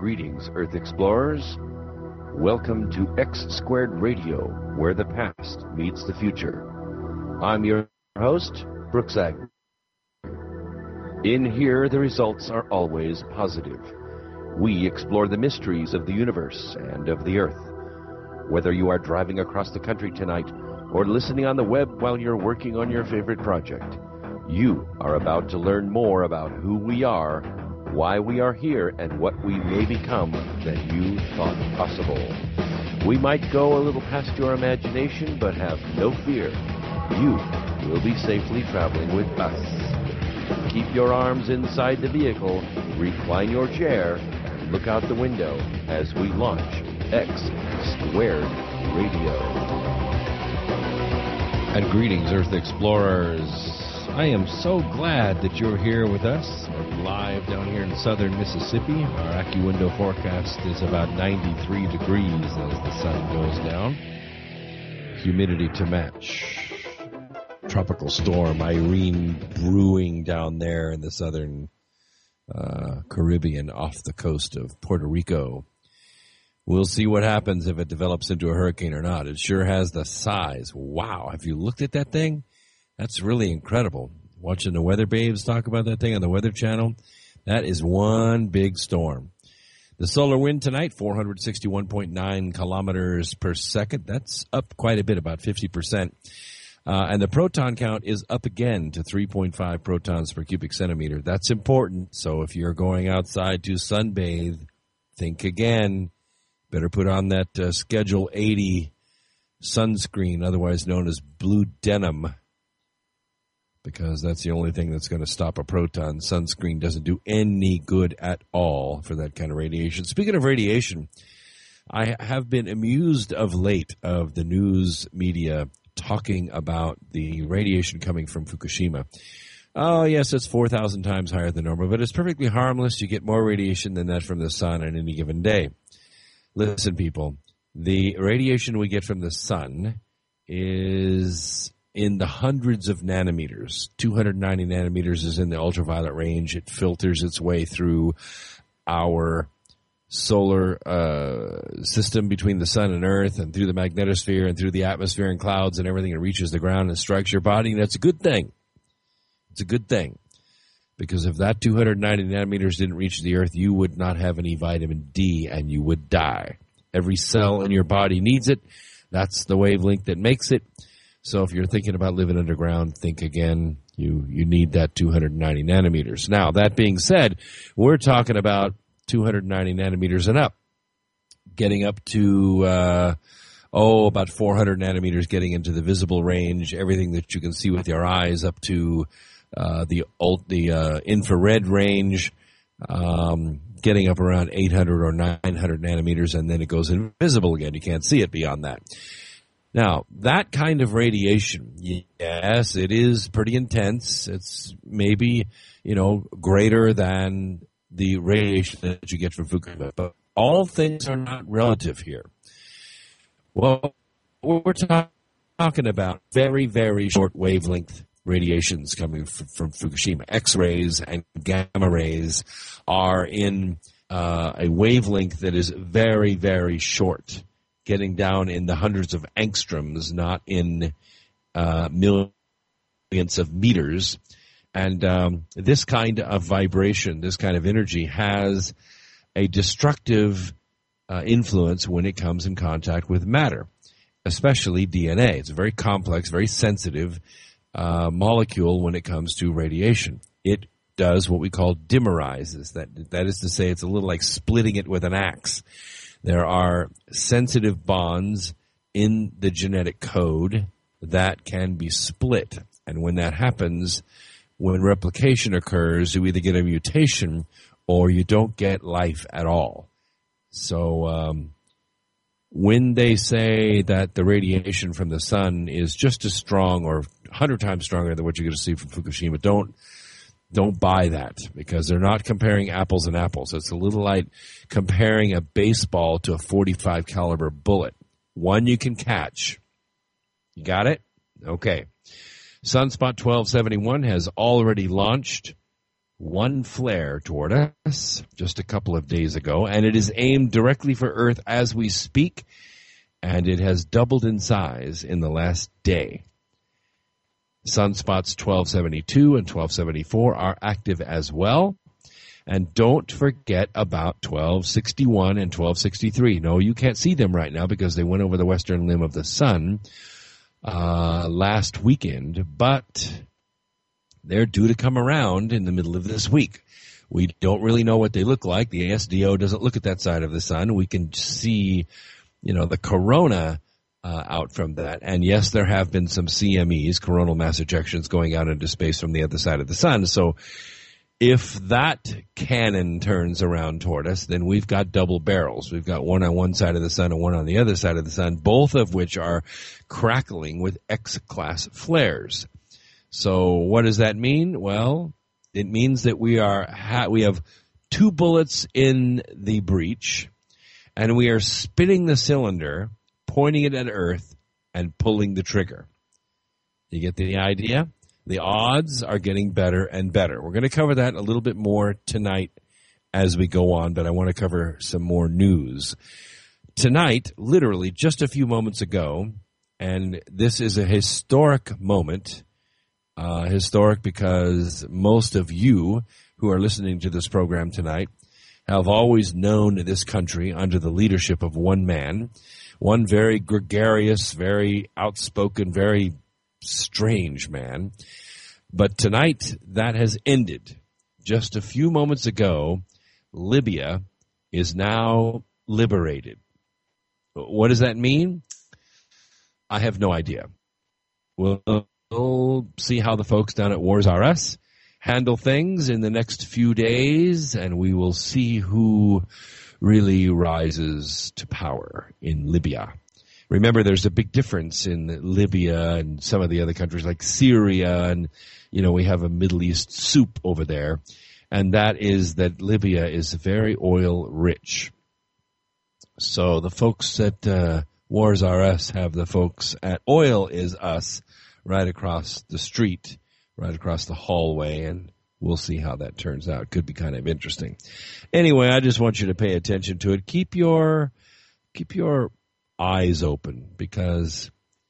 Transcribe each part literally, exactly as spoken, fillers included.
Greetings, Earth Explorers. Welcome to X Squared Radio, where the past meets the future. I'm your host, Brooks Agnew. In here, the results are always positive. We explore the mysteries of the universe and of the Earth. Whether you are driving across the country tonight or listening on the web while you're working on your favorite project, you are about to learn more about who we are, why we are here, and what we may become than you thought possible. We might go a little past your imagination, but have no fear. You will be safely traveling with us. Keep your arms inside the vehicle, recline your chair, and look out the window as we launch X Squared Radio. And greetings, Earth Explorers. I am so glad that you're here with us. We're live down here in southern Mississippi. Our AccuWindow forecast is about ninety-three degrees as the sun goes down. Humidity to match. Tropical storm Irene brewing down there in the southern uh, Caribbean off the coast of Puerto Rico. We'll see what happens if it develops into a hurricane or not. It sure has the size. Wow, have you looked at that thing? That's really incredible. Watching the Weather Babes talk about that thing on the Weather Channel, that is one big storm. The solar wind tonight, four hundred sixty-one point nine kilometers per second. That's up quite a bit, about fifty percent. Uh, and the proton count is up again to three point five protons per cubic centimeter. That's important. So if you're going outside to sunbathe, think again. Better put on that uh, Schedule eighty sunscreen, otherwise known as blue denim, because that's the only thing that's going to stop a proton. Sunscreen doesn't do any good at all for that kind of radiation. Speaking of radiation, I have been amused of late of the news media talking about the radiation coming from Fukushima. Oh, yes, it's four thousand times higher than normal, but it's perfectly harmless. You get more radiation than that from the sun on any given day. Listen, people, the radiation we get from the sun is in the hundreds of nanometers. two hundred ninety nanometers is in the ultraviolet range. It filters its way through our solar uh, system between the sun and Earth and through the magnetosphere and through the atmosphere and clouds and everything. It reaches the ground and strikes your body, and that's a good thing. It's a good thing. Because if that two hundred ninety nanometers didn't reach the Earth, you would not have any vitamin D and you would die. Every cell in your body needs it. That's the wavelength that makes it. So if you're thinking about living underground, think again. You you need that two hundred ninety nanometers. Now, that being said, we're talking about two hundred ninety nanometers and up. Getting up to, uh, oh, about four hundred nanometers, getting into the visible range, everything that you can see with your eyes up to uh, the ult, the uh, infrared range, um, getting up around eight hundred or nine hundred nanometers, and then it goes invisible again. You can't see it beyond that. Now, that kind of radiation, yes, it is pretty intense. It's maybe, you know, greater than the radiation that you get from Fukushima. But all things are not relative here. Well, we're talk- talking about very, very short wavelength radiations coming from, from Fukushima. X-rays and gamma rays are in uh, a wavelength that is very, very short, getting down in the hundreds of angstroms, not in uh, millions of meters. And um, this kind of vibration, this kind of energy has a destructive uh, influence when it comes in contact with matter, especially D N A. It's a very complex, very sensitive uh, molecule when it comes to radiation. It does what we call dimerizes. That, that is to say, it's a little like splitting it with an axe. There are sensitive bonds in the genetic code that can be split. And when that happens, when replication occurs, you either get a mutation or you don't get life at all. So um, when they say that the radiation from the sun is just as strong or one hundred times stronger than what you're going to see from Fukushima, don't Don't buy that, because they're not comparing apples and apples. It's a little like comparing a baseball to a forty-five caliber bullet. One you can catch. You got it? Okay. Sunspot twelve seventy-one has already launched one flare toward us just a couple of days ago, and it is aimed directly for Earth as we speak, and it has doubled in size in the last day. Sunspots twelve seventy-two and twelve seventy-four are active as well. And don't forget about twelve sixty-one and twelve sixty-three. No, you can't see them right now because they went over the western limb of the sun uh, last weekend, but they're due to come around in the middle of this week. We don't really know what they look like. The S D O doesn't look at that side of the sun. We can see, you know, the corona uh, out from that. And yes, there have been some C M Es, coronal mass ejections, going out into space from the other side of the sun. So if that cannon turns around toward us, then we've got double barrels. We've got one on one side of the sun and one on the other side of the sun, both of which are crackling with X-class flares. So what does that mean? Well, it means that we are ha- we have two bullets in the breech, and we are spinning the cylinder, pointing it at Earth, and pulling the trigger. You get the idea? The odds are getting better and better. We're going to cover that a little bit more tonight as we go on, but I want to cover some more news. Tonight, literally just a few moments ago, and this is a historic moment, uh, historic because most of you who are listening to this program tonight have always known this country under the leadership of one man, one very gregarious, very outspoken, very strange man. But tonight, that has ended. Just a few moments ago, Libya is now liberated. What does that mean? I have no idea. We'll, we'll see how the folks down at Wars R Us handle things in the next few days, and we will see who really rises to power in Libya. Remember, there's a big difference in Libya and some of the other countries like Syria, and, you know, we have a Middle East soup over there, and that is that Libya is very oil rich. So the folks at uh, Wars R Us have the folks at Oil Is Us right across the street, right across the hallway, and we'll see how that turns out. Could be kind of interesting. Anyway, I just want you to pay attention to it. Keep your, keep your eyes open, because,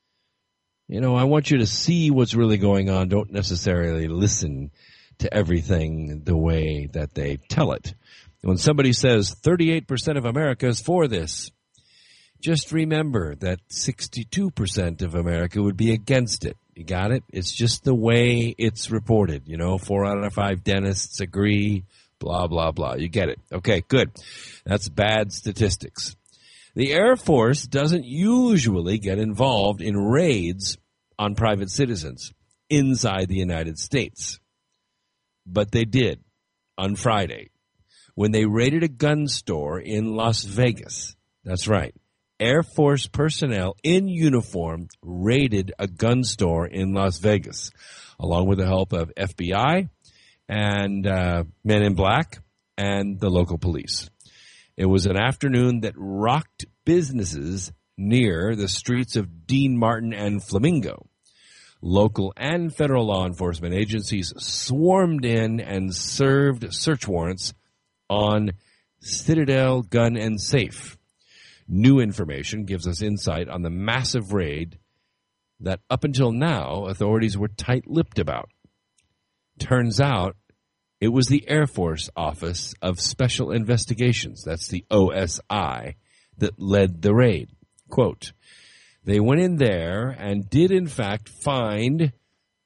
you know, I want you to see what's really going on. Don't necessarily listen to everything the way that they tell it. When somebody says thirty-eight percent of America is for this, just remember that sixty-two percent of America would be against it. You got it? It's just the way it's reported. You know, four out of five dentists agree, blah, blah, blah. You get it. Okay, good. That's bad statistics. The Air Force doesn't usually get involved in raids on private citizens inside the United States. But they did on Friday when they raided a gun store in Las Vegas. That's right. Air Force personnel in uniform raided a gun store in Las Vegas, along with the help of F B I and uh, Men in Black and the local police. It was an afternoon that rocked businesses near the streets of Dean Martin and Flamingo. Local and federal law enforcement agencies swarmed in and served search warrants on Citadel Gun and Safe. New information gives us insight on the massive raid that up until now authorities were tight-lipped about. Turns out it was the Air Force Office of Special Investigations, that's the O S I, that led the raid. Quote, they went in there and did in fact find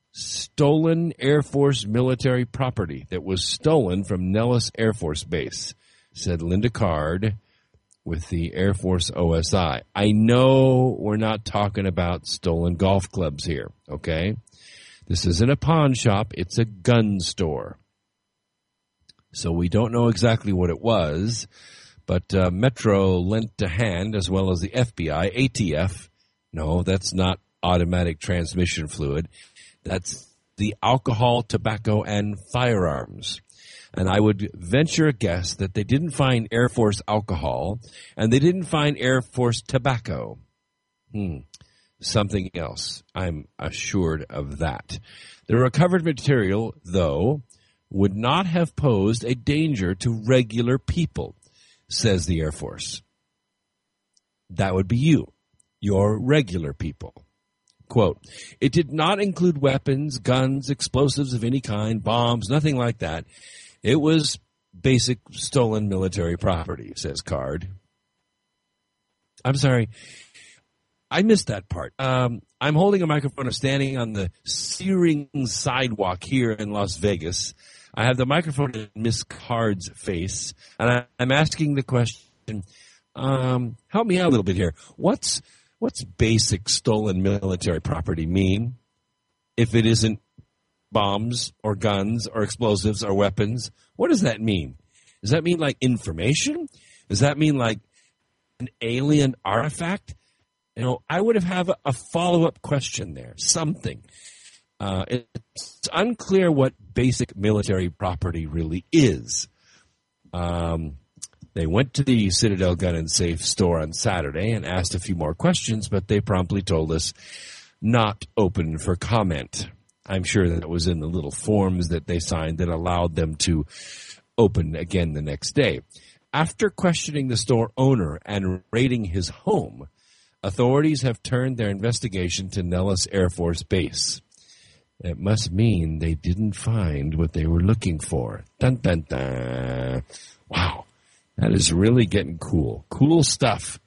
stolen Air Force military property that was stolen from Nellis Air Force Base, said Linda Card with the Air Force O S I. I know we're not talking about stolen golf clubs here, okay? This isn't a pawn shop, it's a gun store. So we don't know exactly what it was, but uh, Metro lent a hand, as well as the F B I, A T F. No, that's not automatic transmission fluid. That's the alcohol, tobacco, and firearms. And I would venture a guess that they didn't find Air Force alcohol, and they didn't find Air Force tobacco. Hmm. Something else. I'm assured of that. The recovered material, though, would not have posed a danger to regular people, says the Air Force. That would be you, your regular people. Quote, it did not include weapons, guns, explosives of any kind, bombs, nothing like that. It was basic stolen military property, says Card. I'm sorry. I missed that part. Um, I'm holding a microphone. I'm standing on the searing sidewalk here in Las Vegas. I have the microphone in Miss Card's face, and I, I'm asking the question, um, help me out a little bit here. What's what's basic stolen military property mean if it isn't bombs or guns or explosives or weapons? What does that mean? Does that mean like information? Does that mean like an alien artifact? You know, I would have had a follow-up question there, something. Uh, it's unclear what basic military property really is. Um, they went to the Citadel Gun and Safe store on Saturday and asked a few more questions, but they promptly told us not open for comment. I'm sure that was in the little forms that they signed that allowed them to open again the next day. After questioning the store owner and raiding his home, authorities have turned their investigation to Nellis Air Force Base. It must mean they didn't find what they were looking for. Dun, dun, dun. Wow, that is really getting cool. Cool stuff.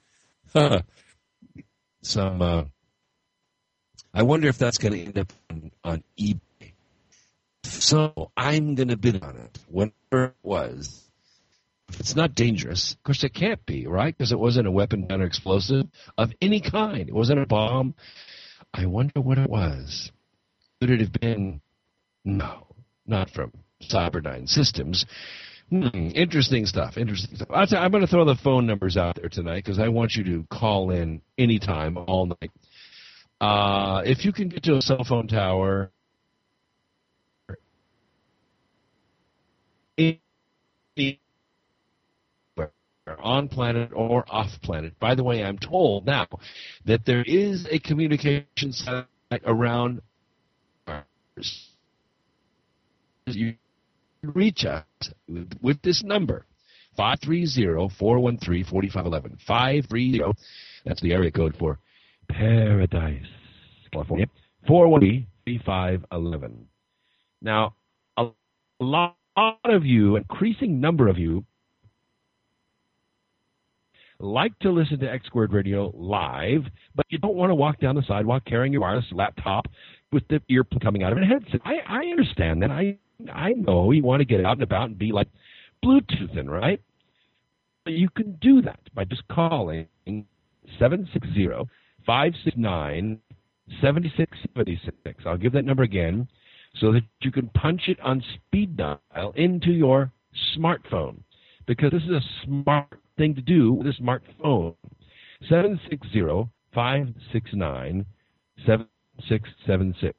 Some. Uh, I wonder if that's going to end up on, on eBay. So I'm going to bid on it, whatever it was. If it's not dangerous, of course it can't be, right? Because it wasn't a weapon, gun, or explosive of any kind. It wasn't a bomb. I wonder what it was. Could it have been? No, not from Cyberdyne Systems. Hmm, interesting stuff. Interesting stuff. I'll I'm going to throw the phone numbers out there tonight because I want you to call in anytime, all night. Uh, if you can get to a cell phone tower, on planet or off planet. By the way, I'm told now that there is a communication satellite around. You reach us with, with this number, five three zero, four one three, four five one one. five three zero, that's the area code for Paradise, California, four one three, three five one one. Now, a lot of you, increasing number of you, like to listen to X Squared Radio live, but you don't want to walk down the sidewalk carrying your wireless laptop with the ear coming out of a headset. I, I understand that. I I know you want to get out and about and be like Bluetoothing, right? But you can do that by just calling seven six zero, five six nine, seven six seven six. I'll give that number again so that you can punch it on speed dial into your smartphone, because this is a smart thing to do with a smartphone. seven six zero, five six nine, seven six seven six.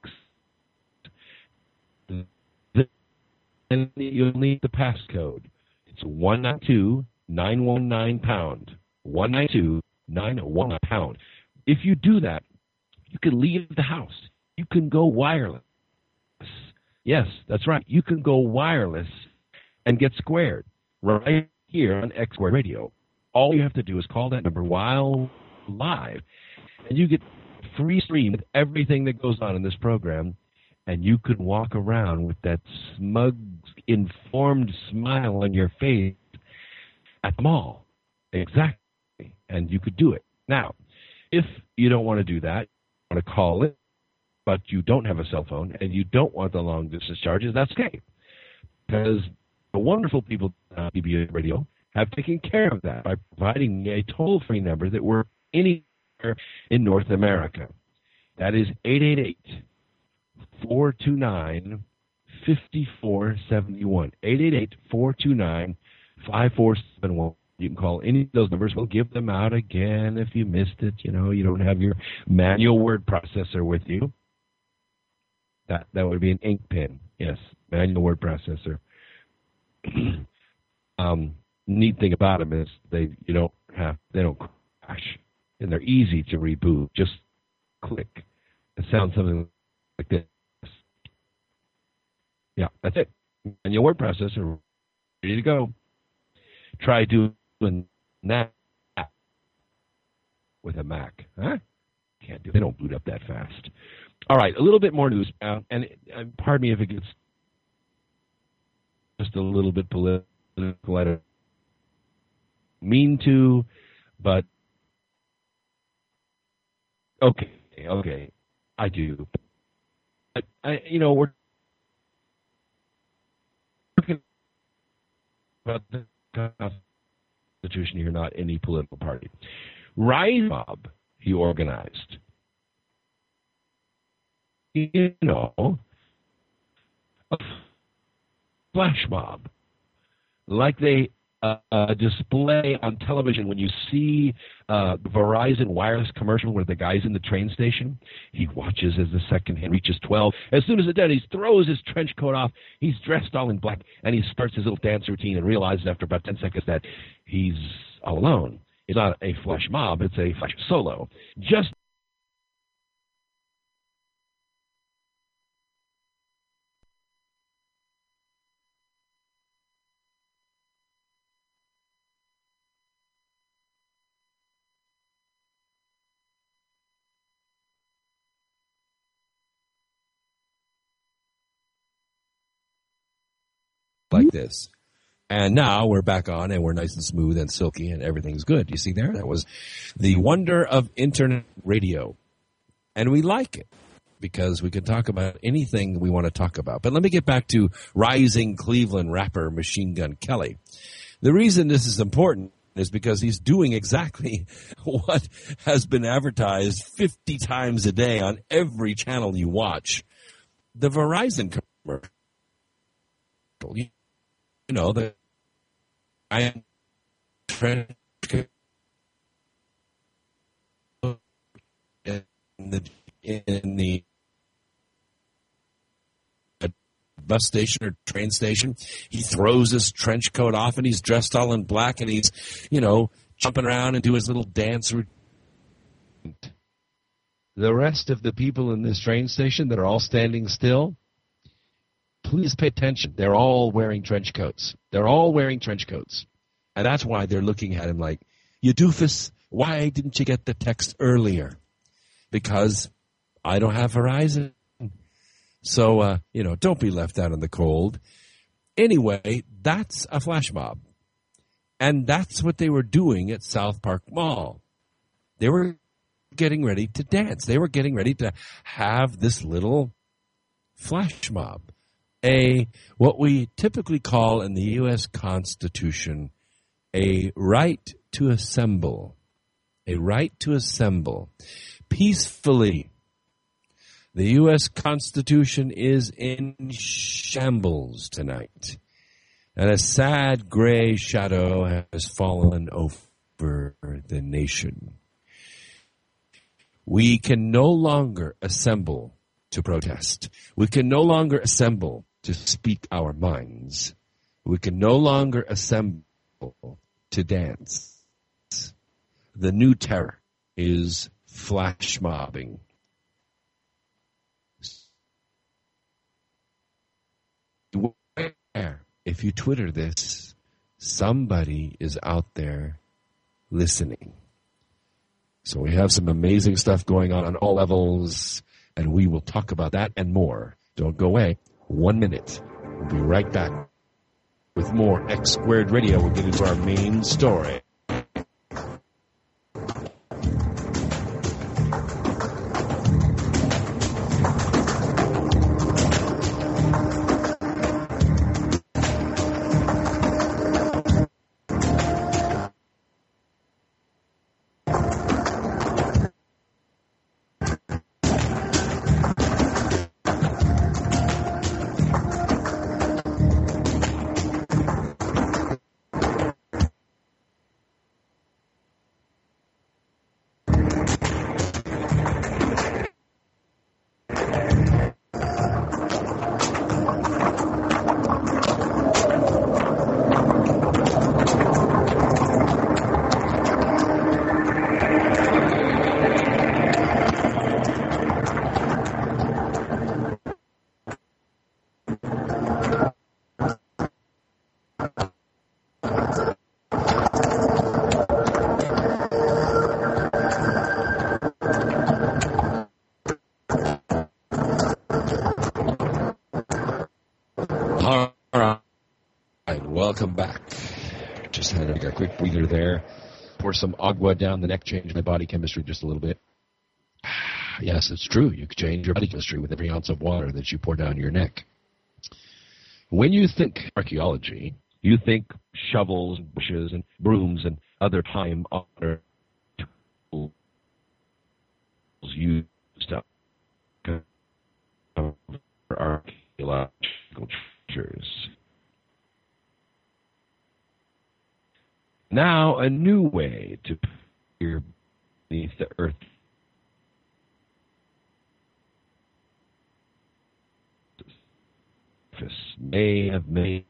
Then you'll need the passcode. It's one nine two, nine one nine pound. one nine two, nine one nine pound. If you do that, you can leave the house. You can go wireless. Yes, that's right. You can go wireless and get squared right here on X Squared Radio. All you have to do is call that number while live, and you get free stream with everything that goes on in this program, and you could walk around with that smug, informed smile on your face at the mall. Exactly. And you could do it. Now, if you don't want to do that, you want to call it, but you don't have a cell phone and you don't want the long-distance charges, that's okay. Because the wonderful people at B B A Radio have taken care of that by providing me a toll-free number that works anywhere in North America. That is eight eight eight, four two nine, five four seven one. eight eight eight, four two nine, five four seven one. You can call any of those numbers. We'll give them out again if you missed it. You know, you don't have your manual word processor with you. That that would be an ink pen. Yes, manual word processor. um, neat thing about them is they you don't have they don't crash, and they're easy to reboot. Just click. It sounds something like this. Yeah, that's it. and your word processor ready to go. Try doing that with a Mac. Huh? Can't do it. They don't boot up that fast. All right, a little bit more news. Uh, and uh, pardon me if it gets just a little bit political. I don't mean to, but okay, okay, I do. I, I you know, we're talking about the Constitution here, not any political party. Rise Mob, he organized. You know, a flash mob, like they uh, uh, display on television when you see uh, Verizon wireless commercial where the guy's in the train station. He watches as the second hand reaches twelve. As soon as it's done, he throws his trench coat off. He's dressed all in black, and he starts his little dance routine and realizes after about ten seconds that he's all alone. It's not a flash mob, it's a flash solo. Just like this. And now we're back on and we're nice and smooth and silky and everything's good. You see there? That was the wonder of internet radio. And we like it because we can talk about anything we want to talk about. But let me get back to rising Cleveland rapper Machine Gun Kelly. The reason this is important is because he's doing exactly what has been advertised fifty times a day on every channel you watch. The Verizon commercial. You know, the I am in the in the bus station or train station. He throws his trench coat off and he's dressed all in black and he's, you know, jumping around and do his little dance routine. The rest of the people in this train station that are all standing still, please pay attention. They're all wearing trench coats. They're all wearing trench coats. And that's why they're looking at him like, you doofus, why didn't you get the text earlier? Because I don't have Verizon. So, uh, you know, don't be left out in the cold. Anyway, that's a flash mob. And that's what they were doing at South Park Mall. They were getting ready to dance. They were getting ready to have this little flash mob. A what we typically call in the U S Constitution a right to assemble, a right to assemble peacefully. The U S Constitution is in shambles tonight, and a sad gray shadow has fallen over the nation. We can no longer assemble to protest. We can no longer assemble to speak our minds. We can no longer assemble to dance. The new terror is flash mobbing. If you Twitter this, somebody is out there listening. So we have some amazing stuff going on on all levels, and we will talk about that and more. Don't go away. One minute. We'll be right back with more X Squared Radio. We'll get into our main story. All right, welcome back. Just had to take a quick breather there. Pour some agua down the neck, change my body chemistry just a little bit. Yes, it's true. You can change your body chemistry with every ounce of water that you pour down your neck. When you think archaeology, you think shovels, bushes, and brooms, and other time-honored tools used to cover archaeological treasures. Now, a new way to peer beneath the earth may have made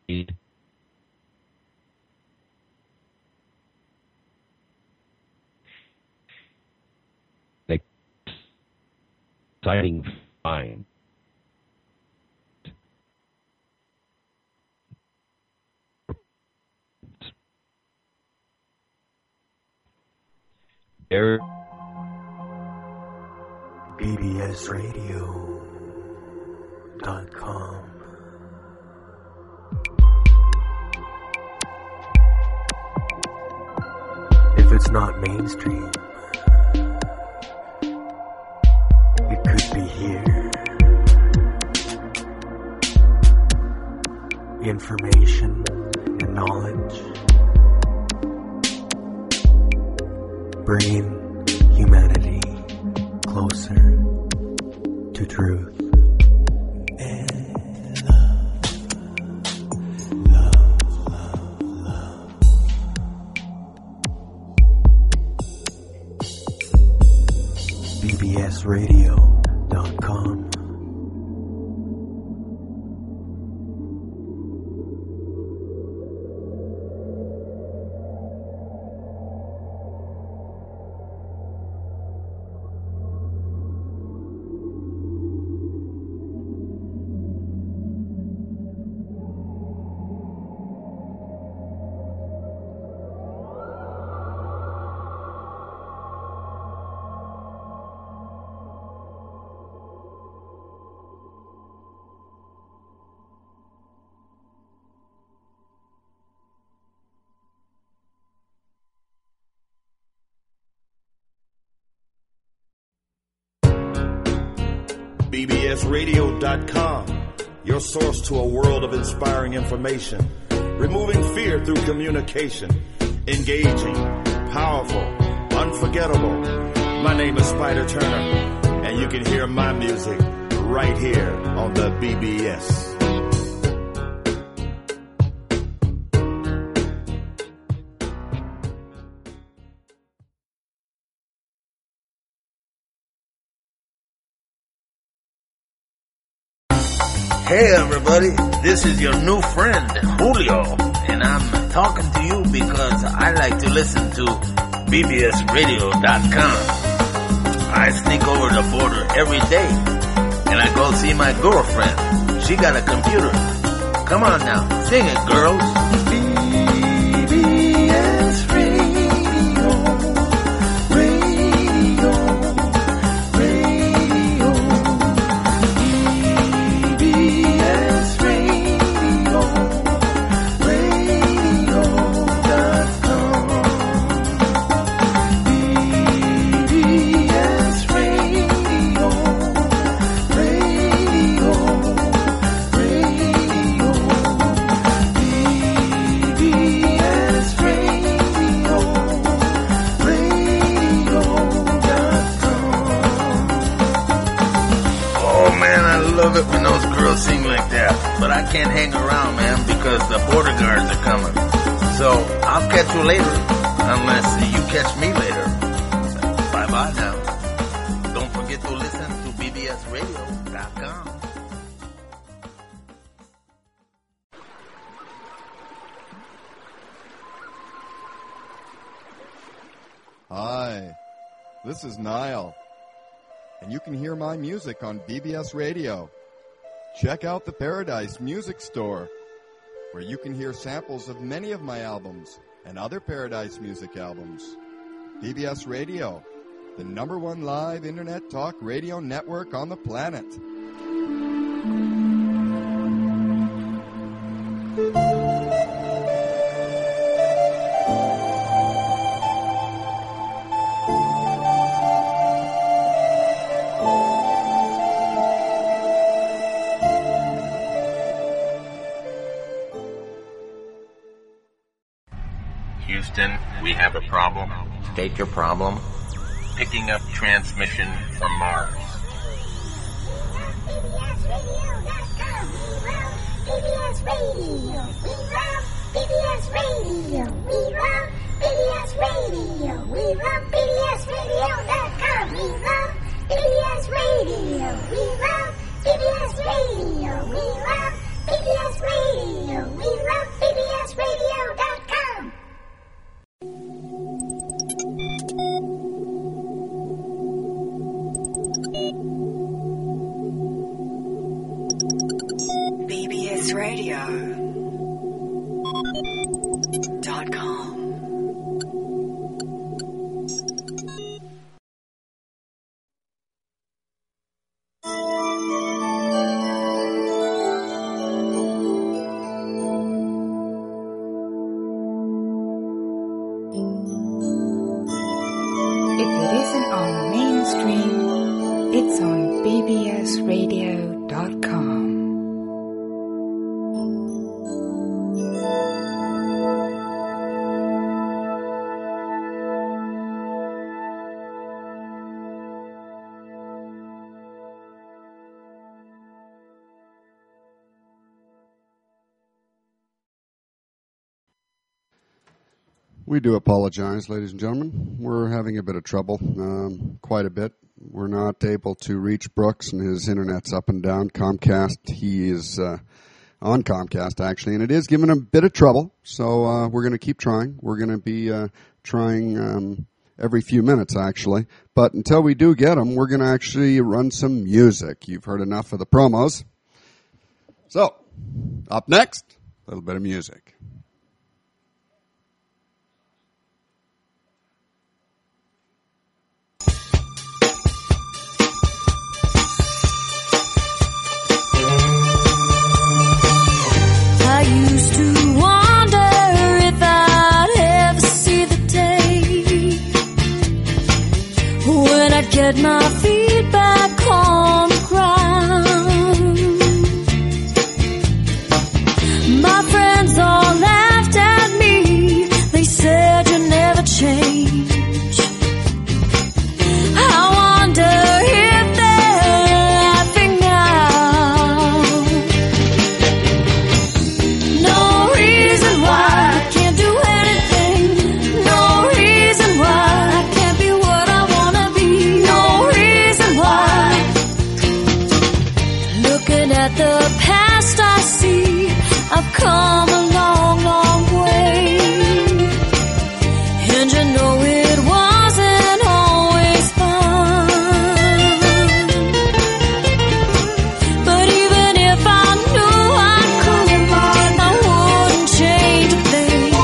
an exciting find. There B B S radio dot com. If it's not mainstream, it could be here. Information and knowledge, bringing humanity closer to truth. And love, love, love, love. B B S radio dot com. B B S radio dot com, your source to a world of inspiring information, removing fear through communication, engaging, powerful, unforgettable. My name is Spider Turner, and you can hear my music right here on the B B S. Hey everybody, this is your new friend, Julio, and I'm talking to you because I like to listen to B B S radio dot com. I sneak over the border every day, and I go see my girlfriend. She got a computer. Come on now, sing it, girls. B B S Radio, radio, radio. B B S Radio, radio dot com. B B S Radio, radio, radio. B B S Radio, radio dot com. Oh man, I love it when those girls sing like that. But I can't hang around, man, because the border guards are coming. So I'll catch you later, unless you catch me later. Bye bye now. Don't forget to listen to B B S radio dot com. Hi, this is Niall, and you can hear my music on B B S Radio. Check out the Paradise Music Store, where you can hear samples of many of my albums and other Paradise Music albums. B B S Radio, the number one live internet talk radio network on the planet. Houston, we have a problem. State your problem. Picking up transmission from Mars. B B S Radio, we love B B S Radio, we love B B S Radio, we love B B S radio dot com, we love B B S Radio, we love B B S Radio, we love B B S Radio, we love B B S radio dot com. B B S radio dot com. If it isn't on mainstream, it's on B B S radio dot com. We do apologize, ladies and gentlemen. We're having a bit of trouble, um, quite a bit. We're not able to reach Brooks, and his internet's up and down. Comcast, he is uh, on Comcast, actually, and it is giving him a bit of trouble. So uh, we're going to keep trying. We're going to be uh, trying um, every few minutes, actually. But until we do get him, we're going to actually run some music. You've heard enough of the promos. So, up next, a little bit of music. I used to wonder if I'd ever see the day when I'd get my feet back on the ground. My friends all laughed at me. They said you never change. I wonder if they're laughing now. No reason why I can't do anything. No reason why I can't be what I wanna be. No reason why. Looking at the past I see I've come a long, long way. And you know it wasn't always fun. But even if I knew I could, I wouldn't change a thing.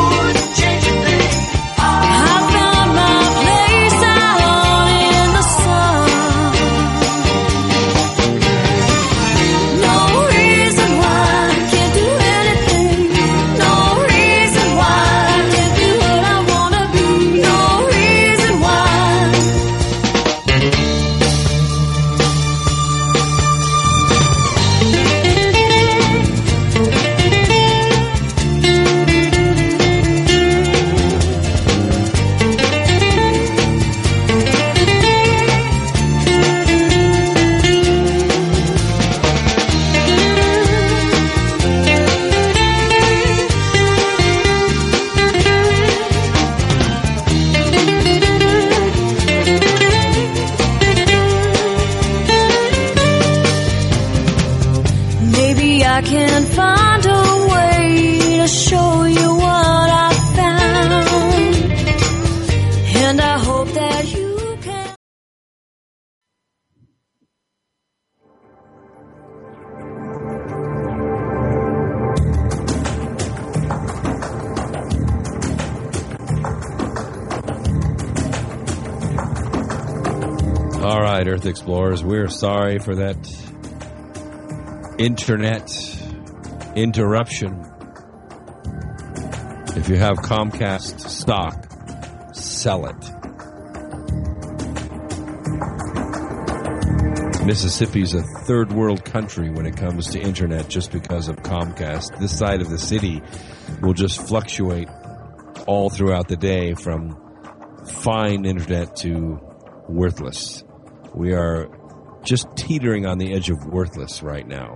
I found my place out in the sun. No reason why I can't do anything. No reason why I can't be what I wanna be. No reason why. Maybe I can find a way to show you what I found. And I hope that you can. All right, Earth Explorers, we're sorry for that internet interruption. If you have Comcast stock, sell it. Mississippi's a third world country when it comes to internet just because of Comcast. This side of the city will just fluctuate all throughout the day, from fine internet to worthless. We are just teetering on the edge of worthless right now.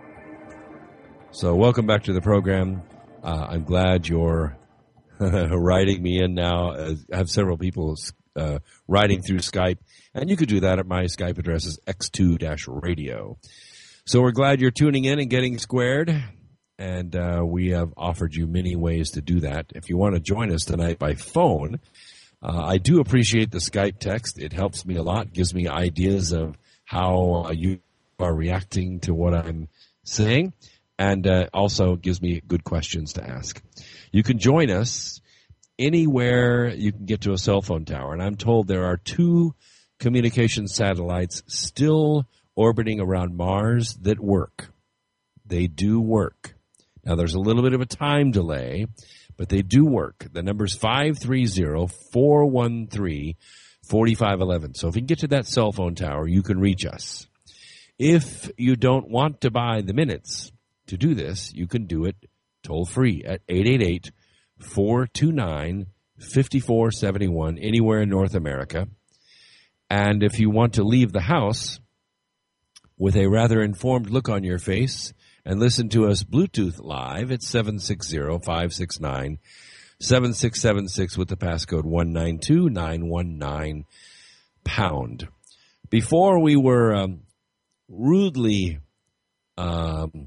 So welcome back to the program. Uh, I'm glad you're writing me in now. Uh, I have several people uh, writing through Skype, and you could do that at my Skype address is x two radio. So we're glad you're tuning in and getting squared, and uh, we have offered you many ways to do that. If you want to join us tonight by phone, uh, I do appreciate the Skype text. It helps me a lot, gives me ideas of how uh, you are reacting to what I'm saying, and uh, also gives me good questions to ask. You can join us anywhere you can get to a cell phone tower, and I'm told there are two communication satellites still orbiting around Mars that work. They do work. Now, there's a little bit of a time delay, but they do work. The number's five three zero, four one three, four five one one. So if you can get to that cell phone tower, you can reach us. If you don't want to buy the minutes to do this, you can do it toll-free at eight eight eight, four two nine, five four seven one anywhere in North America. And if you want to leave the house with a rather informed look on your face and listen to us Bluetooth live, it's seven six zero, five six nine, seven six seven six with the passcode one nine two nine one nine pound. Before we were um, rudely um,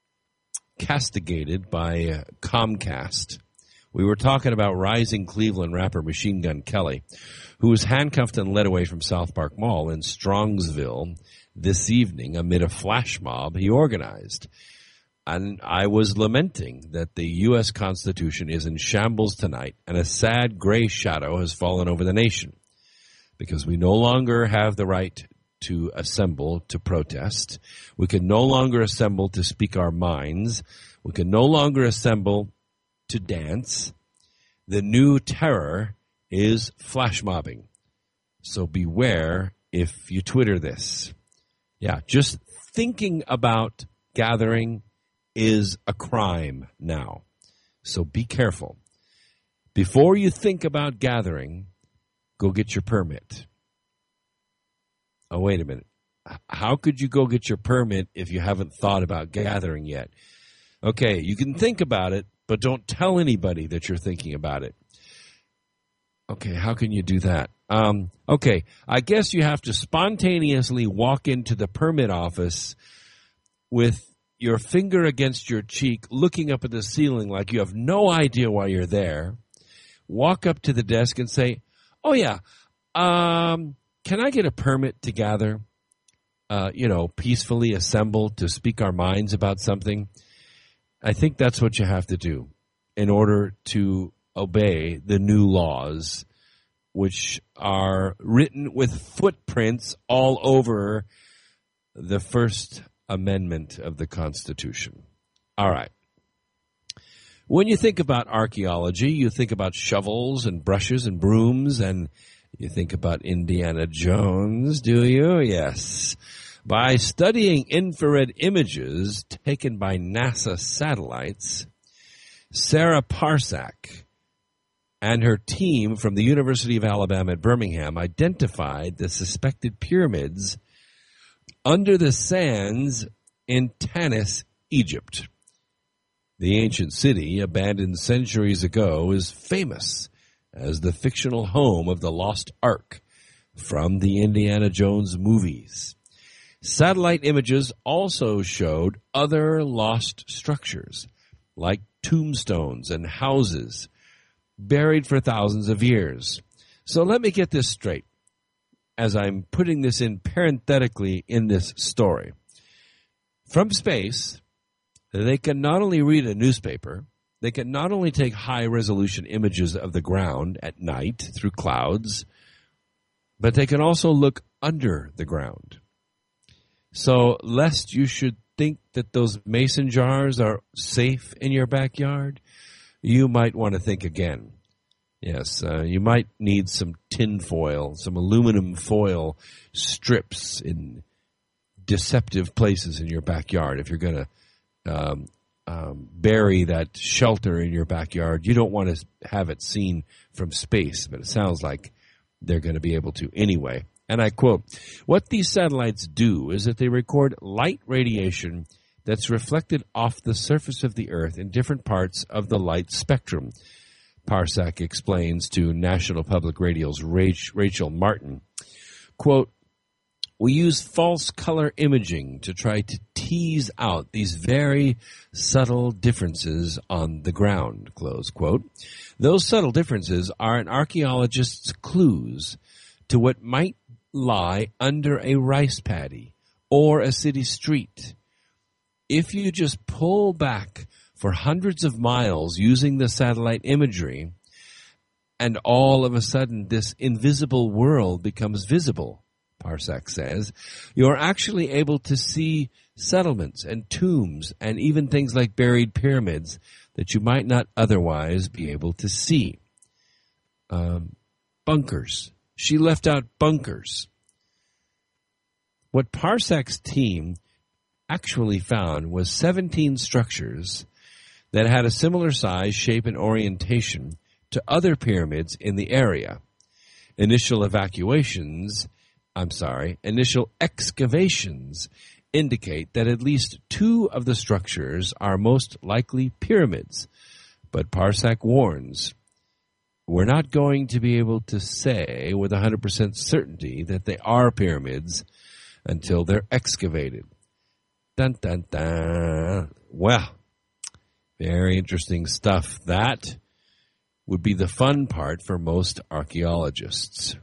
castigated by uh, Comcast, we were talking about rising Cleveland rapper Machine Gun Kelly, who was handcuffed and led away from South Park Mall in Strongsville this evening amid a flash mob he organized. And I was lamenting that the U S Constitution is in shambles tonight, and a sad gray shadow has fallen over the nation, because we no longer have the right to assemble to protest. We can no longer assemble to speak our minds. We can no longer assemble to dance. The new terror is flash mobbing. So beware if you Twitter this. Yeah, just thinking about gathering is a crime now. So be careful. Before you think about gathering, go get your permit. Oh, wait a minute. How could you go get your permit if you haven't thought about gathering yet? Okay, you can think about it, but don't tell anybody that you're thinking about it. Okay, how can you do that? Um, okay, I guess you have to spontaneously walk into the permit office with your finger against your cheek, looking up at the ceiling like you have no idea why you're there. Walk up to the desk and say, oh, yeah, um, can I get a permit to gather, uh, you know, peacefully assemble to speak our minds about something? I think that's what you have to do in order to obey the new laws, which are written with footprints all over the First Amendment of the Constitution. All right. When you think about archaeology, you think about shovels and brushes and brooms, and you think about Indiana Jones, do you? Yes. By studying infrared images taken by NASA satellites, Sarah Parsak and her team from the University of Alabama at Birmingham identified the suspected pyramids under the sands in Tanis, Egypt. The ancient city, abandoned centuries ago, is famous as the fictional home of the Lost Ark from the Indiana Jones movies. Satellite images also showed other lost structures, like tombstones and houses, buried for thousands of years. So let me get this straight, as I'm putting this in parenthetically in this story. From space, they can not only read a newspaper, they can not only take high-resolution images of the ground at night through clouds, but they can also look under the ground. So, lest you should think that those mason jars are safe in your backyard, you might want to think again. Yes, uh, you might need some tin foil, some aluminum foil strips in deceptive places in your backyard if you're going to um, um, bury that shelter in your backyard. You don't want to have it seen from space, but it sounds like they're going to be able to anyway. And I quote, "What these satellites do is that they record light radiation that's reflected off the surface of the Earth in different parts of the light spectrum," Parsec explains to National Public Radio's Rachel Martin. Quote, "We use false color imaging to try to tease out these very subtle differences on the ground," close quote. "Those subtle differences are an archaeologist's clues to what might lie under a rice paddy or a city street. If you just pull back for hundreds of miles using the satellite imagery, and all of a sudden this invisible world becomes visible," Parsec says, "you're actually able to see settlements and tombs and even things like buried pyramids that you might not otherwise be able to see." Um, bunkers. She left out bunkers. What Parsec's team actually found was seventeen structures that had a similar size, shape, and orientation to other pyramids in the area. Initial evacuations, I'm sorry, initial excavations indicate that at least two of the structures are most likely pyramids. But Parsec warns, we're not going to be able to say with one hundred percent certainty that they are pyramids until they're excavated. Dun, dun, dun. Well, very interesting stuff. That would be the fun part for most archaeologists.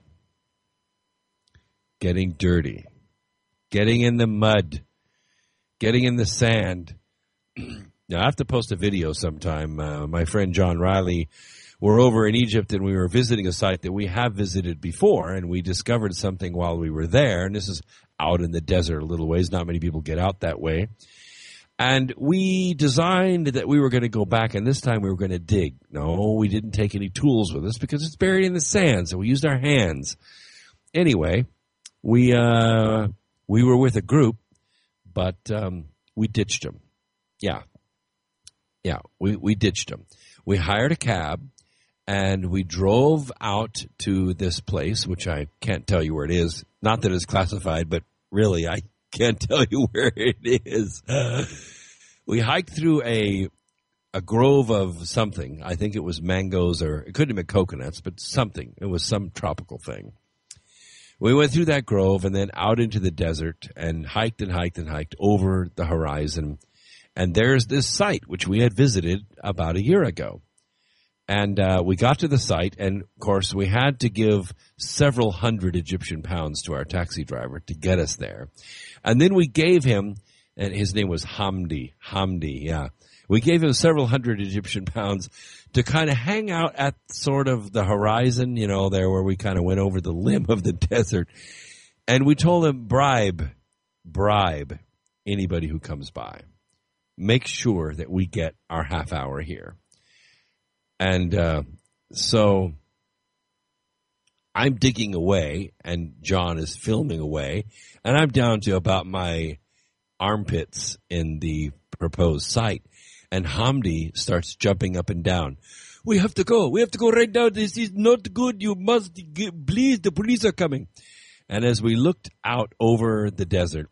Getting dirty. Getting in the mud. Getting in the sand. Now, I have to post a video sometime. Uh, my friend John Riley, we're over in Egypt and we were visiting a site that we have visited before, and we discovered something while we were there. And this is out in the desert a little ways. Not many people get out that way. And we designed that we were going to go back, and this time we were going to dig. No, we didn't take any tools with us because it's buried in the sand, so we used our hands. Anyway, we uh, we were with a group, but um, we ditched them. Yeah. Yeah, we, we ditched them. We hired a cab, and we drove out to this place, which I can't tell you where it is. Not that it's classified, but really, I can't tell you where it is. We hiked through a a grove of something. I think it was mangoes, or it couldn't have been coconuts, but something. It was some tropical thing. We went through that grove and then out into the desert and hiked and hiked and hiked over the horizon. And there's this site, which we had visited about a year ago. And uh, we got to the site, and, of course, we had to give several hundred Egyptian pounds to our taxi driver to get us there. And then we gave him, and his name was Hamdi, Hamdi, yeah. We gave him several hundred Egyptian pounds to kind of hang out at sort of the horizon, you know, there where we kind of went over the limb of the desert. And we told him, bribe, bribe anybody who comes by. Make sure that we get our half hour here. And uh, so I'm digging away, and John is filming away, and I'm down to about my armpits in the proposed site. And Hamdi starts jumping up and down. We have to go. We have to go right now. This is not good. You must get, please. The police are coming. And as we looked out over the desert,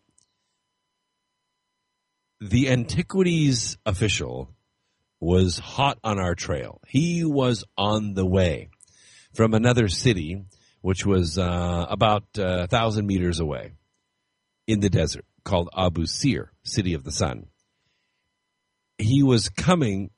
the antiquities official was hot on our trail. He was on the way from another city, which was uh, about uh, a thousand meters away in the desert, called Abu Sir, City of the Sun. He was coming,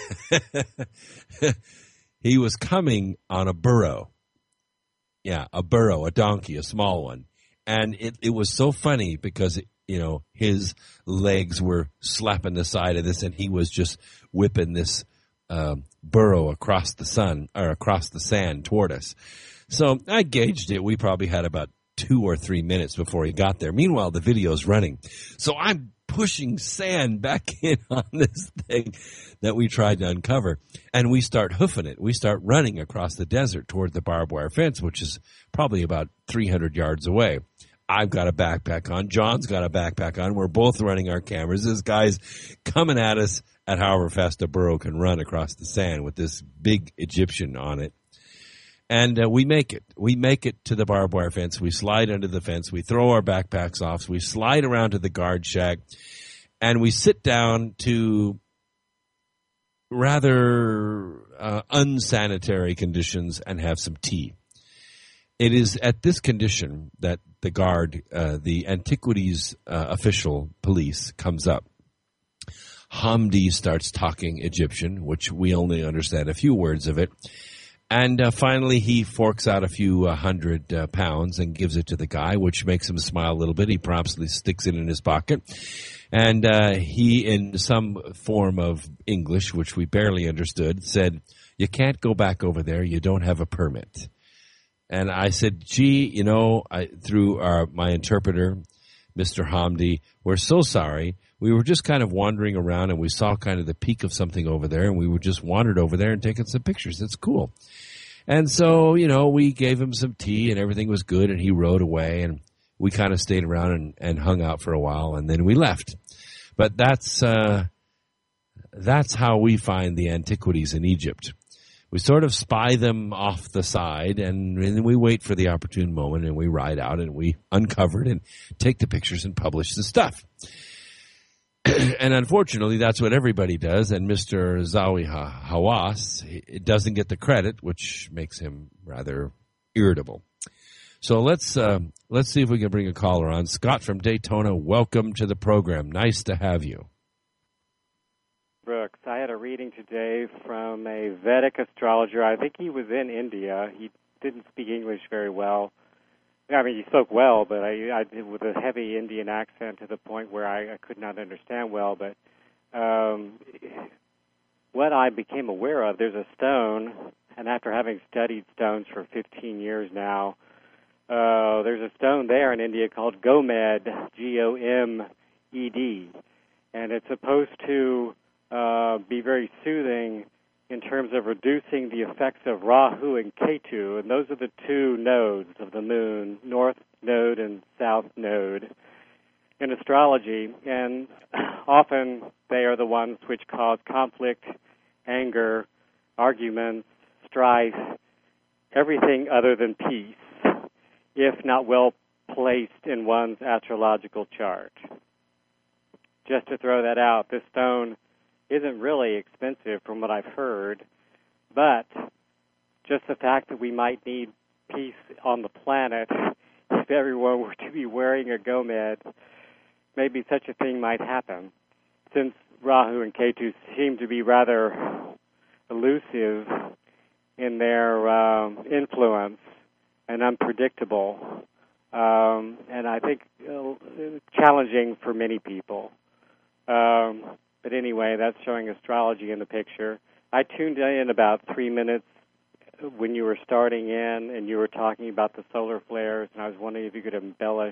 he was coming on a burro. Yeah, a burro, a donkey, a small one. And it, it was so funny because, it, you know, his legs were slapping the side of this, and he was just whipping this uh, burro across the sun, or across the sand toward us. So I gauged it. We probably had about two or three minutes before he got there. Meanwhile, the video's running. So I'm pushing sand back in on this thing that we tried to uncover. And we start hoofing it. We start running across the desert toward the barbed wire fence, which is probably about three hundred yards away. I've got a backpack on. John's got a backpack on. We're both running our cameras. This guy's coming at us at however fast a burro can run across the sand with this big Egyptian on it. And uh, we make it. We make it to the barbed wire fence. We slide under the fence. We throw our backpacks off. We slide around to the guard shack. And we sit down to rather uh, unsanitary conditions and have some tea. It is at this condition that the guard, uh, the antiquities uh, official police, comes up. Hamdi starts talking Egyptian, which we only understand a few words of it. And uh, finally, he forks out a few uh, hundred uh, pounds and gives it to the guy, which makes him smile a little bit. He promptly sticks it in his pocket. And uh, he, in some form of English, which we barely understood, said, "You can't go back over there. You don't have a permit." And I said, gee, you know, I, through our, my interpreter, Mister Hamdi, we're so sorry. We were just kind of wandering around and we saw kind of the peak of something over there, and we were just wandered over there and taking some pictures. It's cool. And so, you know, we gave him some tea and everything was good, and he rode away, and we kind of stayed around and, and hung out for a while, and then we left. But that's uh, that's how we find the antiquities in Egypt. We sort of spy them off the side, and, and we wait for the opportune moment, and we ride out, and we uncover it and take the pictures and publish the stuff. And unfortunately, that's what everybody does, and Mister Zawi Hawass it doesn't get the credit, which makes him rather irritable. So let's uh, let's see if we can bring a caller on. Scott from Daytona, welcome to the program. Nice to have you. Brooks, I had a reading today from a Vedic astrologer. I think he was in India. He didn't speak English very well. I mean, he spoke well, but I, I did with a heavy Indian accent to the point where I, I could not understand well. But um, what I became aware of, there's a stone, and after having studied stones for fifteen years now, uh, there's a stone there in India called Gomed, G O M E D, and it's supposed to uh, be very soothing in terms of reducing the effects of Rahu and Ketu, and those are the two nodes of the moon, north node and south node, in astrology. And often they are the ones which cause conflict, anger, arguments, strife, everything other than peace, if not well placed in one's astrological chart. Just to throw that out, this stone isn't really expensive from what I've heard, but just the fact that we might need peace on the planet, if everyone were to be wearing a Gomed, maybe such a thing might happen. Since Rahu and Ketu seem to be rather elusive in their um, influence and unpredictable, um, and I think uh, challenging for many people. Um, But anyway, that's showing astrology in the picture. I tuned in about three minutes when you were starting in and you were talking about the solar flares, and I was wondering if you could embellish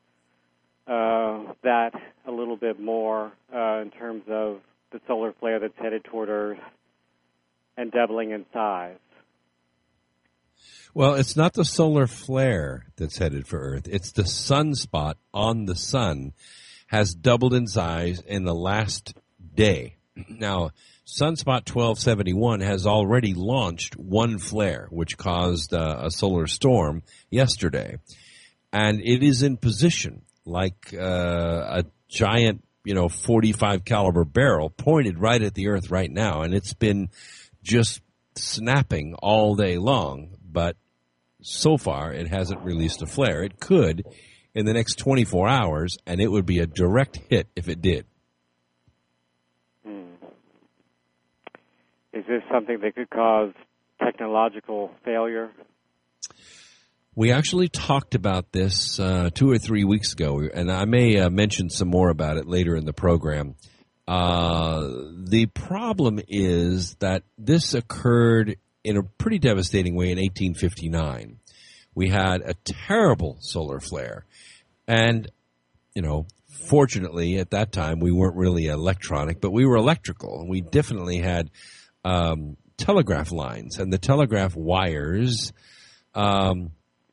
uh, that a little bit more uh, in terms of the solar flare that's headed toward Earth and doubling in size. Well, it's not the solar flare that's headed for Earth. It's the sunspot on the sun has doubled in size in the last day. Now, Sunspot twelve seventy-one has already launched one flare, which caused uh, a solar storm yesterday. And it is in position like uh, a giant, you know, forty-five caliber barrel pointed right at the Earth right now. And it's been just snapping all day long. But so far, it hasn't released a flare. It could in the next twenty-four hours, and it would be a direct hit if it did. Is this something that could cause technological failure? We actually talked about this uh, two or three weeks ago, and I may uh, mention some more about it later in the program. Uh, the problem is that this occurred in a pretty devastating way in eighteen fifty-nine. We had a terrible solar flare, and, you know, fortunately at that time we weren't really electronic, but we were electrical, and we definitely had Um, telegraph lines, and the telegraph wires um,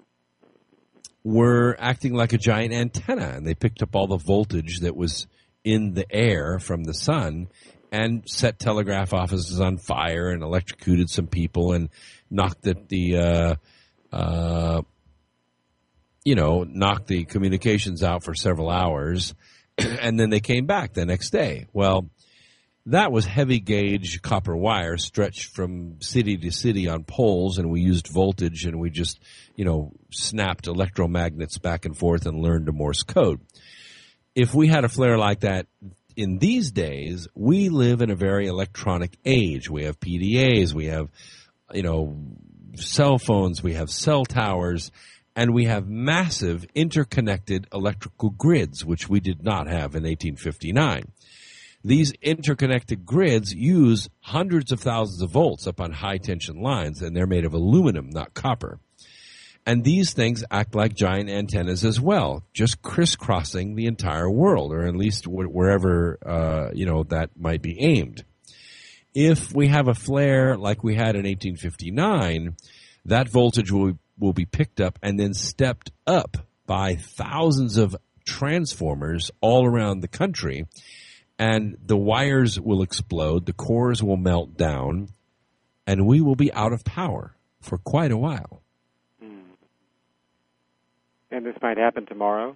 were acting like a giant antenna, and they picked up all the voltage that was in the air from the sun and set telegraph offices on fire and electrocuted some people and knocked the, the uh, uh, you know, knocked the communications out for several hours, and then they came back the next day. Well, that was heavy gauge copper wire stretched from city to city on poles, and we used voltage, and we just, you know, snapped electromagnets back and forth and learned a Morse code. If we had a flare like that in these days, we live in a very electronic age. We have P D As, we have, you know, cell phones, we have cell towers, and we have massive interconnected electrical grids, which we did not have in eighteen fifty-nine. These interconnected grids use hundreds of thousands of volts up on high-tension lines, and they're made of aluminum, not copper. And these things act like giant antennas as well, just crisscrossing the entire world, or at least wherever uh, you know that might be aimed. If we have a flare like we had in eighteen fifty-nine, that voltage will, will be picked up and then stepped up by thousands of transformers all around the country, and the wires will explode, the cores will melt down, and we will be out of power for quite a while. And this might happen tomorrow?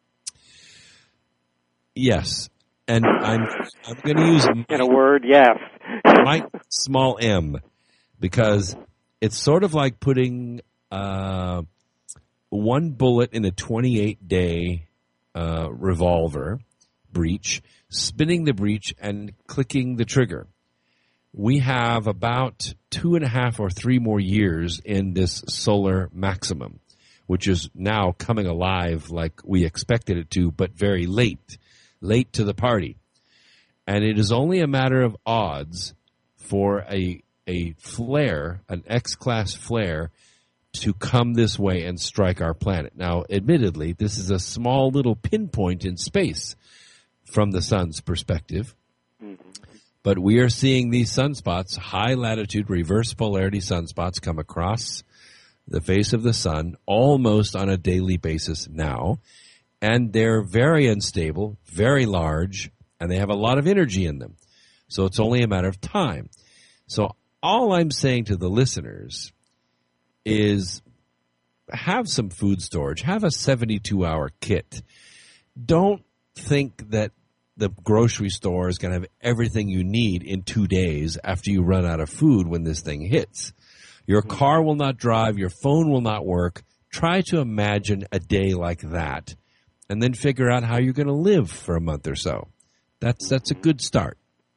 Yes. And I'm I'm going to use... In a word, yes. my small m, because it's sort of like putting uh, one bullet in a twenty-eight day uh, revolver breech, spinning the breech, and clicking the trigger. We have about two and a half or three more years in this solar maximum, which is now coming alive like we expected it to, but very late, late to the party. And it is only a matter of odds for a a flare, an X-class flare, to come this way and strike our planet. Now, admittedly, this is a small little pinpoint in space from the sun's perspective, mm-hmm. but we are seeing these sunspots, high-latitude reverse polarity sunspots, come across the face of the sun almost on a daily basis now, and they're very unstable, very large, and they have a lot of energy in them. So it's only a matter of time. So all I'm saying to the listeners is have some food storage, have a seventy-two hour kit. Don't think that the grocery store is going to have everything you need in two days after you run out of food when this thing hits. Your car will not drive. Your phone will not work. Try to imagine a day like that, and then figure out how you're going to live for a month or so. That's that's a good start.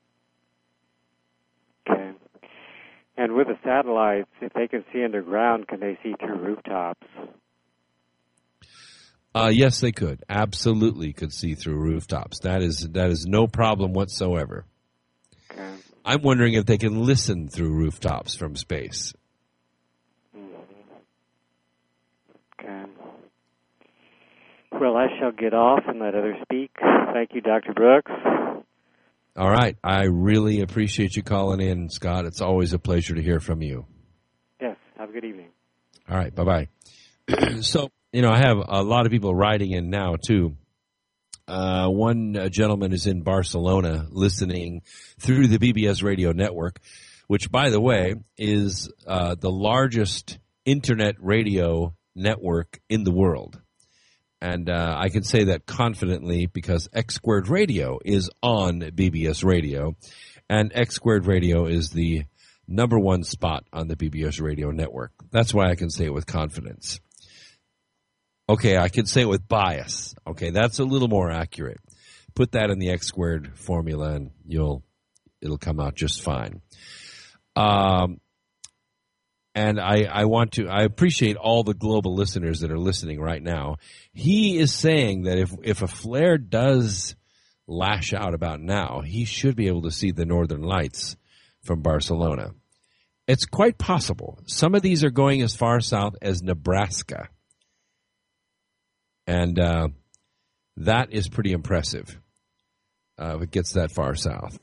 Okay. And with the satellites, if they can see underground, can they see through rooftops? Uh, yes, they could. Absolutely could see through rooftops. That is that is no problem whatsoever. Okay. I'm wondering if they can listen through rooftops from space. Okay. Well, I shall get off and let others speak. Thank you, Doctor Brooks. All right. I really appreciate you calling in, Scott. It's always a pleasure to hear from you. Yes. Have a good evening. All right. Bye-bye. So, you know, I have a lot of people writing in now, too. Uh, one uh, gentleman is in Barcelona listening through the B B S radio network, which, by the way, is uh, the largest internet radio network in the world. And uh, I can say that confidently because X Squared Radio is on B B S Radio, and X Squared Radio is the number one spot on the B B S Radio network. That's why I can say it with confidence. Okay, I can say it with bias. Okay, that's a little more accurate. Put that in the X Squared formula, and you'll it'll come out just fine. Um. And I, I want to, I appreciate all the global listeners that are listening right now. He is saying that if, if a flare does lash out about now, he should be able to see the northern lights from Barcelona. It's quite possible. Some of these are going as far south as Nebraska. And uh, that is pretty impressive uh, if it gets that far south.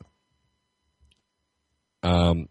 Um.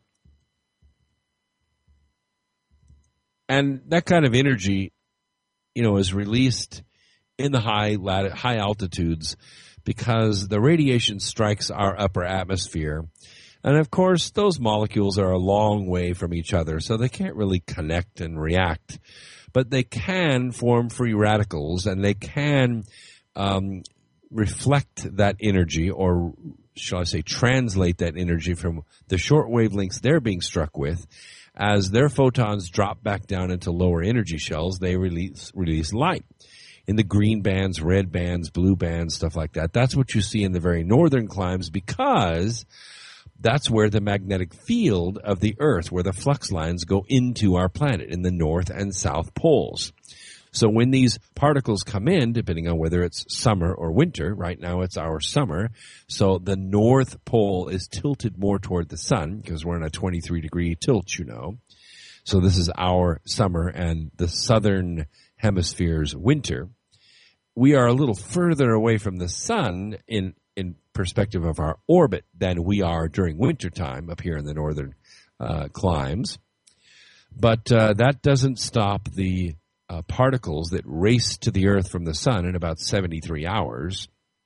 And that kind of energy, you know, is released in the high lat- high altitudes because the radiation strikes our upper atmosphere. And of course, those molecules are a long way from each other, so they can't really connect and react. But they can form free radicals, and they can um, reflect that energy, or shall I say translate that energy from the short wavelengths they're being struck with. As their photons drop back down into lower energy shells, they release release light. In the green bands, red bands, blue bands, stuff like that. That's what you see in the very northern climes, because that's where the magnetic field of the Earth, where the flux lines go into our planet, in the north and south poles. So when these particles come in, depending on whether it's summer or winter, right now it's our summer, so the north pole is tilted more toward the sun, because we're in a twenty-three degree tilt, you know. So this is our summer, and the southern hemisphere's winter. We are a little further away from the sun in in perspective of our orbit than we are during wintertime up here in the northern uh, climes. But uh, that doesn't stop the uh, particles that race to the Earth from the sun in about seventy-three hours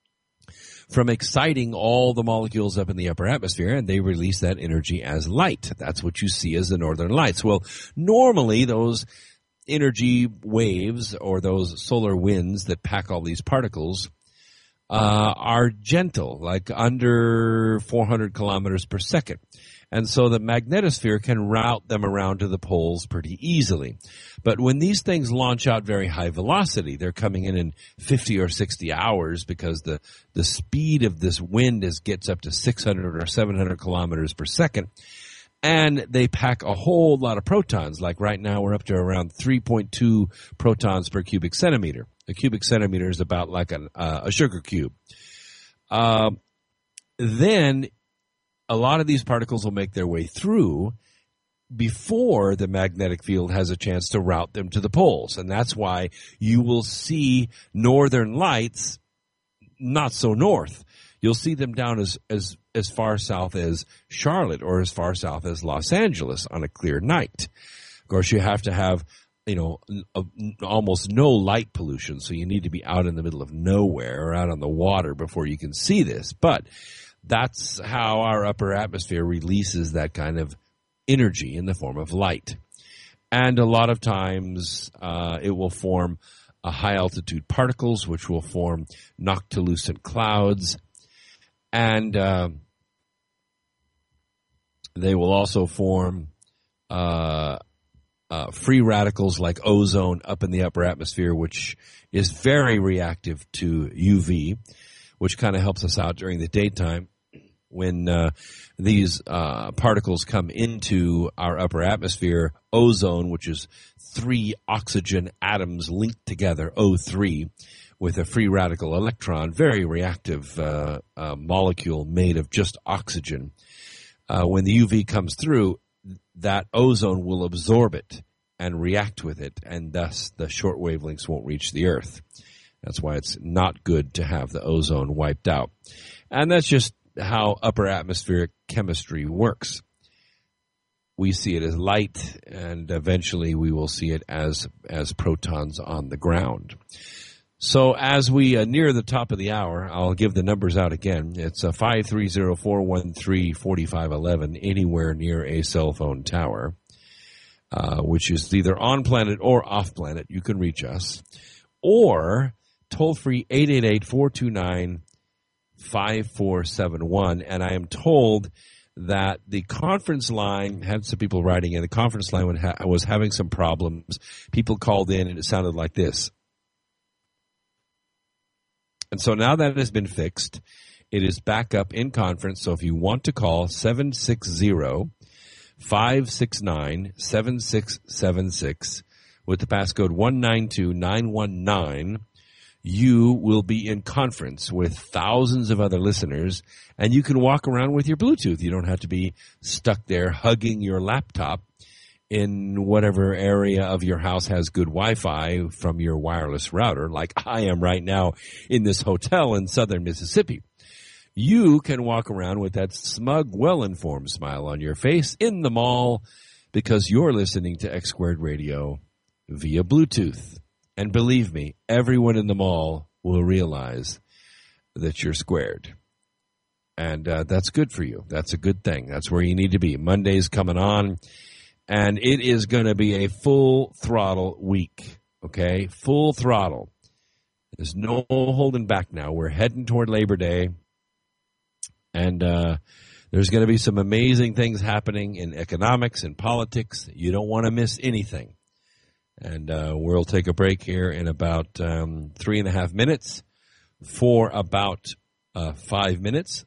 from exciting all the molecules up in the upper atmosphere, and they release that energy as light. That's what you see as the northern lights. Well, normally those energy waves, or those solar winds that pack all these particles, Uh, are gentle, like under four hundred kilometers per second. And so the magnetosphere can route them around to the poles pretty easily. But when these things launch out very high velocity, they're coming in in fifty or sixty hours, because the, the speed of this wind is, gets up to six hundred or seven hundred kilometers per second. And they pack a whole lot of protons. Like right now we're up to around three point two protons per cubic centimeter. A cubic centimeter is about like an, uh, a sugar cube. Uh, then a lot of these particles will make their way through before the magnetic field has a chance to route them to the poles. And that's why you will see northern lights not so north. You'll see them down as, as, as far south as Charlotte, or as far south as Los Angeles on a clear night. Of course, you have to have, you know, a, almost no light pollution, so you need to be out in the middle of nowhere or out on the water before you can see this. But that's how our upper atmosphere releases that kind of energy in the form of light. And a lot of times uh, it will form uh, high-altitude particles, which will form noctilucent clouds. And uh, they will also form uh, uh, free radicals like ozone up in the upper atmosphere, which is very reactive to U V, which kind of helps us out during the daytime. When uh, these uh, particles come into our upper atmosphere, ozone, which is three oxygen atoms linked together, O three, with a free radical electron, very reactive uh, uh, molecule made of just oxygen. Uh, when the U V comes through, that ozone will absorb it and react with it, and thus the short wavelengths won't reach the Earth. That's why it's not good to have the ozone wiped out. And that's just how upper atmospheric chemistry works. We see it as light, and eventually we will see it as as protons on the ground. So as we uh, near the top of the hour, I'll give the numbers out again. It's uh, five three zero, four one three, four five one one anywhere near a cell phone tower, uh, which is either on planet or off planet. You can reach us. Or toll-free eight eight eight, four two nine, five four seven one. And I am told that the conference line, had some people writing in, the conference line was having some problems. People called in and it sounded like this. And so now that it has been fixed, it is back up in conference. So if you want to call seven six zero, five six nine, seven six seven six with the passcode one nine two nine one nine, you will be in conference with thousands of other listeners, and you can walk around with your Bluetooth. You don't have to be stuck there hugging your laptop in whatever area of your house has good Wi-Fi from your wireless router, like I am right now in this hotel in southern Mississippi. You can walk around with that smug, well-informed smile on your face in the mall because you're listening to X Squared Radio via Bluetooth. And believe me, everyone in the mall will realize that you're squared. And uh, that's good for you. That's a good thing. That's where you need to be. Monday's coming on, and it is going to be a full throttle week, okay? Full throttle. There's no holding back now. We're heading toward Labor Day, and uh, there's going to be some amazing things happening in economics and politics. You don't want to miss anything. And uh, we'll take a break here in about um, three and a half minutes for about uh, five minutes.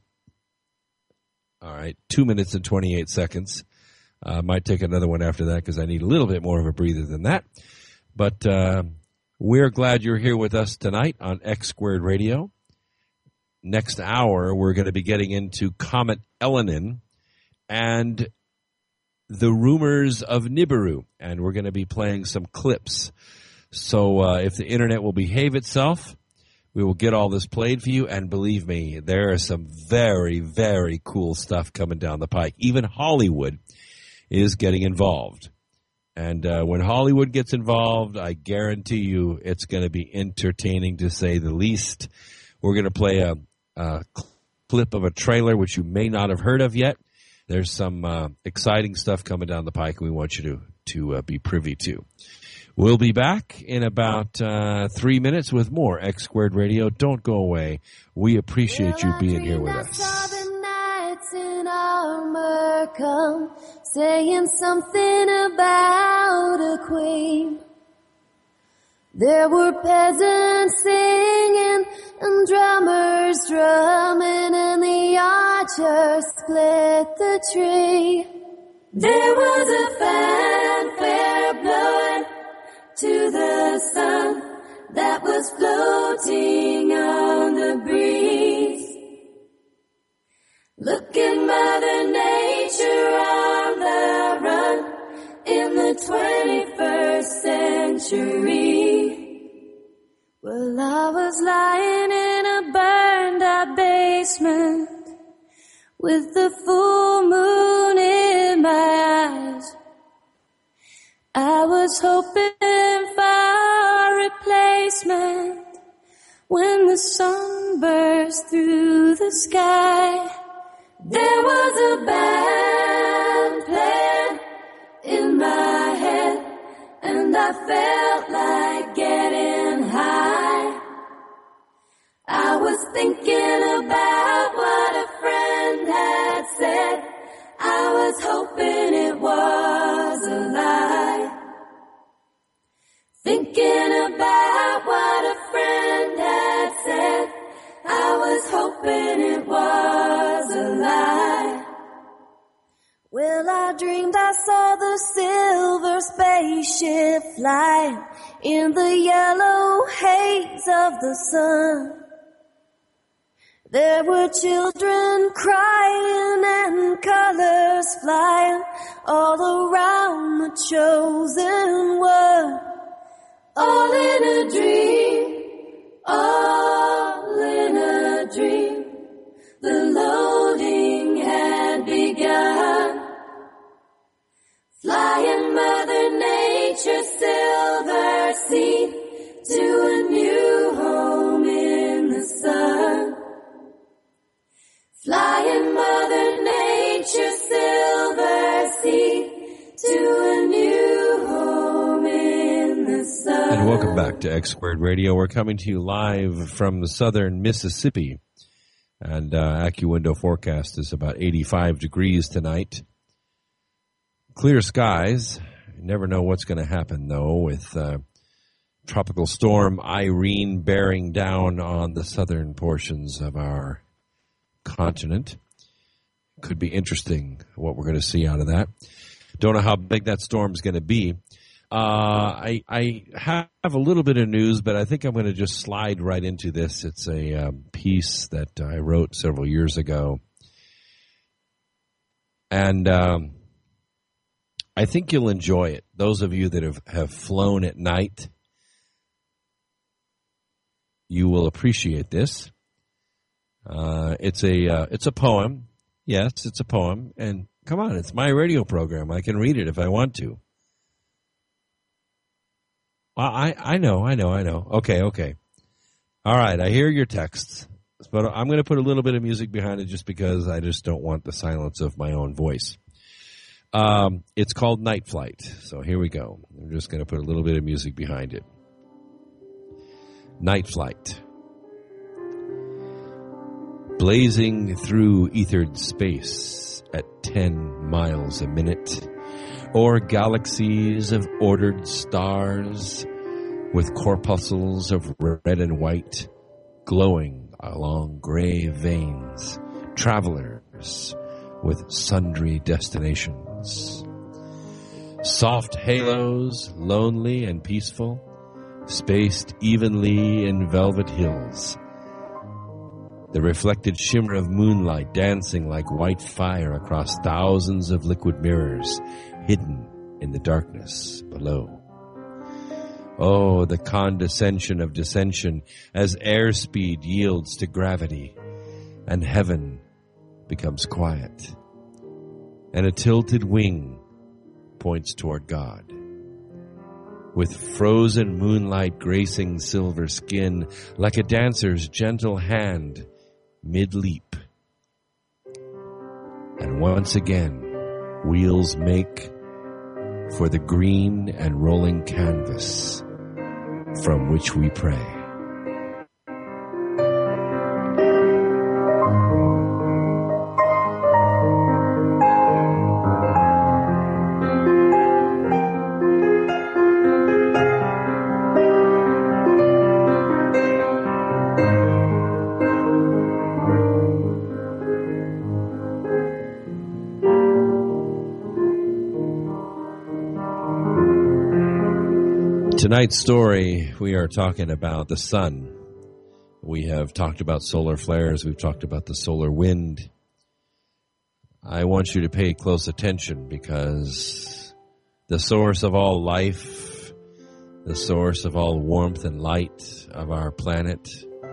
All right, two minutes and twenty-eight seconds. Uh, might take another one after that because I need a little bit more of a breather than that. But uh, we're glad you're here with us tonight on X Squared Radio. Next hour, we're going to be getting into Comet Elenin and the rumors of Nibiru, and we're going to be playing some clips. So uh, if the internet will behave itself, we will get all this played for you, and believe me, there is some very, very cool stuff coming down the pike. Even Hollywood is getting involved. And uh, when Hollywood gets involved, I guarantee you it's going to be entertaining to say the least. We're going to play a, a clip of a trailer which you may not have heard of yet. There's some uh, exciting stuff coming down the pike we want you to, to uh, be privy to. We'll be back in about uh, three minutes with more X Squared Radio. Don't go away. We appreciate you being here with us. The knights in armor come, saying something about a queen. There were peasants singing and drummers drumming, and the archers split the tree. There was a fanfare blowing to the sun that was floating on the breeze. Look at Mother Nature on the run in the twenty-first century. Well, I was lying in a burned out basement with the full moon in my eyes. I was hoping for a replacement when the sun burst through the sky. There was a band playing in my head, and I felt like getting high. I was thinking about what a friend had said. I was hoping it was a lie. Thinking about what a friend had said. I was hoping it was a lie. Well, I dreamed I saw the silver spaceship flying in the yellow haze of the sun. There were children crying and colors flying all around the chosen one. All in a dream, all in a dream. The loading had begun. Flying Mother Nature's silver seed to a new home in the sun. Flying Mother Nature's silver seed to a new home in the sun. And welcome back to X Squared Radio. We're coming to you live from southern Mississippi. And uh, AccuWindow forecast is about eighty-five degrees tonight. Clear skies. You never know what's going to happen, though, with uh, Tropical Storm Irene bearing down on the southern portions of our continent. Could be interesting what we're going to see out of that. Don't know how big that storm's going to be. Uh, I, I have a little bit of news, but I think I'm going to just slide right into this. It's a um, piece that I wrote several years ago. And um, I think you'll enjoy it. Those of you that have, have flown at night, you will appreciate this. Uh, it's a uh, it's a poem. Yes, it's a poem. And come on, it's my radio program. I can read it if I want to. Well, I, I know, I know, I know. Okay, okay. All right, I hear your texts. but I'm going to put a little bit of music behind it just because I just don't want the silence of my own voice. Um, it's called Night Flight. So here we go. I'm just going to put a little bit of music behind it. Night Flight. Blazing through ethered space at ten miles a minute, or galaxies of ordered stars with corpuscles of red and white glowing along gray veins, travelers with sundry destinations. Soft halos, lonely and peaceful, spaced evenly in velvet hills. The reflected shimmer of moonlight dancing like white fire across thousands of liquid mirrors hidden in the darkness below. Oh, the condescension of dissension as airspeed yields to gravity and heaven becomes quiet and a tilted wing points toward God. With frozen moonlight gracing silver skin like a dancer's gentle hand mid-leap. And once again, wheels make for the green and rolling canvas from which we pray. Tonight's story, we are talking about the sun. We have talked about solar flares. We've talked about the solar wind. I want you to pay close attention because the source of all life, the source of all warmth and light of our planet,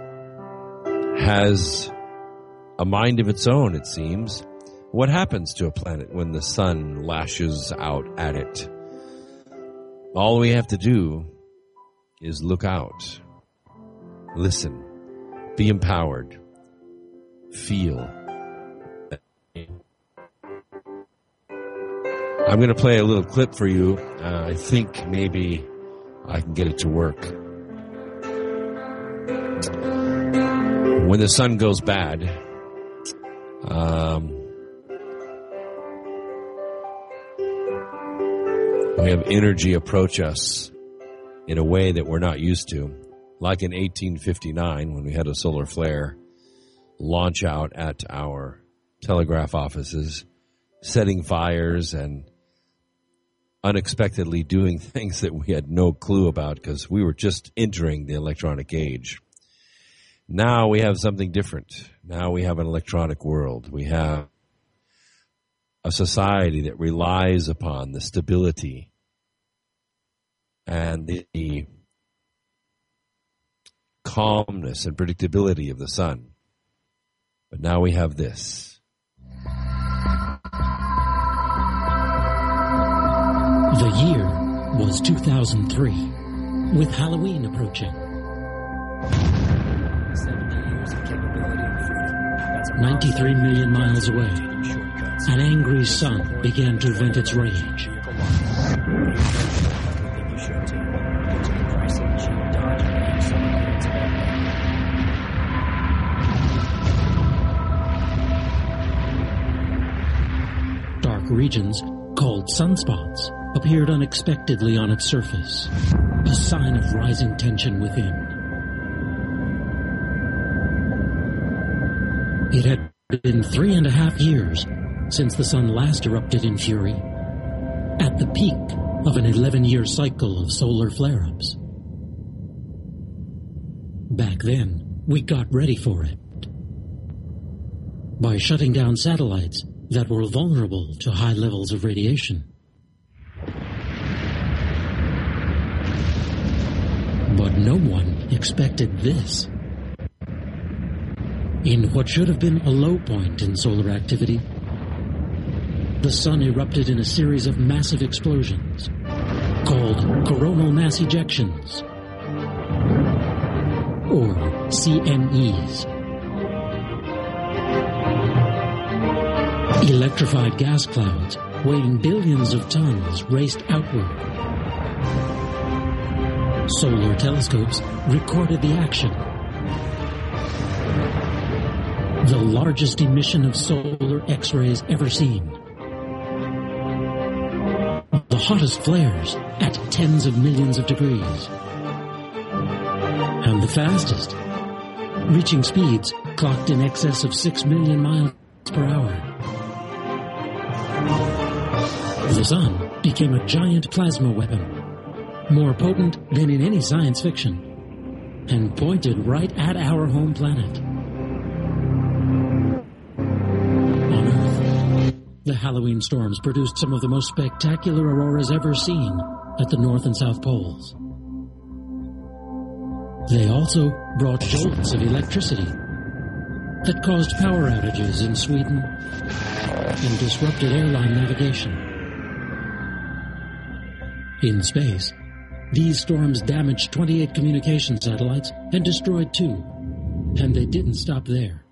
has a mind of its own, it seems. What happens to a planet when the sun lashes out at it? All we have to do is look out, listen, be empowered, feel. I'm going to play a little clip for you. Uh, I think maybe I can get it to work. When the sun goes bad, um, we have energy approach us in a way that we're not used to. Like in eighteen fifty-nine, when we had a solar flare launch out at our telegraph offices, setting fires and unexpectedly doing things that we had no clue about because we were just entering the electronic age. Now we have something different. Now we have an electronic world. We have a society that relies upon the stability and the calmness and predictability of the sun. But now we have this. The year was two thousand three, with Halloween approaching. ninety-three million miles away, an angry sun began to vent its rage. Dark regions, called sunspots, appeared unexpectedly on its surface, a sign of rising tension within. It had been three and a half years since the sun last erupted in fury, at the peak of an eleven-year cycle of solar flare-ups. Back then, we got ready for it by shutting down satellites that were vulnerable to high levels of radiation. But no one expected this. In what should have been a low point in solar activity, the sun erupted in a series of massive explosions called coronal mass ejections, or C M Es. Electrified gas clouds weighing billions of tons raced outward. Solar telescopes recorded the action. The largest emission of solar X-rays ever seen. The hottest flares at tens of millions of degrees. And the fastest, reaching speeds clocked in excess of six million miles per hour. The sun became a giant plasma weapon, more potent than in any science fiction, and pointed right at our home planet. On Earth, the Halloween storms produced some of the most spectacular auroras ever seen at the North and South Poles. They also brought jolts of electricity that caused power outages in Sweden and disrupted airline navigation. In space, these storms damaged twenty-eight communication satellites and destroyed two, and they didn't stop there.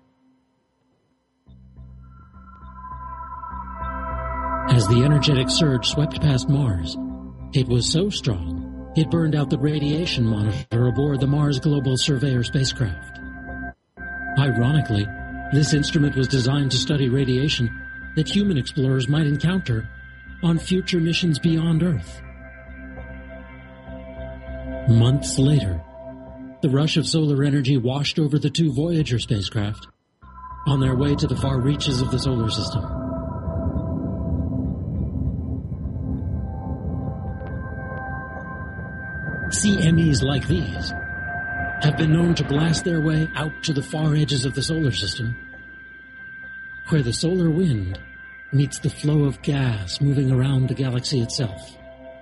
As the energetic surge swept past Mars, it was so strong, it burned out the radiation monitor aboard the Mars Global Surveyor spacecraft. Ironically, this instrument was designed to study radiation that human explorers might encounter on future missions beyond Earth. Months later, the rush of solar energy washed over the two Voyager spacecraft on their way to the far reaches of the solar system. C M Es like these have been known to blast their way out to the far edges of the solar system, where the solar wind meets the flow of gas moving around the galaxy itself.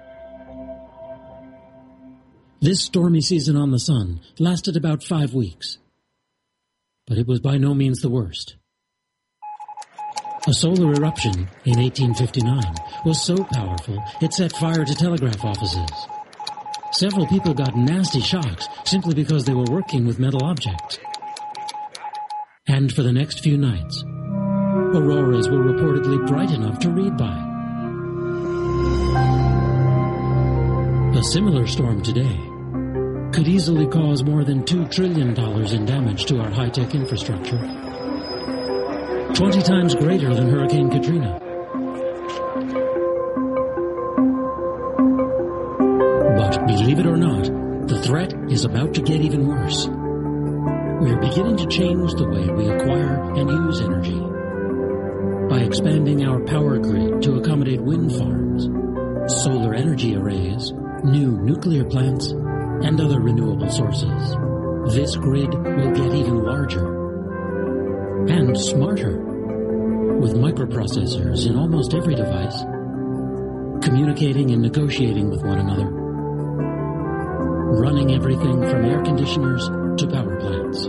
This stormy season on the Sun lasted about five weeks, but it was by no means the worst. A solar eruption in eighteen fifty-nine was so powerful it set fire to telegraph offices. Several people got nasty shocks simply because they were working with metal objects. And for the next few nights, auroras were reportedly bright enough to read by. A similar storm today could easily cause more than two trillion dollars in damage to our high-tech infrastructure, twenty times greater than Hurricane Katrina. But believe it or not, the threat is about to get even worse. We're beginning to change the way we acquire and use energy by expanding our power grid to accommodate wind farms, solar energy arrays, new nuclear plants, and other renewable sources. This grid will get even larger and smarter, with microprocessors in almost every device, communicating and negotiating with one another, running everything from air conditioners to power plants.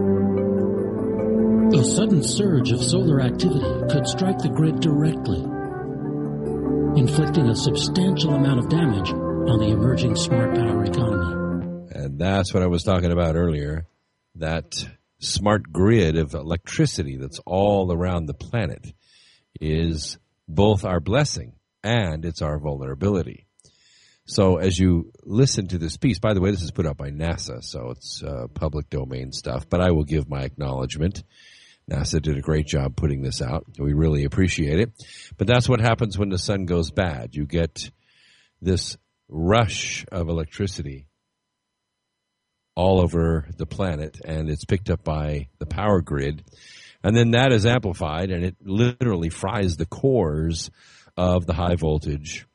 A sudden surge of solar activity could strike the grid directly, inflicting a substantial amount of damage on the emerging smart power economy. And that's what I was talking about earlier, that smart grid of electricity that's all around the planet is both our blessing and it's our vulnerability. So as you listen to this piece, by the way, this is put out by NASA, so it's uh, public domain stuff, but I will give my acknowledgement. NASA did a great job putting this out. We really appreciate it. But that's what happens when the sun goes bad. You get this rush of electricity all over the planet, and it's picked up by the power grid. And then that is amplified, and it literally fries the cores of the high voltage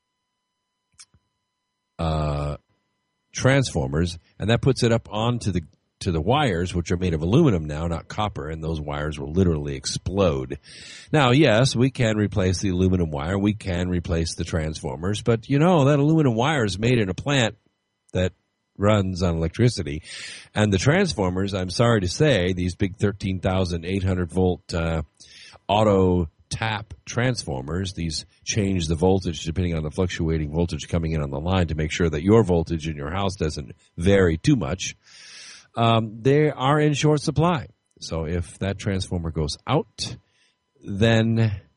uh, transformers, and that puts it up onto the to the wires, which are made of aluminum now, not copper, and those wires will literally explode. Now, yes, we can replace the aluminum wire. We can replace the transformers, but, you know, that aluminum wire is made in a plant that runs on electricity. And the transformers, I'm sorry to say, these big thirteen thousand eight hundred volt uh, auto tap transformers, these change the voltage depending on the fluctuating voltage coming in on the line to make sure that your voltage in your house doesn't vary too much. Um, they are in short supply. So if that transformer goes out, then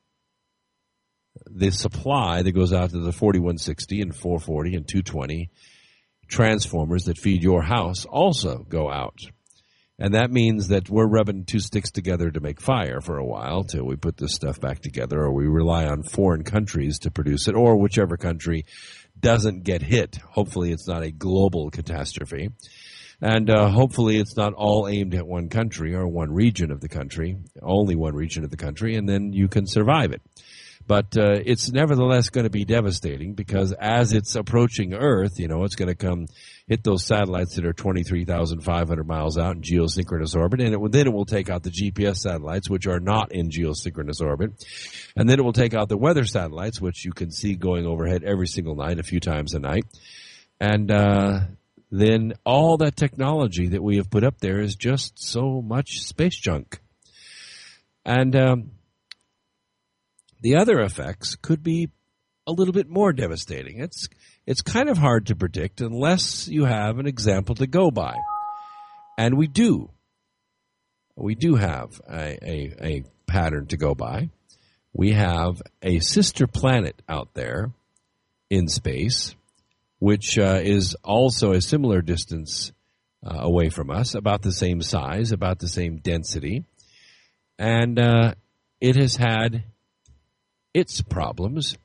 the supply that goes out to the forty-one sixty and four forty and two twenty transformers that feed your house also go out. And that means that we're rubbing two sticks together to make fire for a while till we put this stuff back together, or we rely on foreign countries to produce it, or whichever country doesn't get hit. Hopefully it's not a global catastrophe. And uh, hopefully it's not all aimed at one country or one region of the country, only one region of the country, and then you can survive it. But uh, it's nevertheless going to be devastating because as it's approaching Earth, you know, it's going to come hit those satellites that are twenty-three thousand five hundred miles out in geosynchronous orbit, and it will, then it will take out the G P S satellites, which are not in geosynchronous orbit, and then it will take out the weather satellites, which you can see going overhead every single night, a few times a night, and uh, then all that technology that we have put up there is just so much space junk. And um, the other effects could be a little bit more devastating. It's it's kind of hard to predict unless you have an example to go by. And we do. We do have a, a, a pattern to go by. We have a sister planet out there in space, which uh, is also a similar distance uh, away from us, about the same size, about the same density. And uh, it has had its problems.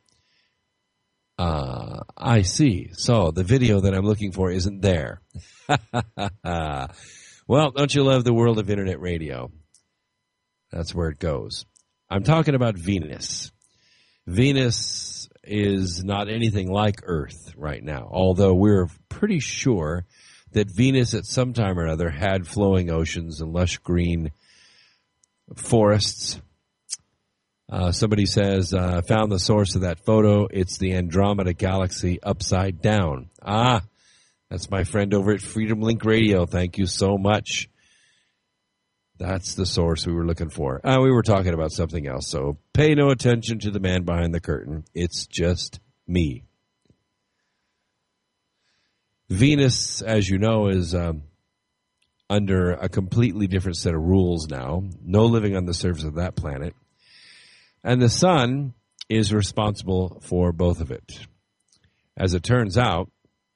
Uh, I see. So the video that I'm looking for isn't there. Well, don't you love the world of internet radio? That's where it goes. I'm talking about Venus. Venus is not anything like Earth right now, although we're pretty sure that Venus at some time or other had flowing oceans and lush green forests. Uh, somebody says, uh, found the source of that photo. It's the Andromeda Galaxy upside down. Ah, that's my friend over at Freedom Link Radio. Thank you so much. That's the source we were looking for. Uh, we were talking about something else, so pay no attention to the man behind the curtain. It's just me. Venus, as you know, is um, under a completely different set of rules now. No living on the surface of that planet. And the sun is responsible for both of it. As it turns out,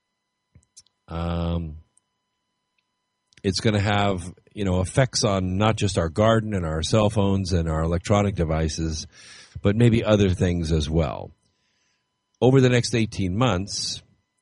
um, it's going to have, you know, effects on not just our garden and our cell phones and our electronic devices, but maybe other things as well. Over the next eighteen months,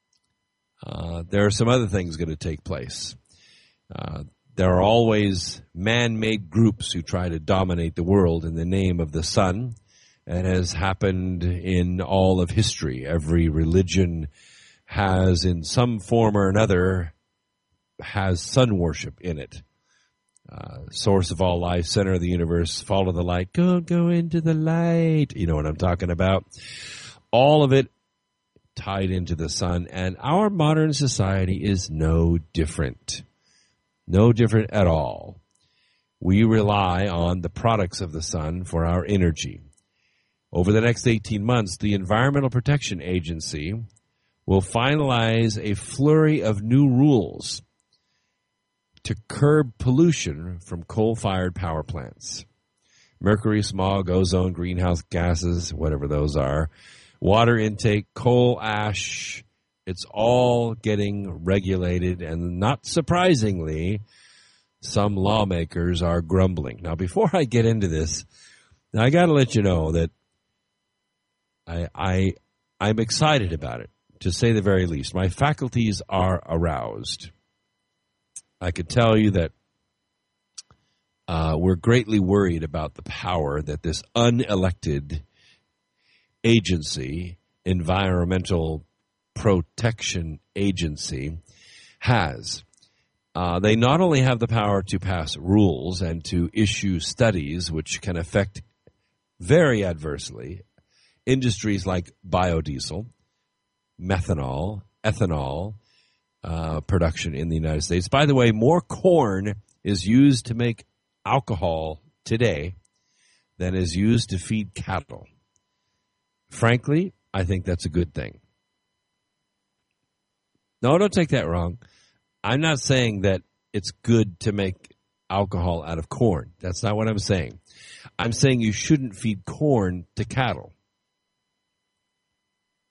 uh, there are some other things going to take place. Uh, there are always man-made groups who try to dominate the world in the name of the sun. It has happened in all of history. Every religion has, in some form or another, has sun worship in it. Uh, source of all life, center of the universe, follow the light, go, go into the light. You know what I'm talking about. All of it tied into the sun, and our modern society is no different. No different at all. We rely on the products of the sun for our energy. Over the next eighteen months, the Environmental Protection Agency will finalize a flurry of new rules to curb pollution from coal-fired power plants. Mercury, smog, ozone, greenhouse gases, whatever those are, water intake, coal ash, it's all getting regulated, and not surprisingly, some lawmakers are grumbling. Now, before I get into this, I got to let you know that I, I, I'm excited about it, to say the very least. My faculties are aroused. I could tell you that uh, we're greatly worried about the power that this unelected agency, Environmental Protection Agency, has. Uh, they not only have the power to pass rules and to issue studies which can affect very adversely industries like biodiesel, methanol, ethanol uh, production in the United States. By the way, more corn is used to make alcohol today than is used to feed cattle. Frankly, I think that's a good thing. No, don't take that wrong. I'm not saying that it's good to make alcohol out of corn. That's not what I'm saying. I'm saying you shouldn't feed corn to cattle.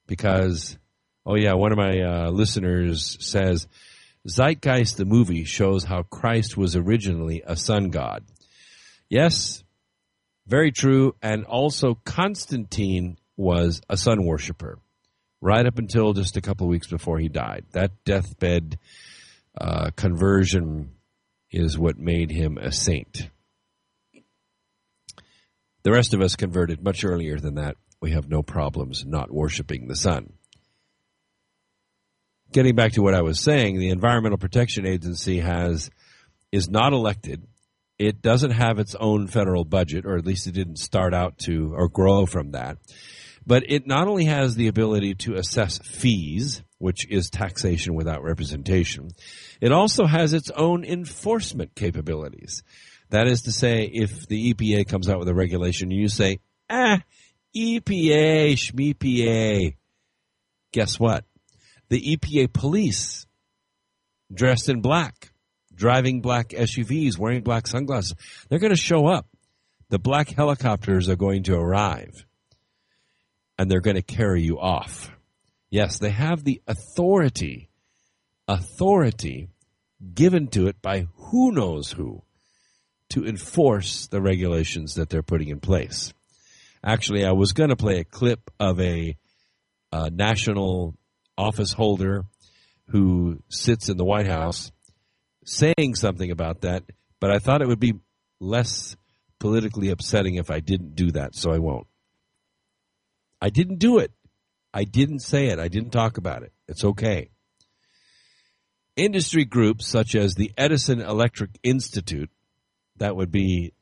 because, oh yeah, one of my uh, listeners says, Zeitgeist the movie shows how Christ was originally a sun god. Yes, very true, and also Constantine was a sun worshiper, right up until just a couple of weeks before he died. That deathbed uh, conversion is what made him a saint. The rest of us converted much earlier than that. We have no problems not worshiping the sun. Getting back to what I was saying, the Environmental Protection Agency has is not elected. It doesn't have its own federal budget, or at least it didn't start out to or grow from that. But it not only has the ability to assess fees, which is taxation without representation, it also has its own enforcement capabilities. That is to say, if the E P A comes out with a regulation and you say, ah, E P A, schmeepa, guess what? The E P A police, dressed in black, driving black S U Vs, wearing black sunglasses, they're going to show up. The black helicopters are going to arrive, and they're going to carry you off. Yes, they have the authority, authority given to it by who knows who, to enforce the regulations that they're putting in place. Actually, I was going to play a clip of a, a national office holder who sits in the White House saying something about that, but I thought it would be less politically upsetting if I didn't do that, so I won't. I didn't do it. I didn't say it. I didn't talk about it. It's okay. Industry groups such as the Edison Electric Institute, that would be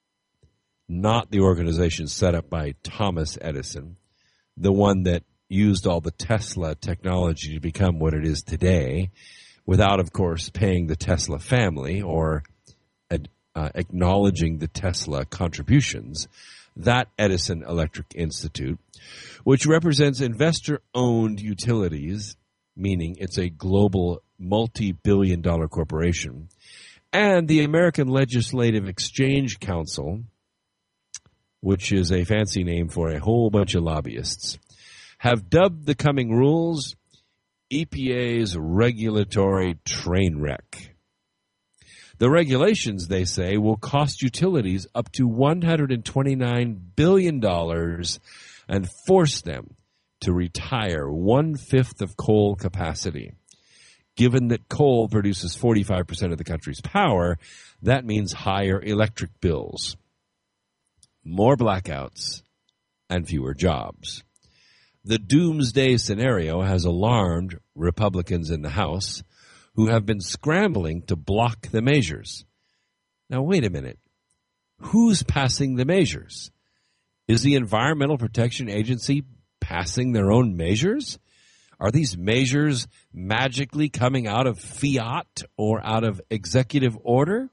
not the organization set up by Thomas Edison, the one that used all the Tesla technology to become what it is today, without, of course, paying the Tesla family or uh, acknowledging the Tesla contributions. That Edison Electric Institute, which represents investor-owned utilities, meaning it's a global multi-billion dollar corporation, and the American Legislative Exchange Council, which is a fancy name for a whole bunch of lobbyists, have dubbed the coming rules E P A's regulatory train wreck. The regulations, they say, will cost utilities up to one hundred twenty-nine billion dollars and force them to retire one-fifth of coal capacity. Given that coal produces forty-five percent of the country's power, that means higher electric bills, more blackouts, and fewer jobs. The doomsday scenario has alarmed Republicans in the House, who have been scrambling to block the measures. Now, wait a minute. Who's passing the measures? Is the Environmental Protection Agency passing their own measures? Are these measures magically coming out of fiat or out of executive order?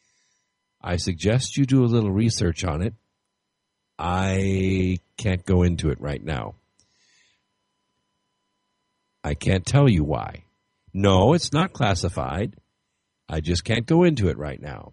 I suggest you do a little research on it. I can't go into it right now. I can't tell you why. No, it's not classified. I just can't go into it right now.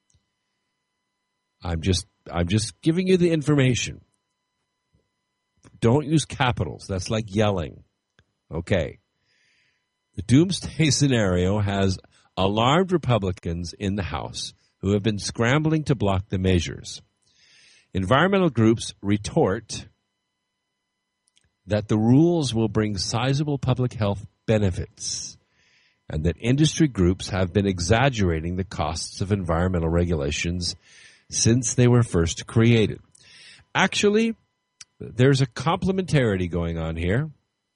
I'm just I'm just giving you the information. Don't use capitals. That's like yelling. Okay. The doomsday scenario has alarmed Republicans in the House who have been scrambling to block the measures. Environmental groups retort that the rules will bring sizable public health benefits and that industry groups have been exaggerating the costs of environmental regulations since they were first created. Actually, there's a complementarity going on here.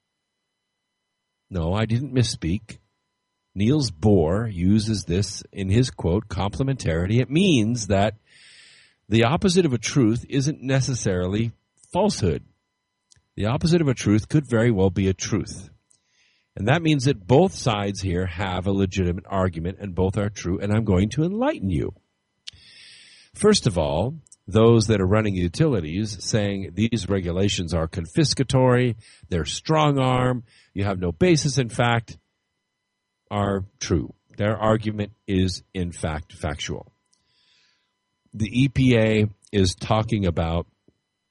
No, I didn't misspeak. Niels Bohr uses this in his quote, complementarity. It means that the opposite of a truth isn't necessarily falsehood. The opposite of a truth could very well be a truth. And that means that both sides here have a legitimate argument and both are true, and I'm going to enlighten you. First of all, those that are running utilities saying these regulations are confiscatory, they're strong-arm, you have no basis in fact, are true. Their argument is, in fact, factual. The E P A is talking about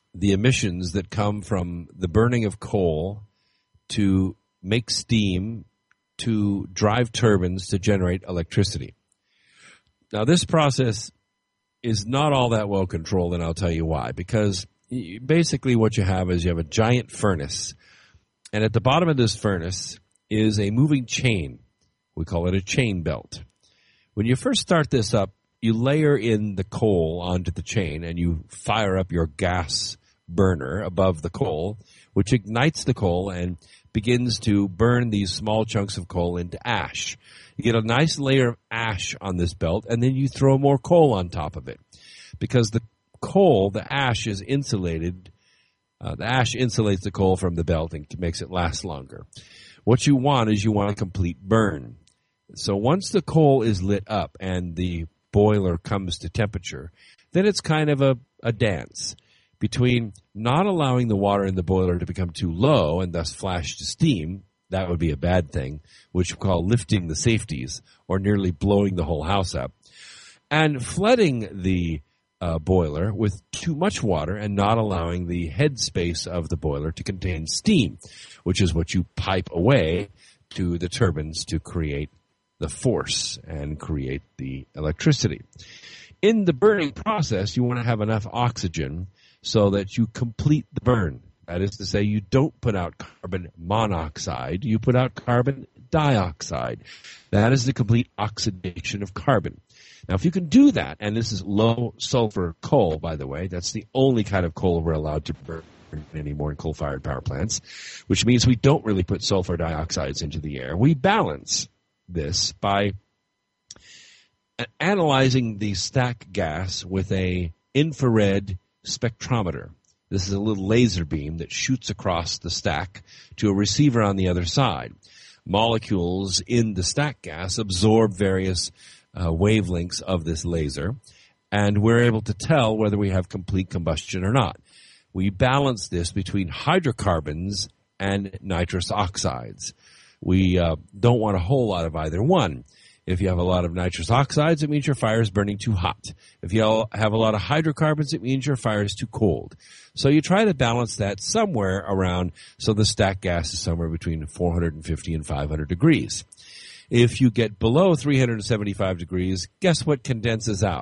the emissions that come from the burning of coal to make steam to drive turbines to generate electricity. Now, this process is not all that well controlled, and I'll tell you why. Because basically what you have is you have a giant furnace, and at the bottom of this furnace is a moving chain. We call it a chain belt. When you first start this up, you layer in the coal onto the chain, and you fire up your gas burner above the coal, which ignites the coal and begins to burn these small chunks of coal into ash. You get a nice layer of ash on this belt, and then you throw more coal on top of it. Because the coal, the ash is insulated. Uh, the ash insulates the coal from the belt and makes it last longer. What you want is you want a complete burn. So once the coal is lit up and the boiler comes to temperature, then it's kind of a, a dance between not allowing the water in the boiler to become too low and thus flash to steam. That would be a bad thing, which we call lifting the safeties or nearly blowing the whole house up, and flooding the uh, boiler with too much water and not allowing the head space of the boiler to contain steam, which is what you pipe away to the turbines to create the force and create the electricity. In the burning process, you want to have enough oxygen so that you complete the burn. That is to say, you don't put out carbon monoxide, you put out carbon dioxide. That is the complete oxidation of carbon. Now, if you can do that, and this is low sulfur coal, by the way, that's the only kind of coal we're allowed to burn anymore in coal-fired power plants, which means we don't really put sulfur dioxides into the air. We balance this by analyzing the stack gas with a infrared spectrometer. This is a little laser beam that shoots across the stack to a receiver on the other side. Molecules in the stack gas absorb various uh, wavelengths of this laser, and we're able to tell whether we have complete combustion or not. We balance this between hydrocarbons and nitrous oxides. We uh, don't want a whole lot of either one. If you have a lot of nitrous oxides, it means your fire is burning too hot. If you have a lot of hydrocarbons, it means your fire is too cold. So you try to balance that somewhere around, so the stack gas is somewhere between four hundred fifty and five hundred degrees. If you get below three hundred seventy-five degrees, guess what condenses out?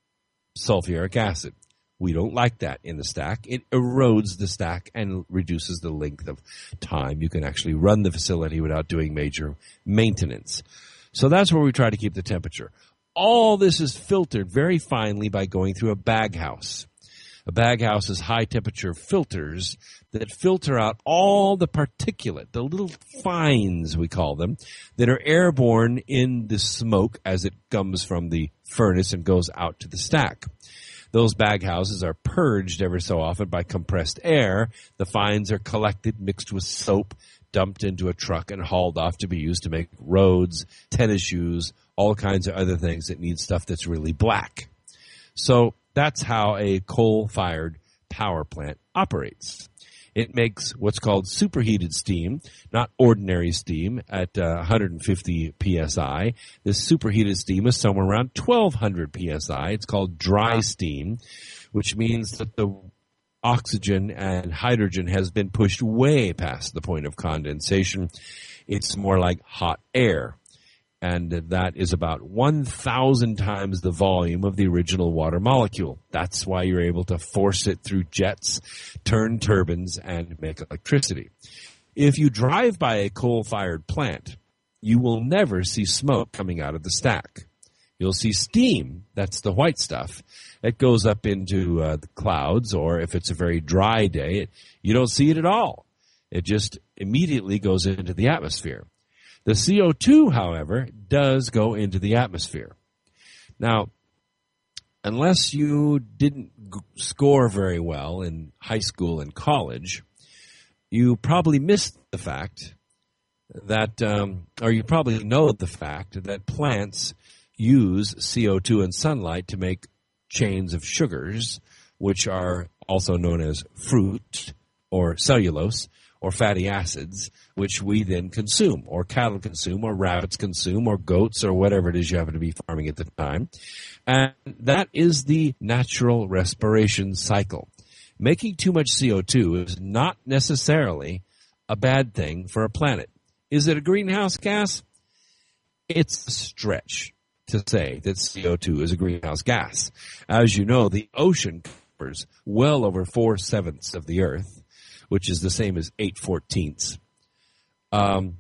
Sulfuric acid. We don't like that in the stack. It erodes the stack and reduces the length of time you can actually run the facility without doing major maintenance. So that's where we try to keep the temperature. All this is filtered very finely by going through a baghouse. A baghouse is high-temperature filters that filter out all the particulate, the little fines, we call them, that are airborne in the smoke as it comes from the furnace and goes out to the stack. Those baghouses are purged every so often by compressed air. The fines are collected, mixed with soap, dumped into a truck, and hauled off to be used to make roads, tennis shoes, all kinds of other things that need stuff that's really black. So that's how a coal-fired power plant operates. It makes what's called superheated steam, not ordinary steam, at uh, one hundred fifty P S I. This superheated steam is somewhere around twelve hundred P S I. It's called dry steam, which means that the oxygen and hydrogen has been pushed way past the point of condensation. It's more like hot air. And that is about one thousand times the volume of the original water molecule. That's why you're able to force it through jets, turn turbines, and make electricity. If you drive by a coal-fired plant, you will never see smoke coming out of the stack. You'll see steam, that's the white stuff. It goes up into uh, the clouds, or if it's a very dry day, it, you don't see it at all. It just immediately goes into the atmosphere. The C O two, however, does go into the atmosphere. Now, unless you didn't g- score very well in high school and college, you probably missed the fact that, um, or you probably know the fact that plants use C O two and sunlight to make chains of sugars, which are also known as fruit or cellulose or fatty acids, which we then consume, or cattle consume, or rabbits consume, or goats, or whatever it is you happen to be farming at the time. And that is the natural respiration cycle. Making too much C O two is not necessarily a bad thing for a planet. Is it a greenhouse gas? It's a stretch to say that C O two is a greenhouse gas. As you know, the ocean covers well over four-sevenths of the Earth, which is the same as eight fourteenths. Um,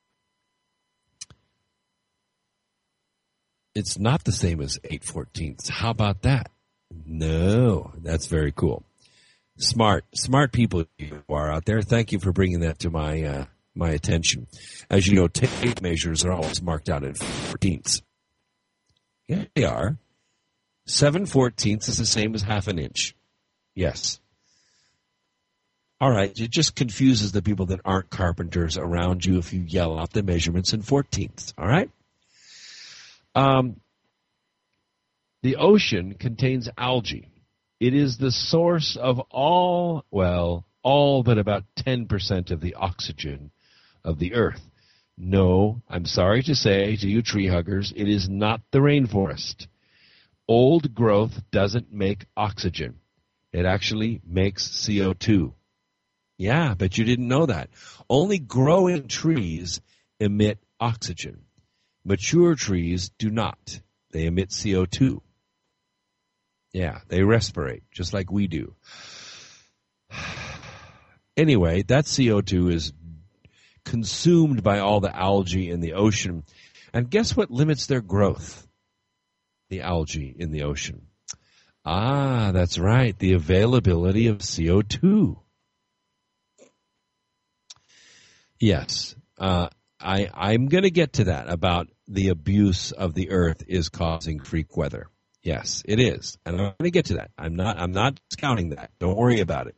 it's not the same as eight fourteenths. How about that? No, that's very cool. Smart, smart people you are out there. Thank you for bringing that to my uh, my attention. As you know, tape measures are always marked out in fourteenths. Yeah, they are. Seven fourteenths is the same as half an inch. Yes. All right, it just confuses the people that aren't carpenters around you if you yell out the measurements in fourteenths. All right. Um, the ocean contains algae. It is the source of all, well, all but about ten percent of the oxygen of the Earth. No, I'm sorry to say to you tree huggers, it is not the rainforest. Old growth doesn't make oxygen. It actually makes C O two. Yeah, but you didn't know that. Only growing trees emit oxygen. Mature trees do not. They emit C O two. Yeah, they respirate, just like we do. Anyway, that C O two is consumed by all the algae in the ocean. And guess what limits their growth? The algae in the ocean. Ah, that's right, the availability of C O two. Yes, uh, I, I'm going to get to that about the abuse of the Earth is causing freak weather. Yes, it is, and I'm going to get to that. I'm not. I'm not discounting that. Don't worry about it.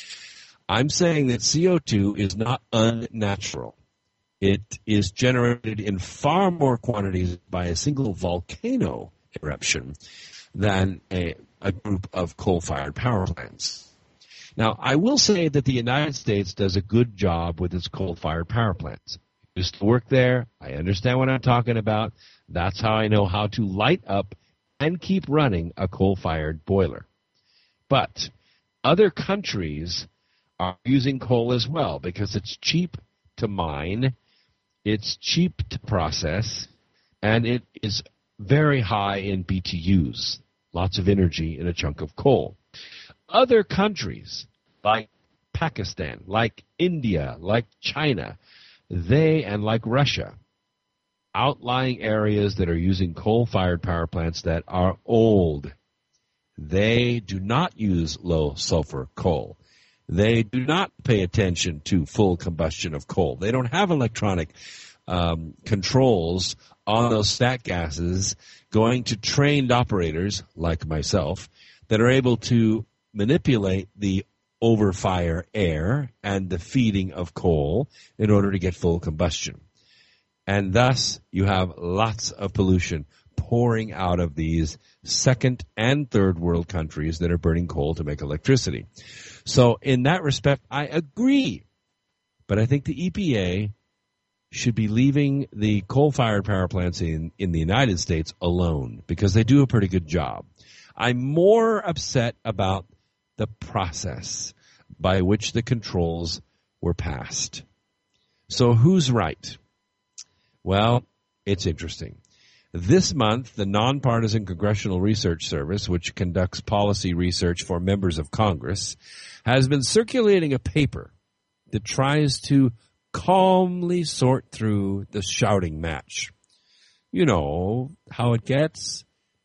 I'm saying that C O two is not unnatural. It is generated in far more quantities by a single volcano eruption than a, a group of coal-fired power plants. Now, I will say that the United States does a good job with its coal-fired power plants. I used to work there. I understand what I'm talking about. That's how I know how to light up and keep running a coal-fired boiler. But other countries are using coal as well because it's cheap to mine, it's cheap to process, and it is very high in B T Us, lots of energy in a chunk of coal. Other countries like Pakistan, like India, like China, they and like Russia, outlying areas that are using coal-fired power plants that are old. They do not use low-sulfur coal. They do not pay attention to full combustion of coal. They don't have electronic um, controls on those stat gases going to trained operators like myself that are able to manipulate the overfire air and the feeding of coal in order to get full combustion. And thus, you have lots of pollution pouring out of these second and third world countries that are burning coal to make electricity. So in that respect, I agree. But I think the E P A should be leaving the coal-fired power plants in, in the United States alone because they do a pretty good job. I'm more upset about the process by which the controls were passed. So who's right? Well, it's interesting. This month, the Nonpartisan Congressional Research Service, which conducts policy research for members of Congress, has been circulating a paper that tries to calmly sort through the shouting match. You know how it gets.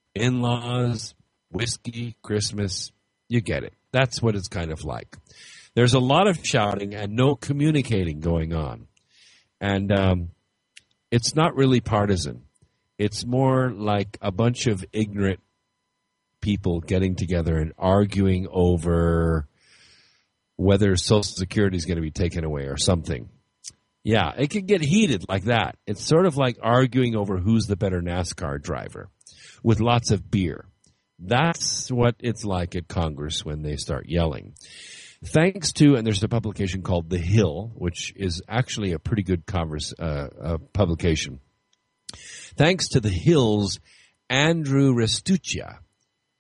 In-laws, whiskey, Christmas, you get it. That's what it's kind of like. There's a lot of shouting and no communicating going on. And um, it's not really partisan. It's more like a bunch of ignorant people getting together and arguing over whether Social Security is going to be taken away or something. Yeah, it can get heated like that. It's sort of like arguing over who's the better NASCAR driver with lots of beer. That's what it's like at Congress when they start yelling. Thanks to, and there's a publication called The Hill, which is actually a pretty good converse, uh, uh, publication. Thanks to The Hill's Andrew Restuccia,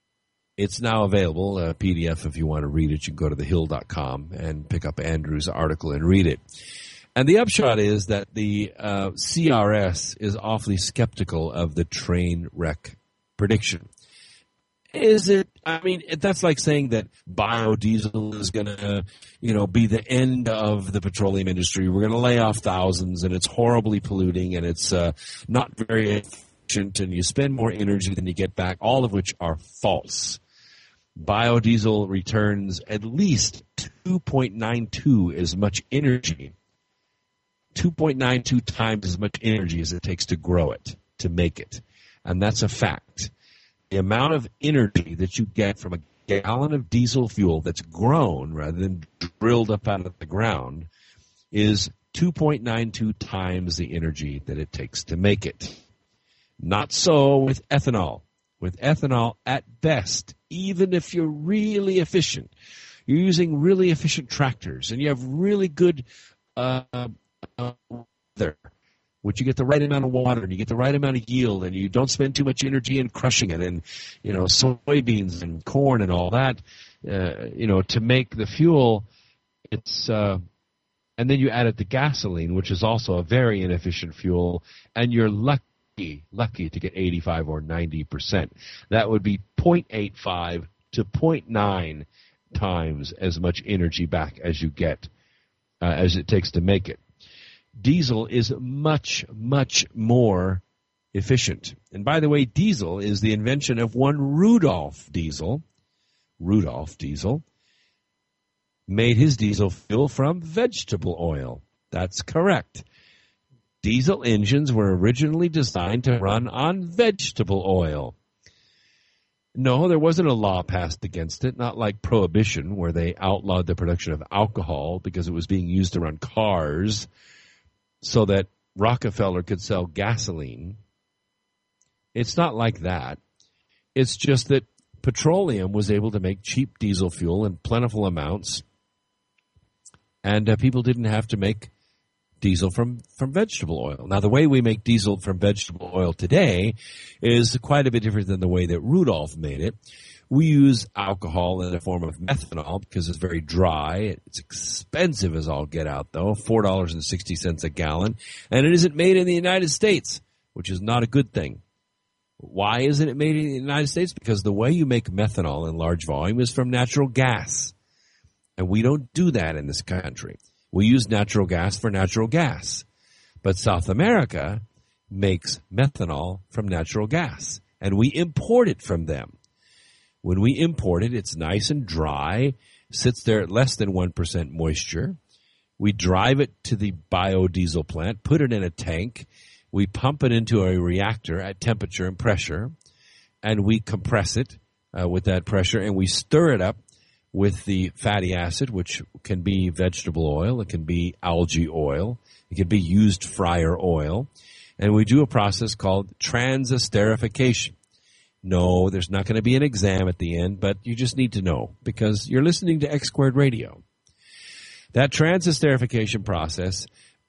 It's now available, a P D F if you want to read it. You can go to the hill dot com and pick up Andrew's article and read it. And the upshot is that the uh, C R S is awfully skeptical of the train wreck prediction. Is it, I mean, that's like saying that biodiesel is going to, you know, be the end of the petroleum industry. We're going to lay off thousands, and it's horribly polluting, and it's uh, not very efficient, and you spend more energy than you get back, all of which are false. Biodiesel returns at least two point nine two as much energy, two point nine two times as much energy as it takes to grow it, to make it. And that's a fact. The amount of energy that you get from a gallon of diesel fuel that's grown rather than drilled up out of the ground is two point nine two times the energy that it takes to make it. Not so with ethanol. With ethanol, at best, even if you're really efficient, you're using really efficient tractors and you have really good uh, uh, weather, which you get the right amount of water and you get the right amount of yield and you don't spend too much energy in crushing it and, you know, soybeans and corn and all that, uh, you know, to make the fuel, it's, uh, and then you add it to gasoline, which is also a very inefficient fuel, and you're lucky, lucky to get eighty-five or ninety percent. That would be zero point eight five to zero point nine times as much energy back as you get, uh, as it takes to make it. Diesel is much, much more efficient. And by the way, diesel is the invention of one Rudolf Diesel. Rudolf Diesel made his diesel fuel from vegetable oil. That's correct. Diesel engines were originally designed to run on vegetable oil. No, there wasn't a law passed against it, not like Prohibition, where they outlawed the production of alcohol because it was being used to run cars, so that Rockefeller could sell gasoline. It's not like that. It's just that petroleum was able to make cheap diesel fuel in plentiful amounts, and uh, people didn't have to make diesel from, from vegetable oil. Now, the way we make diesel from vegetable oil today is quite a bit different than the way that Rudolf made it. We use alcohol in the form of methanol because it's very dry. It's expensive as all get out, though, four dollars and sixty cents a gallon. And it isn't made in the United States, which is not a good thing. Why isn't it made in the United States? Because the way you make methanol in large volume is from natural gas. And we don't do that in this country. We use natural gas for natural gas. But South America makes methanol from natural gas, and we import it from them. When we import it, it's nice and dry, sits there at less than one percent moisture. We drive it to the biodiesel plant, put it in a tank. We pump it into a reactor at temperature and pressure, and we compress it uh, with that pressure, and we stir it up with the fatty acid, which can be vegetable oil. It can be algae oil. It can be used fryer oil. And we do a process called transesterification. No, there's not going to be an exam at the end, but you just need to know because you're listening to X Squared Radio. That transesterification process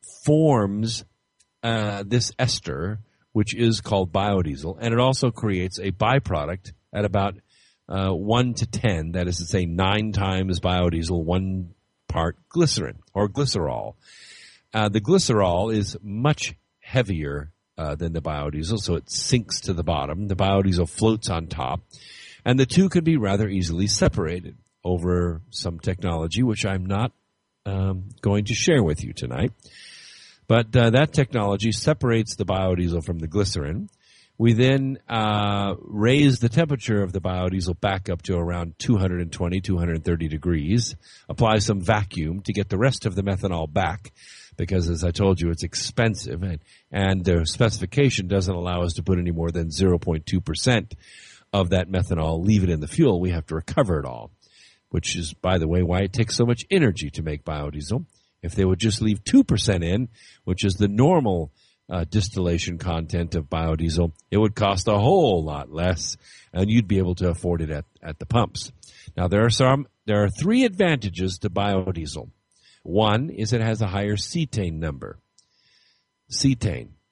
forms uh, this ester, which is called biodiesel, and it also creates a byproduct at about uh, one to ten, that is to say nine times biodiesel, one part glycerin or glycerol. Uh, the glycerol is much heavier Uh, than the biodiesel, so it sinks to the bottom. The biodiesel floats on top, and the two can be rather easily separated over some technology, which I'm not um, going to share with you tonight. But uh, that technology separates the biodiesel from the glycerin. We then uh, raise the temperature of the biodiesel back up to around two hundred twenty, two hundred thirty degrees, apply some vacuum to get the rest of the methanol back, because as I told you, it's expensive, and, and the specification doesn't allow us to put any more than zero point two percent of that methanol, leave it in the fuel. We have to recover it all, which is, by the way, why it takes so much energy to make biodiesel. If they would just leave two percent in, which is the normal uh, distillation content of biodiesel, it would cost a whole lot less, and you'd be able to afford it at, at the pumps. Now, there are some, there are three advantages to biodiesel. One is it has a higher cetane number. Cetane.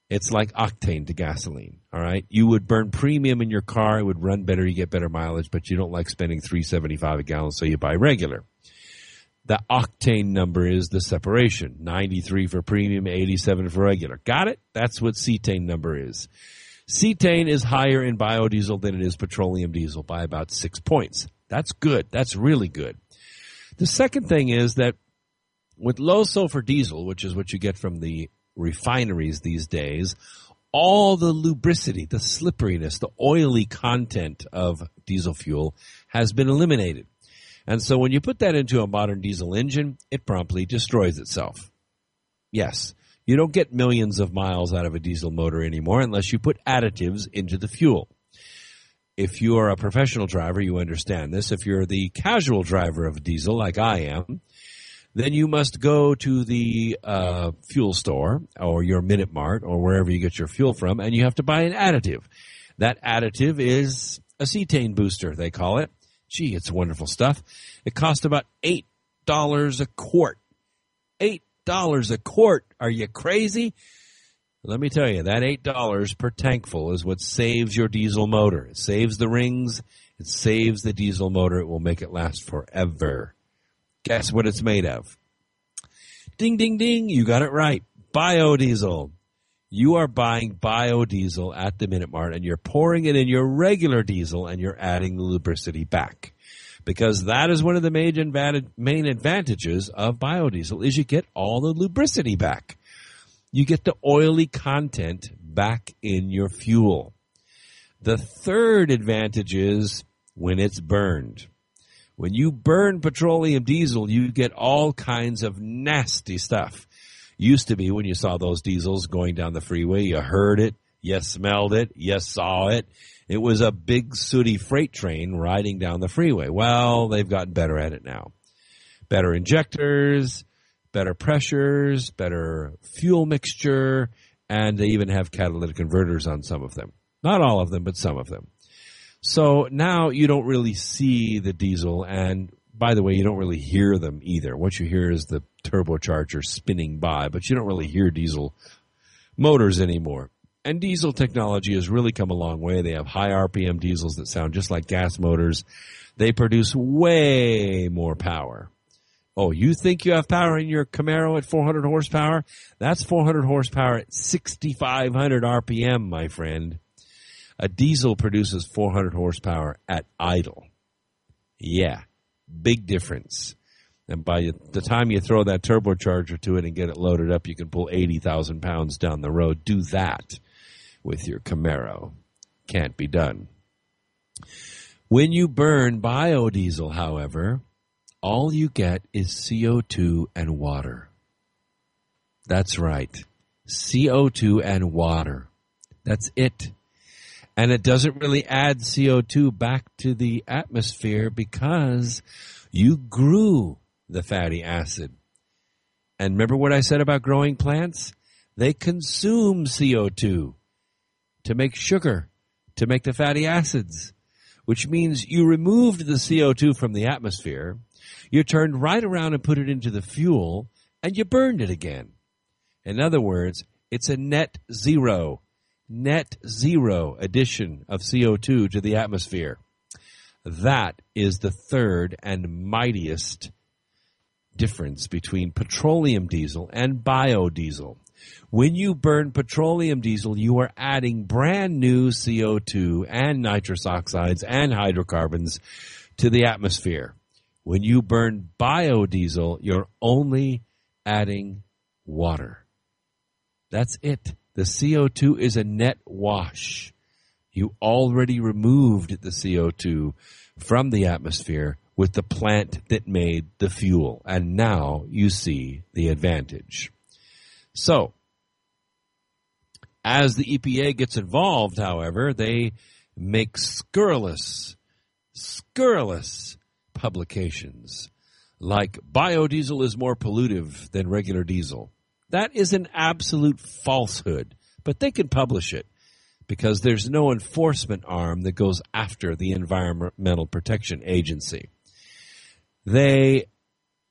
It's like octane to gasoline, all right? You would burn premium in your car. It would run better. You get better mileage, but you don't like spending three dollars and seventy-five cents a gallon, so you buy regular. The octane number is the separation, ninety-three for premium, eighty-seven for regular. Got it? That's what cetane number is. Cetane is higher in biodiesel than it is petroleum diesel by about six points. That's good. That's really good. The second thing is that with low sulfur diesel, which is what you get from the refineries these days, all the lubricity, the slipperiness, the oily content of diesel fuel has been eliminated. And so when you put that into a modern diesel engine, it promptly destroys itself. Yes, you don't get millions of miles out of a diesel motor anymore unless you put additives into the fuel. If you are a professional driver, you understand this. If you're the casual driver of diesel like I am, then you must go to the uh, fuel store or your Minute Mart or wherever you get your fuel from, and you have to buy an additive. That additive is a cetane booster, they call it. Gee, it's wonderful stuff. It costs about eight dollars a quart. eight dollars a quart. Are you crazy? Let me tell you, that eight dollars per tankful is what saves your diesel motor. It saves the rings. It saves the diesel motor. It will make it last forever. Guess what it's made of? Ding, ding, ding. You got it right. Biodiesel. You are buying biodiesel at the Minute Mart, and you're pouring it in your regular diesel, and you're adding the lubricity back. Because that is one of the main main advantages of biodiesel is you get all the lubricity back. You get the oily content back in your fuel. The third advantage is when it's burned. When you burn petroleum diesel, you get all kinds of nasty stuff. Used to be when you saw those diesels going down the freeway, you heard it, you smelled it, you saw it. It was a big sooty freight train riding down the freeway. Well, they've gotten better at it now. Better injectors, better pressures, better fuel mixture, and they even have catalytic converters on some of them. Not all of them, but some of them. So now you don't really see the diesel, and by the way, you don't really hear them either. What you hear is the turbocharger spinning by, but you don't really hear diesel motors anymore. And diesel technology has really come a long way. They have high R P M diesels that sound just like gas motors. They produce way more power. Oh, you think you have power in your Camaro at four hundred horsepower? That's four hundred horsepower at sixty-five hundred R P M, my friend. A diesel produces four hundred horsepower at idle. Yeah, big difference. And by the time you throw that turbocharger to it and get it loaded up, you can pull eighty thousand pounds down the road. Do that with your Camaro. Can't be done. When you burn biodiesel, however, all you get is C O two and water. That's right. C O two and water. That's it. And it doesn't really add C O two back to the atmosphere because you grew the fatty acid. And remember what I said about growing plants? They consume C O two to make sugar, to make the fatty acids, which means you removed the C O two from the atmosphere, you turned right around and put it into the fuel, and you burned it again. In other words, it's a net zero, net zero addition of C O two to the atmosphere. That is the third and mightiest difference between petroleum diesel and biodiesel. When you burn petroleum diesel, you are adding brand new C O two and nitrous oxides and hydrocarbons to the atmosphere. When you burn biodiesel, you're only adding water. That's it. The C O two is a net wash. You already removed the C O two from the atmosphere with the plant that made the fuel, and now you see the advantage. So, as the E P A gets involved, however, they make scurrilous, scurrilous publications like biodiesel is more pollutive than regular diesel. That is an absolute falsehood, but they can publish it because there's no enforcement arm that goes after the Environmental Protection Agency. They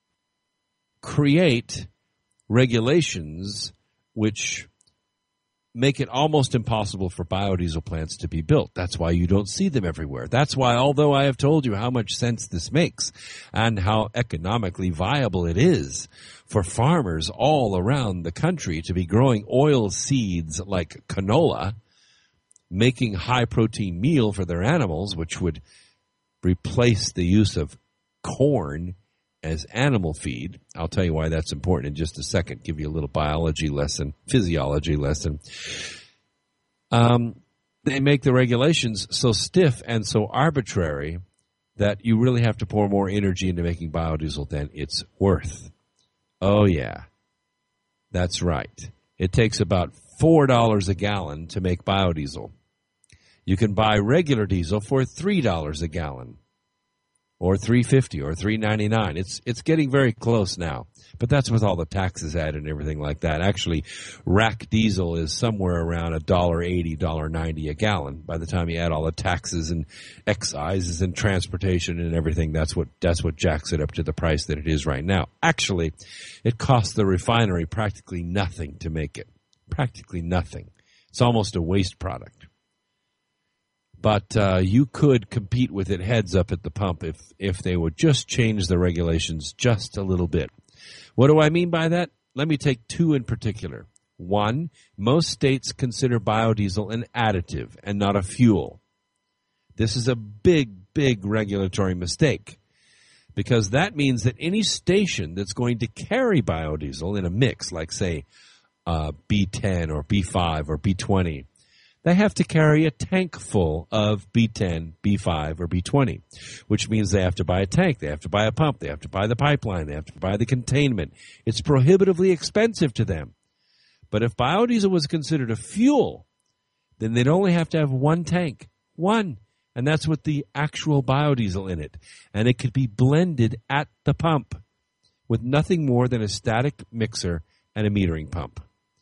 create regulations which make it almost impossible for biodiesel plants to be built. That's why you don't see them everywhere. That's why, although I have told you how much sense this makes and how economically viable it is for farmers all around the country to be growing oil seeds like canola, making high-protein meal for their animals, which would replace the use of corn as animal feed. I'll tell you why that's important in just a second, give you a little biology lesson, physiology lesson. Um, they make the regulations so stiff and so arbitrary that you really have to pour more energy into making biodiesel than it's worth. Oh, yeah, that's right. It takes about four dollars a gallon to make biodiesel. You can buy regular diesel for three dollars a gallon. Or three fifty or three ninety-nine. It's it's getting very close now. But that's with all the taxes added and everything like that. Actually, rack diesel is somewhere around one dollar eighty, one dollar ninety a gallon. By the time you add all the taxes and excises and transportation and everything, that's what that's what jacks it up to the price that it is right now. Actually, it costs the refinery practically nothing to make it. Practically nothing. It's almost a waste product. But uh, you could compete with it heads up at the pump if, if they would just change the regulations just a little bit. What do I mean by that? Let me take two in particular. One, most states consider biodiesel an additive and not a fuel. This is a big, big regulatory mistake because that means that any station that's going to carry biodiesel in a mix, like, say, uh, B ten or B five or B twenty, they have to carry a tank full of B ten, B five, or B twenty, which means they have to buy a tank, they have to buy a pump, they have to buy the pipeline, they have to buy the containment. It's prohibitively expensive to them. But if biodiesel was considered a fuel, then they'd only have to have one tank. One. And that's with the actual biodiesel in it. And it could be blended at the pump with nothing more than a static mixer and a metering pump.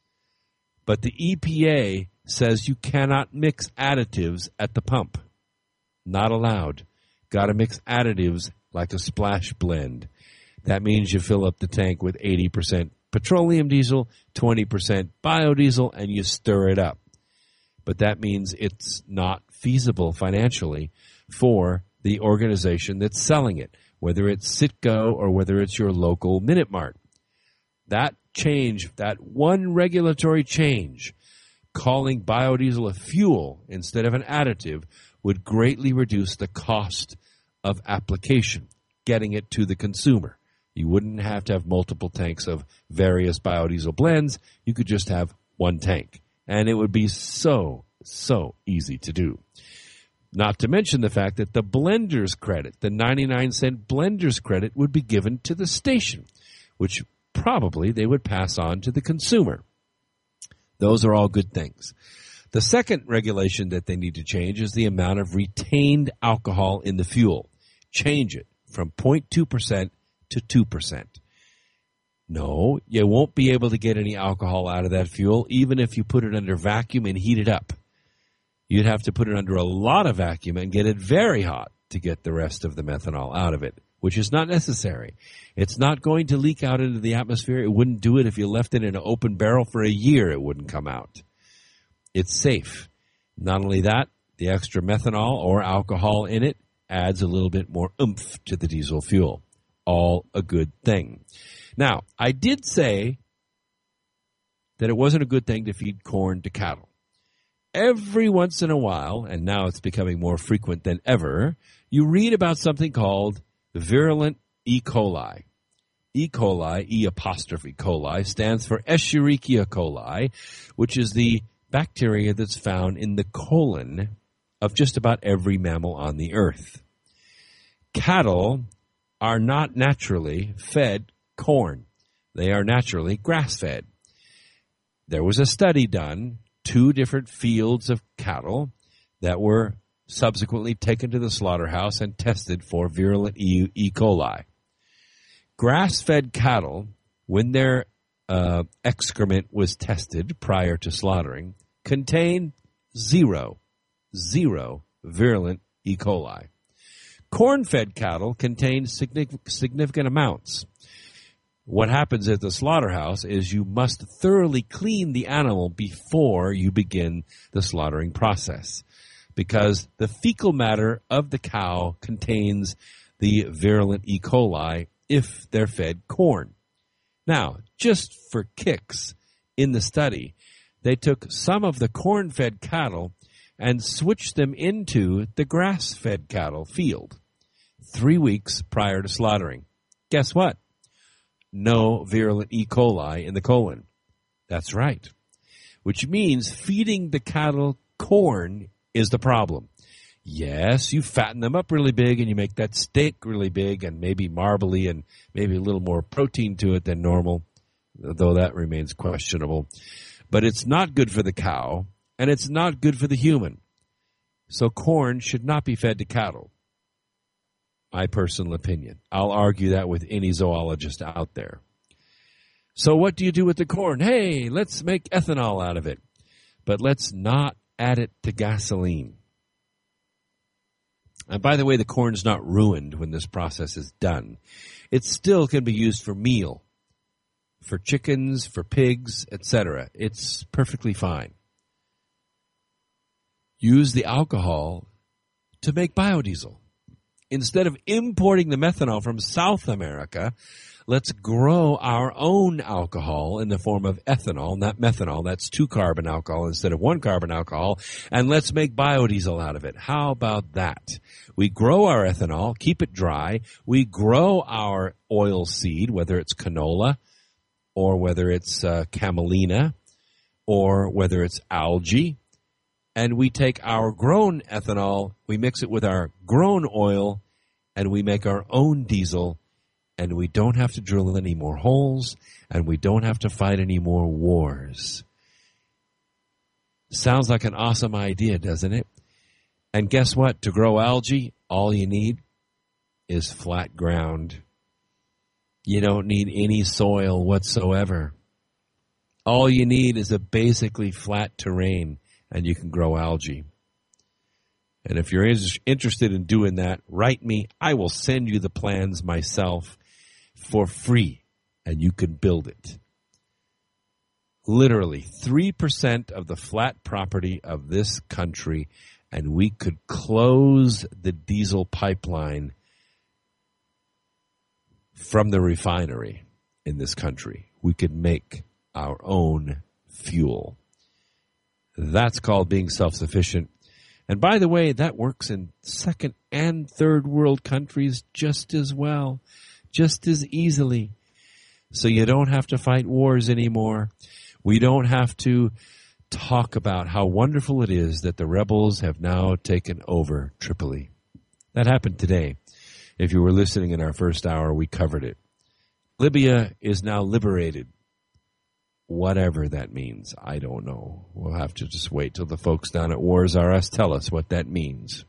But the E P A says you cannot mix additives at the pump. Not allowed. Got to mix additives like a splash blend. That means you fill up the tank with eighty percent petroleum diesel, twenty percent biodiesel, and you stir it up. But that means it's not feasible financially for the organization that's selling it, whether it's Citgo or whether it's your local Minute Mart. That change, that one regulatory change, calling biodiesel a fuel instead of an additive, would greatly reduce the cost of application, getting it to the consumer. You wouldn't have to have multiple tanks of various biodiesel blends. You could just have one tank. And it would be so, so easy to do. Not to mention the fact that the blender's credit, the ninety-nine cent blender's credit, would be given to the station, which probably they would pass on to the consumer. Those are all good things. The second regulation that they need to change is the amount of retained alcohol in the fuel. Change it from zero point two percent to two percent. No, you won't be able to get any alcohol out of that fuel, even if you put it under vacuum and heat it up. You'd have to put it under a lot of vacuum and get it very hot to get the rest of the methanol out of it, which is not necessary. It's not going to leak out into the atmosphere. It wouldn't do it if you left it in an open barrel for a year. It wouldn't come out. It's safe. Not only that, the extra methanol or alcohol in it adds a little bit more oomph to the diesel fuel. All a good thing. Now, I did say that it wasn't a good thing to feed corn to cattle. Every once in a while, and now it's becoming more frequent than ever, you read about something called virulent E. coli. E. coli, E apostrophe coli, stands for Escherichia coli, which is the bacteria that's found in the colon of just about every mammal on the earth. Cattle are not naturally fed corn. They are naturally grass-fed. There was a study done, two different fields of cattle that were subsequently taken to the slaughterhouse and tested for virulent E. E. coli. Grass-fed cattle, when their uh, excrement was tested prior to slaughtering, contained zero, zero virulent E. coli. Corn-fed cattle contained significant amounts. What happens at the slaughterhouse is you must thoroughly clean the animal before you begin the slaughtering process, because the fecal matter of the cow contains the virulent E. coli if they're fed corn. Now, just for kicks, in the study, they took some of the corn-fed cattle and switched them into the grass-fed cattle field three weeks prior to slaughtering. Guess what? No virulent E. coli in the colon. That's right. Which means feeding the cattle corn is the problem. Yes, you fatten them up really big and you make that steak really big and maybe marbly and maybe a little more protein to it than normal, though that remains questionable. But it's not good for the cow and it's not good for the human. So corn should not be fed to cattle. My personal opinion. I'll argue that with any zoologist out there. So what do you do with the corn? Hey, let's make ethanol out of it. But let's not add it to gasoline. And by the way, the corn's not ruined when this process is done. It still can be used for meal, for chickens, for pigs, et cetera. It's perfectly fine. Use the alcohol to make biodiesel. Instead of importing the methanol from South America, let's grow our own alcohol in the form of ethanol, not methanol. That's two-carbon alcohol instead of one-carbon alcohol, and let's make biodiesel out of it. How about that? We grow our ethanol, keep it dry. We grow our oil seed, whether it's canola or whether it's uh, camelina or whether it's algae, and we take our grown ethanol, we mix it with our grown oil, and we make our own diesel, and we don't have to drill any more holes, and we don't have to fight any more wars. Sounds like an awesome idea, doesn't it? And guess what? To grow algae, all you need is flat ground. You don't need any soil whatsoever. All you need is a basically flat terrain, and you can grow algae. And if you're is- interested in doing that, write me. I will send you the plans myself for free, and you can build it. Literally, three percent of the flat property of this country, and we could close the diesel pipeline from the refinery in this country. We could make our own fuel. That's called being self-sufficient. And by the way, that works in second and third world countries just as well, just as easily. So you don't have to fight wars anymore. We don't have to talk about how wonderful it is that the rebels have now taken over Tripoli. That happened today. If you were listening in our first hour, we covered it. Libya is now liberated. Whatever that means, I don't know. We'll have to just wait till the folks down at Wars R Us tell us what that means.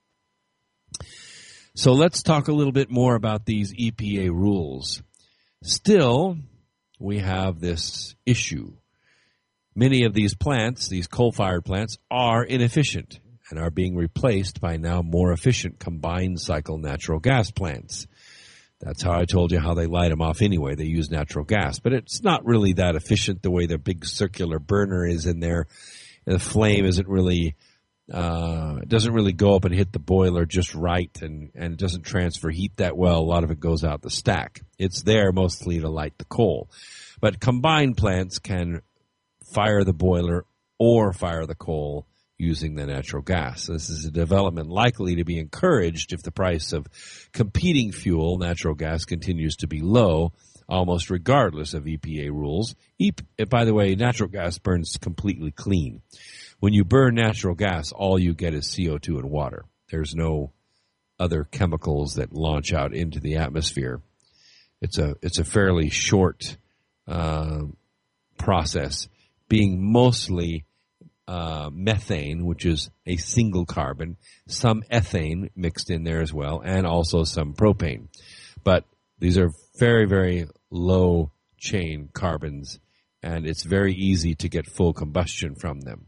So let's talk a little bit more about these E P A rules. Still, we have this issue. Many of these plants, these coal-fired plants, are inefficient and are being replaced by now more efficient combined cycle natural gas plants. That's how I told you how they light them off anyway. They use natural gas. But it's not really that efficient the way the big circular burner is in there. The flame isn't really, uh, it doesn't really go up and hit the boiler just right, and, and it doesn't transfer heat that well. A lot of it goes out the stack. It's there mostly to light the coal. But combined plants can fire the boiler or fire the coal using the natural gas. This is a development likely to be encouraged if the price of competing fuel, natural gas, continues to be low, almost regardless of E P A rules. E P, by the way, natural gas burns completely clean. When you burn natural gas, all you get is C O two and water. There's no other chemicals that launch out into the atmosphere. It's a it's a fairly short uh, process, being mostly Uh, methane, which is a single carbon, some ethane mixed in there as well, and also some propane. But these are very, very low chain carbons, and it's very easy to get full combustion from them.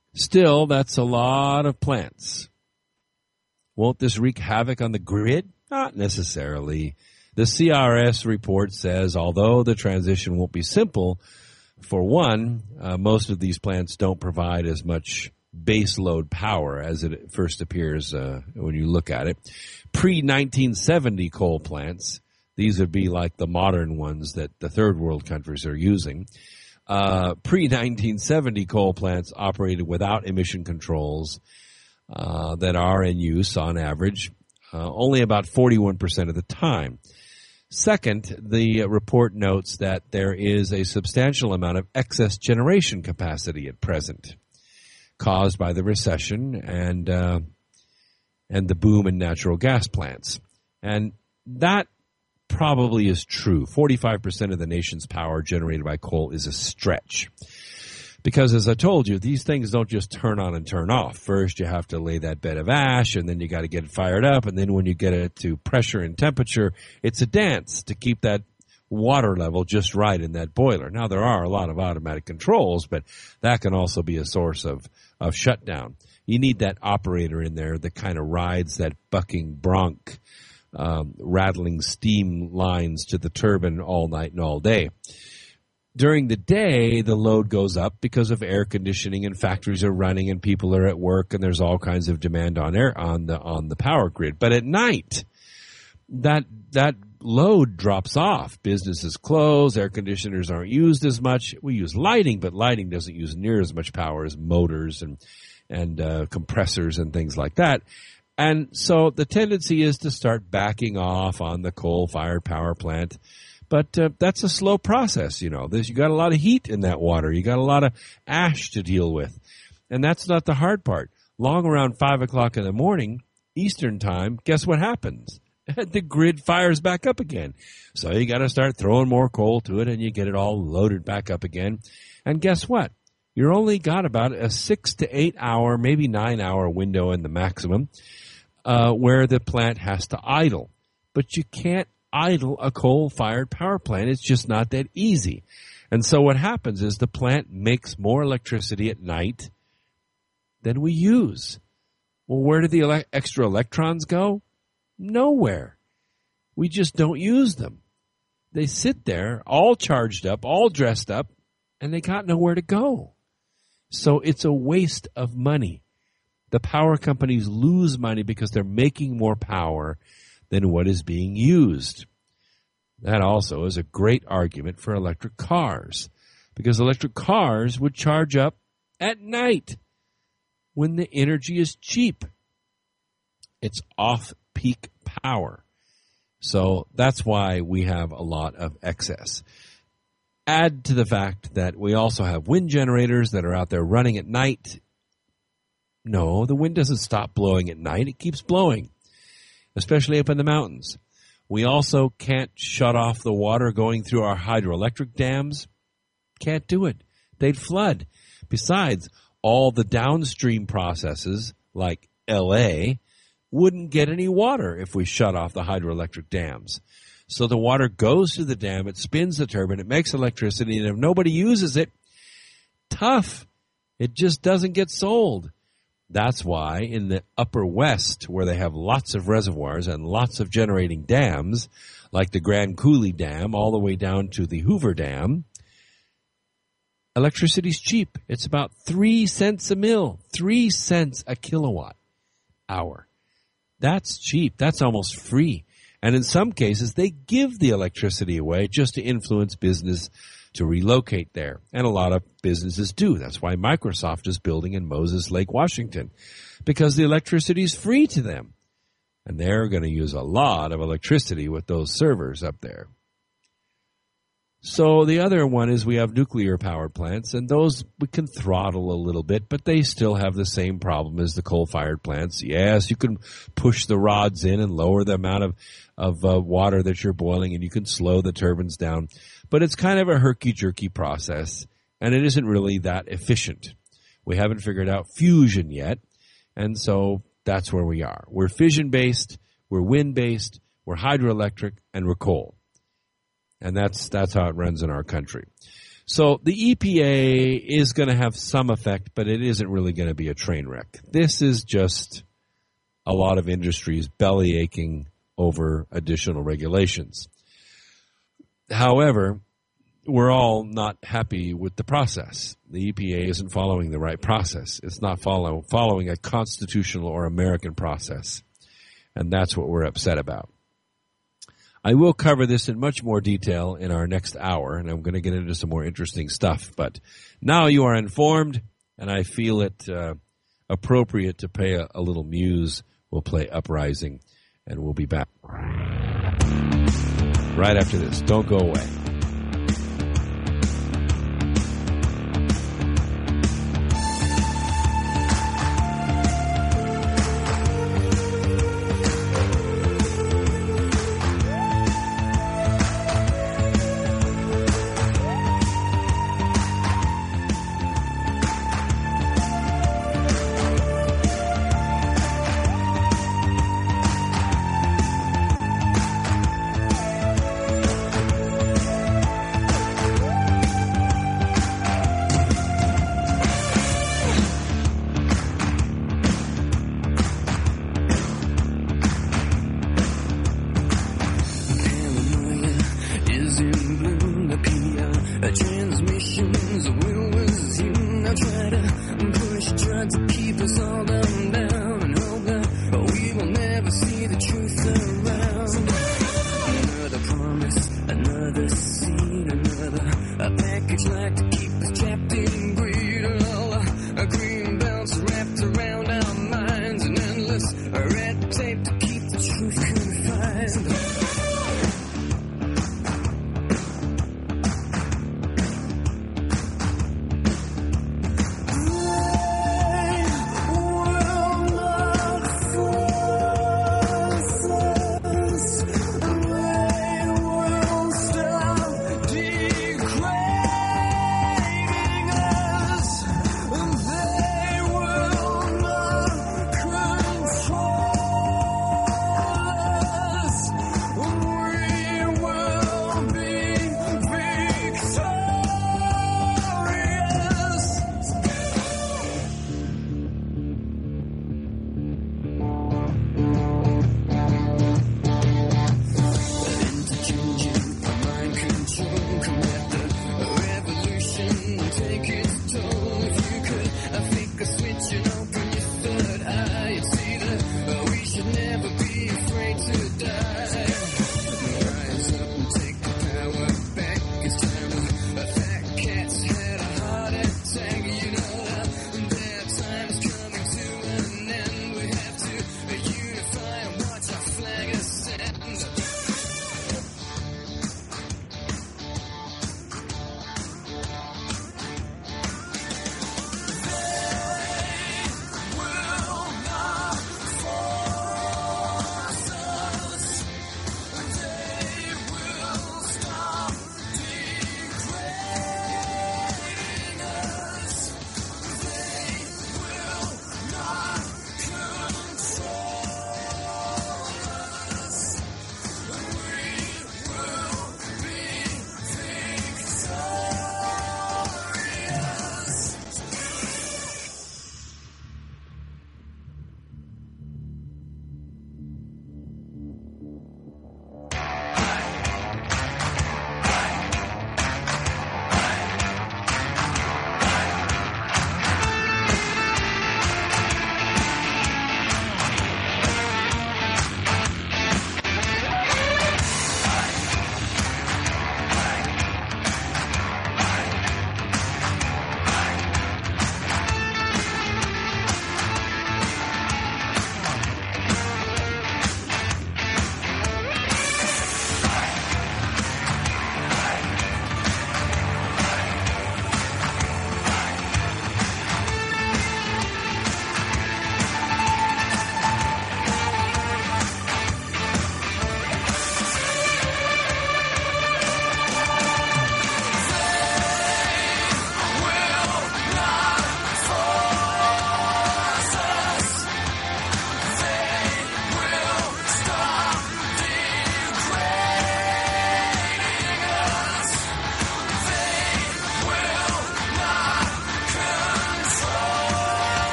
Still, that's a lot of plants. Won't this wreak havoc on the grid? Not necessarily. The C R S report says although the transition won't be simple, for one, uh, most of these plants don't provide as much base load power as it first appears uh, when you look at it. Pre nineteen seventy coal plants, these would be like the modern ones that the third world countries are using. Uh, Pre nineteen seventy coal plants operated without emission controls uh, that are in use on average uh, only about forty-one percent of the time. Second, the report notes that there is a substantial amount of excess generation capacity at present, caused by the recession and uh, and the boom in natural gas plants. And that probably is true. forty-five percent of the nation's power generated by coal is a stretch. Because as I told you, these things don't just turn on and turn off. First, you have to lay that bed of ash, and then you got to get it fired up. And then when you get it to pressure and temperature, it's a dance to keep that water level just right in that boiler. Now, there are a lot of automatic controls, but that can also be a source of, of shutdown. You need that operator in there that kind of rides that bucking bronc, um, rattling steam lines to the turbine all night and all day. During the day, the load goes up because of air conditioning and factories are running and people are at work and there's all kinds of demand on air on the on the power grid. But at night, that that load drops off. Businesses close, air conditioners aren't used as much. We use lighting, but lighting doesn't use near as much power as motors and and uh, compressors and things like that. And so the tendency is to start backing off on the coal-fired power plant. But uh, that's a slow process, you know. There's, you got a lot of heat in that water. You got a lot of ash to deal with. And that's not the hard part. Long around five o'clock in the morning, Eastern time, guess what happens? The grid fires back up again. So you got to start throwing more coal to it, and you get it all loaded back up again. And guess what? You're only got about a six to eight hour, maybe nine hour window in the maximum uh, where the plant has to idle. But you can't idle a coal-fired power plant. It's just not that easy. And so what happens is the plant makes more electricity at night than we use. Well, where do the ele- extra electrons go? Nowhere. We just don't use them. They sit there all charged up, all dressed up, and they got nowhere to go. So it's a waste of money. The power companies lose money because they're making more power than what is being used. That also is a great argument for electric cars, because electric cars would charge up at night when the energy is cheap. It's off-peak power. So that's why we have a lot of excess. Add to the fact that we also have wind generators that are out there running at night. No, the wind doesn't stop blowing at night. It keeps blowing, especially up in the mountains. We also can't shut off the water going through our hydroelectric dams. Can't do it. They'd flood. Besides, all the downstream processes, like L A, wouldn't get any water if we shut off the hydroelectric dams. So the water goes to the dam, it spins the turbine, it makes electricity, and if nobody uses it, tough. It just doesn't get sold. That's why in the upper west, where they have lots of reservoirs and lots of generating dams, like the Grand Coulee Dam all the way down to the Hoover Dam, electricity's cheap. It's about three cents a mil, three cents a kilowatt hour. That's cheap. That's almost free. And in some cases, they give the electricity away just to influence business to relocate there. And a lot of businesses do. That's why Microsoft is building in Moses Lake, Washington, because the electricity is free to them. And they're going to use a lot of electricity with those servers up there. So the other one is we have nuclear power plants, and those we can throttle a little bit, but they still have the same problem as the coal-fired plants. Yes, you can push the rods in and lower the amount of, of uh, water that you're boiling, and you can slow the turbines down. But it's kind of a herky-jerky process, and it isn't really that efficient. We haven't figured out fusion yet, and so that's where we are. We're fission-based, we're wind-based, we're hydroelectric, and we're coal. And that's that's how it runs in our country. So the E P A is going to have some effect, but it isn't really going to be a train wreck. This is just a lot of industries belly aching over additional regulations. However, we're all not happy with the process. The E P A isn't following the right process. It's not follow, following a constitutional or American process. And that's what we're upset about. I will cover this in much more detail in our next hour, and I'm going to get into some more interesting stuff. But now you are informed, and I feel it uh, appropriate to pay a, a little muse. We'll play Uprising, and we'll be back right after this. Don't go away.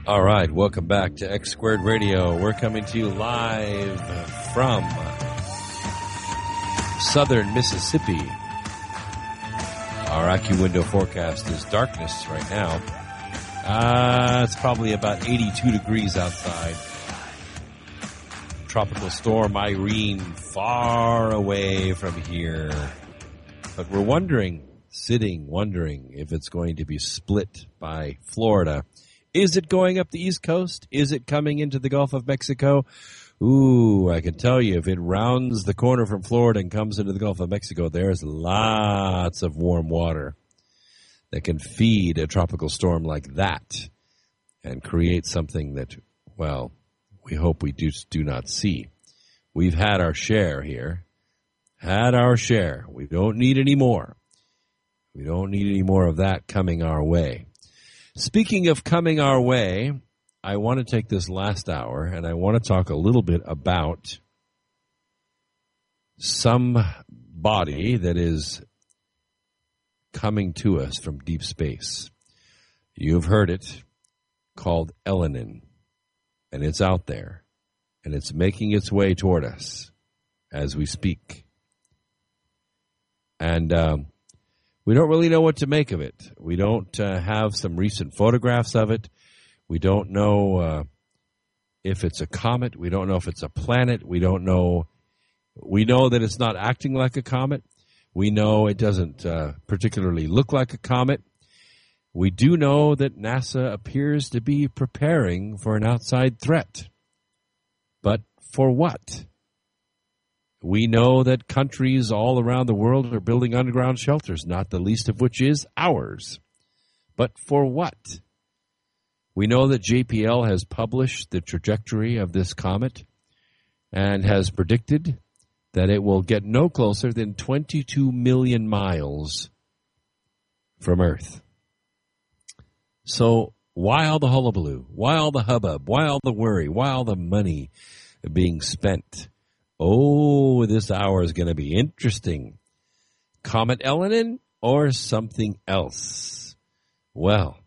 All right, welcome back to X Squared Radio. We're coming to you live from southern Mississippi. Our AccuWindow forecast is darkness right now. Uh, it's probably about eighty-two degrees outside. Tropical storm Irene far away from here. But we're wondering, sitting, wondering if it's going to be split by Florida. Is it going up the East Coast? Is it coming into the Gulf of Mexico? Ooh, I can tell you, if it rounds the corner from Florida and comes into the Gulf of Mexico, there's lots of warm water that can feed a tropical storm like that and create something that, well, we hope we do, do not see. We've had our share here. Had our share. We don't need any more. We don't need any more of that coming our way. Speaking of coming our way, I want to take this last hour and I want to talk a little bit about some body that is coming to us from deep space. You've heard it, called Elenin, and it's out there, and it's making its way toward us as we speak. And um, we don't really know what to make of it. We don't uh, have some recent photographs of it. We don't know uh, if it's a comet. We don't know if it's a planet. We don't know. We know that it's not acting like a comet. We know it doesn't uh, particularly look like a comet. We do know that NASA appears to be preparing for an outside threat. But for what? We know that countries all around the world are building underground shelters, not the least of which is ours. But for what? We know that J P L has published the trajectory of this comet and has predicted that it will get no closer than twenty-two million miles from Earth. So why all the hullabaloo? Why all the hubbub? Why all the worry? Why all the money being spent? Oh, this hour is going to be interesting. Comet Elenin or something else? Well,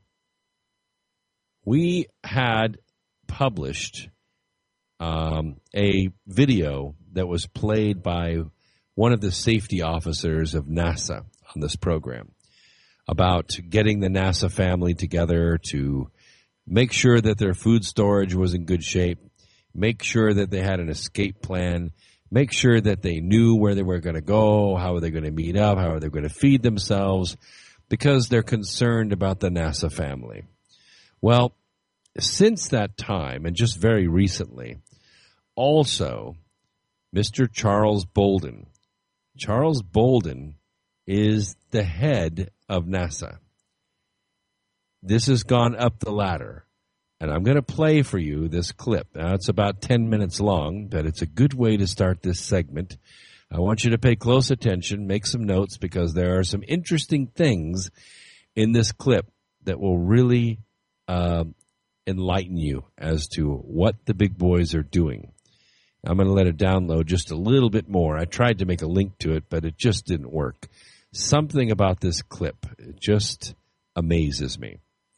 we had published um, a video that was played by one of the safety officers of NASA on this program about getting the NASA family together to make sure that their food storage was in good shape, make sure that they had an escape plan, make sure that they knew where they were going to go, how are they going to meet up, how are they going to feed themselves, because they're concerned about the NASA family. Well, since that time, and just very recently, also Mister Charles Bolden. Charles Bolden is the head of NASA. This has gone up the ladder. And I'm going to play for you this clip. Now, it's about ten minutes long, but it's a good way to start this segment. I want you to pay close attention, make some notes, because there are some interesting things in this clip that will really uh, enlighten you as to what the big boys are doing. I'm going to let it download just a little bit more. I tried to make a link to it, but it just didn't work. Something about this clip, it just amazes me.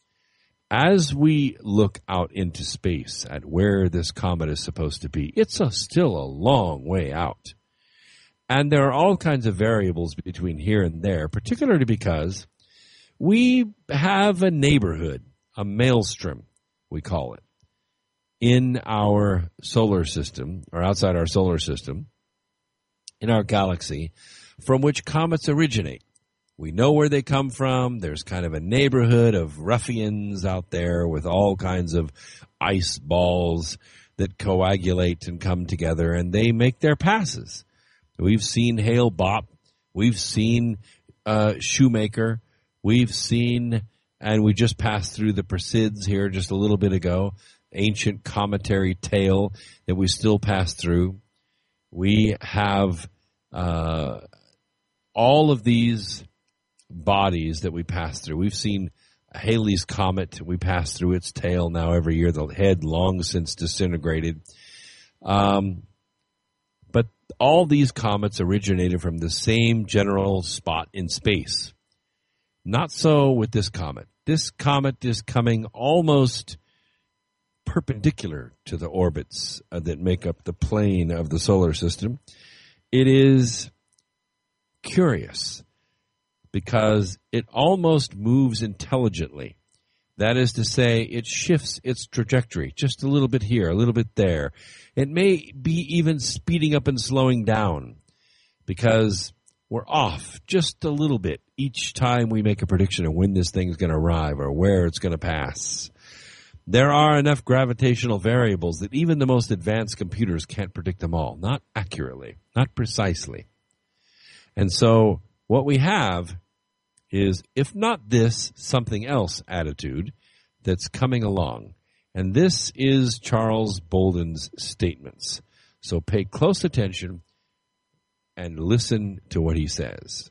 As we look out into space at where this comet is supposed to be, it's a, still a long way out. And there are all kinds of variables between here and there, particularly because we have a neighborhood, a maelstrom, we call it, in our solar system, or outside our solar system, in our galaxy, from which comets originate. We know where they come from. There's kind of a neighborhood of ruffians out there with all kinds of ice balls that coagulate and come together, and they make their passes. We've seen Hale-Bopp. We've seen uh, Shoemaker. We've seen, and we just passed through the Perseids here just a little bit ago, ancient cometary tail that we still pass through. We have uh, all of these bodies that we pass through. We've seen Halley's Comet. We pass through its tail now every year. The head long since disintegrated. Um, but all these comets originated from the same general spot in space. Not so with this comet. This comet is coming almost perpendicular to the orbits uh, that make up the plane of the solar system. It is curious because it almost moves intelligently. That is to say, it shifts its trajectory just a little bit here, a little bit there. It may be even speeding up and slowing down because we're off just a little bit each time we make a prediction of when this thing's going to arrive or where it's going to pass. There are enough gravitational variables that even the most advanced computers can't predict them all, not accurately, not precisely. And so what we have is, if not this, something else attitude that's coming along. And this is Charles Bolden's statements. So pay close attention and listen to what he says.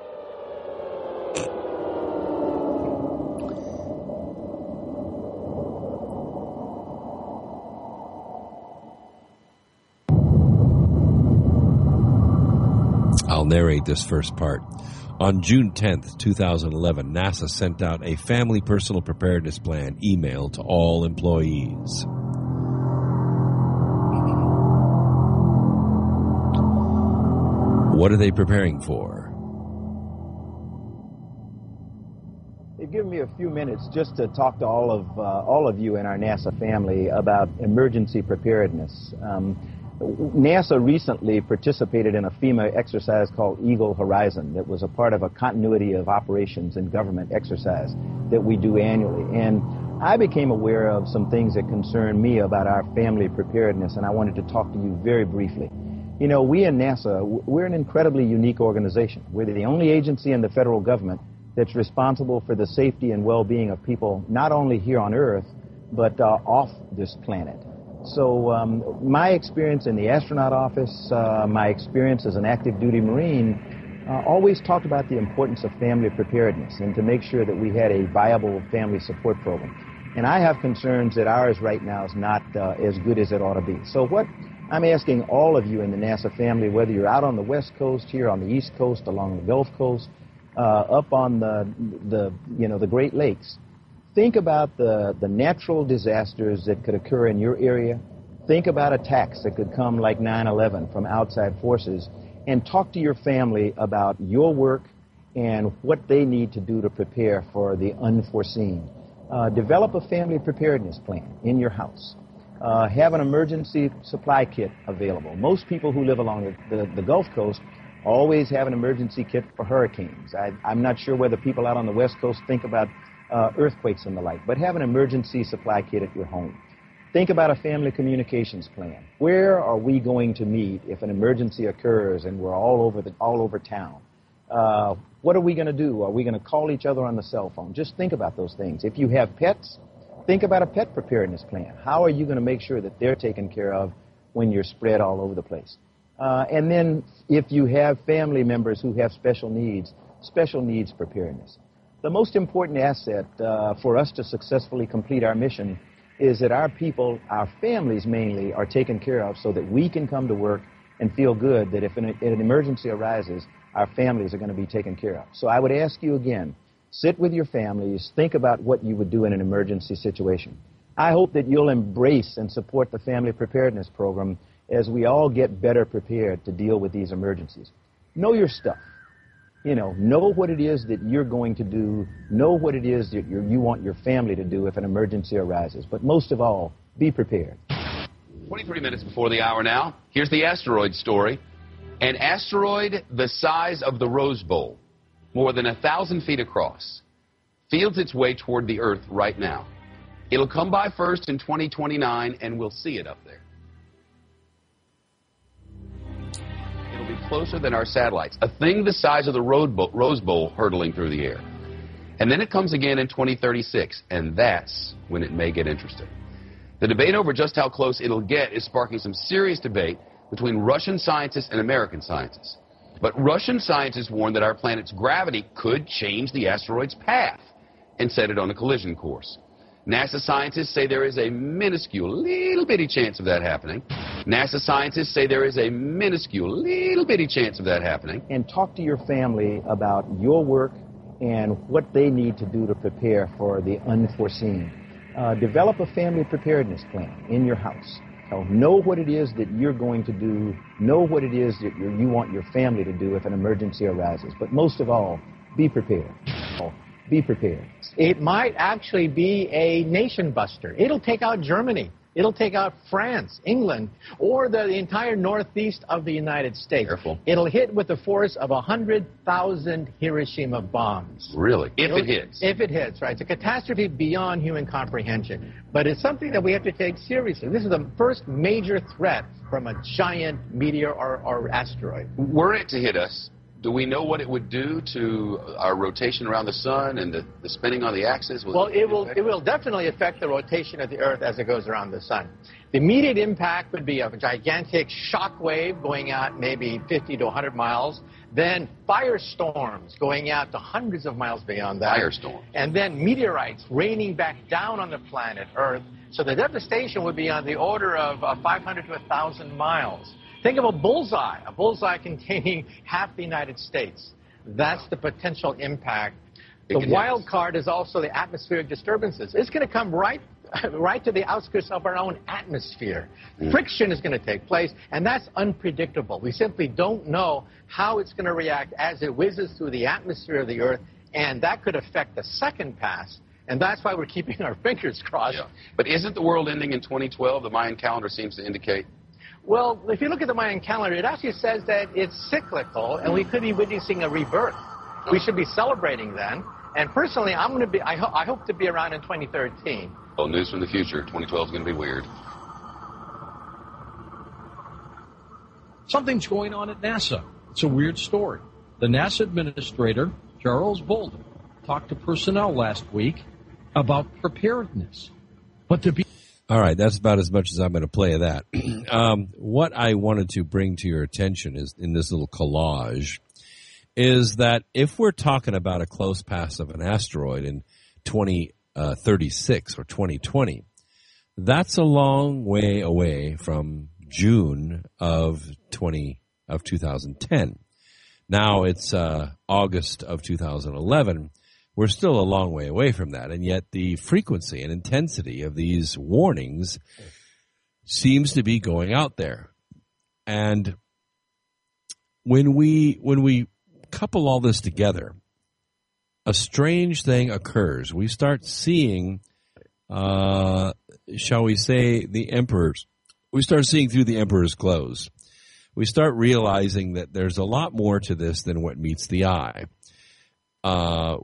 I'll narrate this first part. On June tenth, twenty eleven, NASA sent out a family personal preparedness plan email to all employees. What are they preparing for? They've given me a few minutes just to talk to all of uh, all of you in our NASA family about emergency preparedness. Um, NASA recently participated in a FEMA exercise called Eagle Horizon that was a part of a continuity of operations and government exercise that we do annually. And I became aware of some things that concern me about our family preparedness, and I wanted to talk to you very briefly. You know, we in NASA, we're an incredibly unique organization. We're the only agency in the federal government that's responsible for the safety and well-being of people, not only here on Earth, but uh, off this planet. So um, my experience in the astronaut office, uh, my experience as an active duty Marine, uh, always talked about the importance of family preparedness and to make sure that we had a viable family support program. And I have concerns that ours right now is not uh, as good as it ought to be. So what I'm asking all of you in the NASA family, whether you're out on the West Coast, here on the East Coast, along the Gulf Coast, uh, up on the, the, you know, the Great Lakes, think about the, the natural disasters that could occur in your area. Think about attacks that could come like nine eleven from outside forces, and talk to your family about your work and what they need to do to prepare for the unforeseen. Uh, develop a family preparedness plan in your house. Uh, have an emergency supply kit available. Most people who live along the, the, the Gulf Coast always have an emergency kit for hurricanes. I, I'm not sure whether people out on the West Coast think about Uh, earthquakes and the like, but have an emergency supply kit at your home. Think about a family communications plan. Where are we going to meet if an emergency occurs and we're all over the all over town? Uh, what are we going to do? Are we going to call each other on the cell phone? Just think about those things. If you have pets, think about a pet preparedness plan. How are you going to make sure that they're taken care of when you're spread all over the place? Uh, and then if you have family members who have special needs, special needs preparedness. The most important asset uh, for us to successfully complete our mission is that our people, our families mainly, are taken care of so that we can come to work and feel good that if an, an emergency arises, our families are going to be taken care of. So I would ask you again, sit with your families, think about what you would do in an emergency situation. I hope that you'll embrace and support the Family Preparedness Program as we all get better prepared to deal with these emergencies. Know your stuff. You know, know what it is that you're going to do. Know what it is that you're, you want your family to do if an emergency arises. But most of all, be prepared. twenty-three minutes before the hour now. Here's the asteroid story. An asteroid the size of the Rose Bowl, more than a thousand feet across, feels its way toward the Earth right now. It'll come by first in twenty twenty-nine, and we'll see it up there. It'll be closer than our satellites, a thing the size of the Rose Bowl hurtling through the air. And then it comes again in twenty thirty-six, and that's when it may get interesting. The debate over just how close it'll get is sparking some serious debate between Russian scientists and American scientists. But Russian scientists warn that our planet's gravity could change the asteroid's path and set it on a collision course. NASA scientists say there is a minuscule, little bitty chance of that happening. NASA scientists say there is a minuscule, little bitty chance of that happening. And talk to your family about your work and what they need to do to prepare for the unforeseen. uh, develop a family preparedness plan in your house. So know what it is that you're going to do. Know what it is that you want your family to do if an emergency arises. But most of all, be prepared. Be prepared. It might actually be a nation buster. It'll take out Germany. It'll take out France, England, or the entire northeast of the United States. Careful. It'll hit with the force of one hundred thousand Hiroshima bombs. Really? If It'll, it hits. If it hits, right. It's a catastrophe beyond human comprehension. But it's something that we have to take seriously. This is the first major threat from a giant meteor or, or asteroid. Were it to hit us, do we know what it would do to our rotation around the sun and the, the spinning on the axis? Well, it will it will definitely affect the rotation of the Earth as it goes around the sun. The immediate impact would be a gigantic shock wave going out maybe fifty to one hundred miles, then firestorms going out to hundreds of miles beyond that. Firestorm. And then meteorites raining back down on the planet Earth. So the devastation would be on the order of uh, five hundred to one thousand miles. Think of a bullseye, a bullseye containing half the United States. That's the potential impact. The wild card is also the atmospheric disturbances. It's going to come right, right to the outskirts of our own atmosphere. Mm. Friction is going to take place, and that's unpredictable. We simply don't know how it's going to react as it whizzes through the atmosphere of the Earth, and that could affect the second pass. And that's why we're keeping our fingers crossed. Yeah. But isn't the world ending in twenty twelve? The Mayan calendar seems to indicate. Well, if you look at the Mayan calendar, it actually says that it's cyclical, and we could be witnessing a rebirth. We should be celebrating then. And personally, I'm going to be. I, ho- I hope to be around in twenty thirteen. Well, news from the future. twenty twelve is going to be weird. Something's going on at NASA. It's a weird story. The NASA administrator, Charles Bolden, talked to personnel last week about preparedness. But to be All right, that's about as much as I'm going to play of that. um, what I wanted to bring to your attention is in this little collage is that if we're talking about a close pass of an asteroid in twenty thirty-six or twenty twenty, that's a long way away from June of twenty of two thousand ten. Now it's uh, August of two thousand eleven. We're still a long way away from that, and yet the frequency and intensity of these warnings seems to be going out there. And when we when we couple all this together, a strange thing occurs. We start seeing, uh, shall we say, the emperor's. We start seeing through the emperor's clothes. We start realizing that there's a lot more to this than what meets the eye. Uh,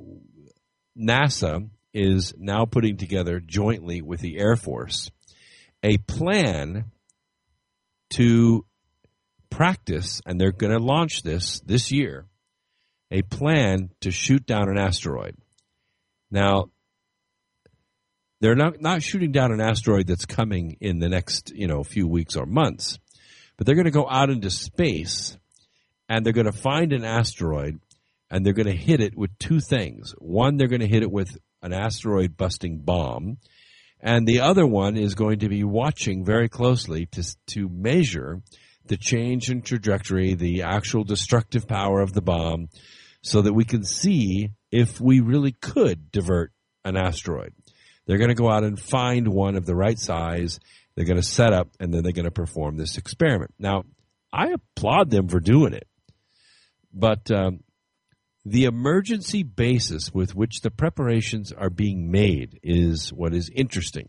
NASA is now putting together jointly with the Air Force a plan to practice, and they're going to launch this this year, a plan to shoot down an asteroid. Now, they're not, not shooting down an asteroid that's coming in the next, you know, few weeks or months, but they're going to go out into space, and they're going to find an asteroid, and they're going to hit it with two things. One, they're going to hit it with an asteroid-busting bomb, and the other one is going to be watching very closely to to measure the change in trajectory, the actual destructive power of the bomb, so that we can see if we really could divert an asteroid. They're going to go out and find one of the right size. They're going to set up, and then they're going to perform this experiment. Now, I applaud them for doing it, but um, the emergency basis with which the preparations are being made is what is interesting.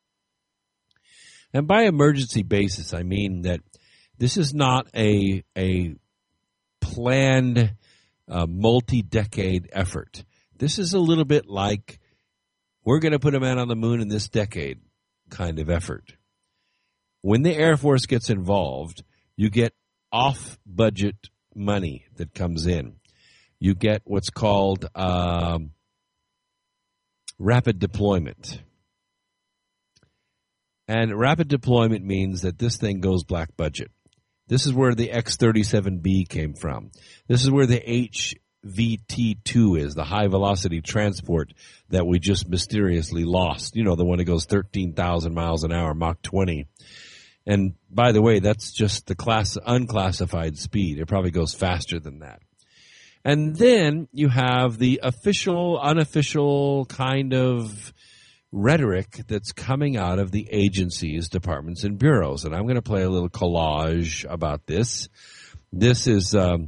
And by emergency basis, I mean that this is not a a planned uh, multi-decade effort. This is a little bit like we're going to put a man on the moon in this decade kind of effort. When the Air Force gets involved, you get off-budget money that comes in. You get what's called um, rapid deployment. And rapid deployment means that this thing goes black budget. This is where the X thirty-seven B came from. This is where the H V T two is, the high-velocity transport that we just mysteriously lost. You know, the one that goes thirteen thousand miles an hour, Mach twenty. And by the way, that's just the class unclassified speed. It probably goes faster than that. And then you have the official, unofficial kind of rhetoric that's coming out of the agencies, departments, and bureaus. And I'm going to play a little collage about this. This is um,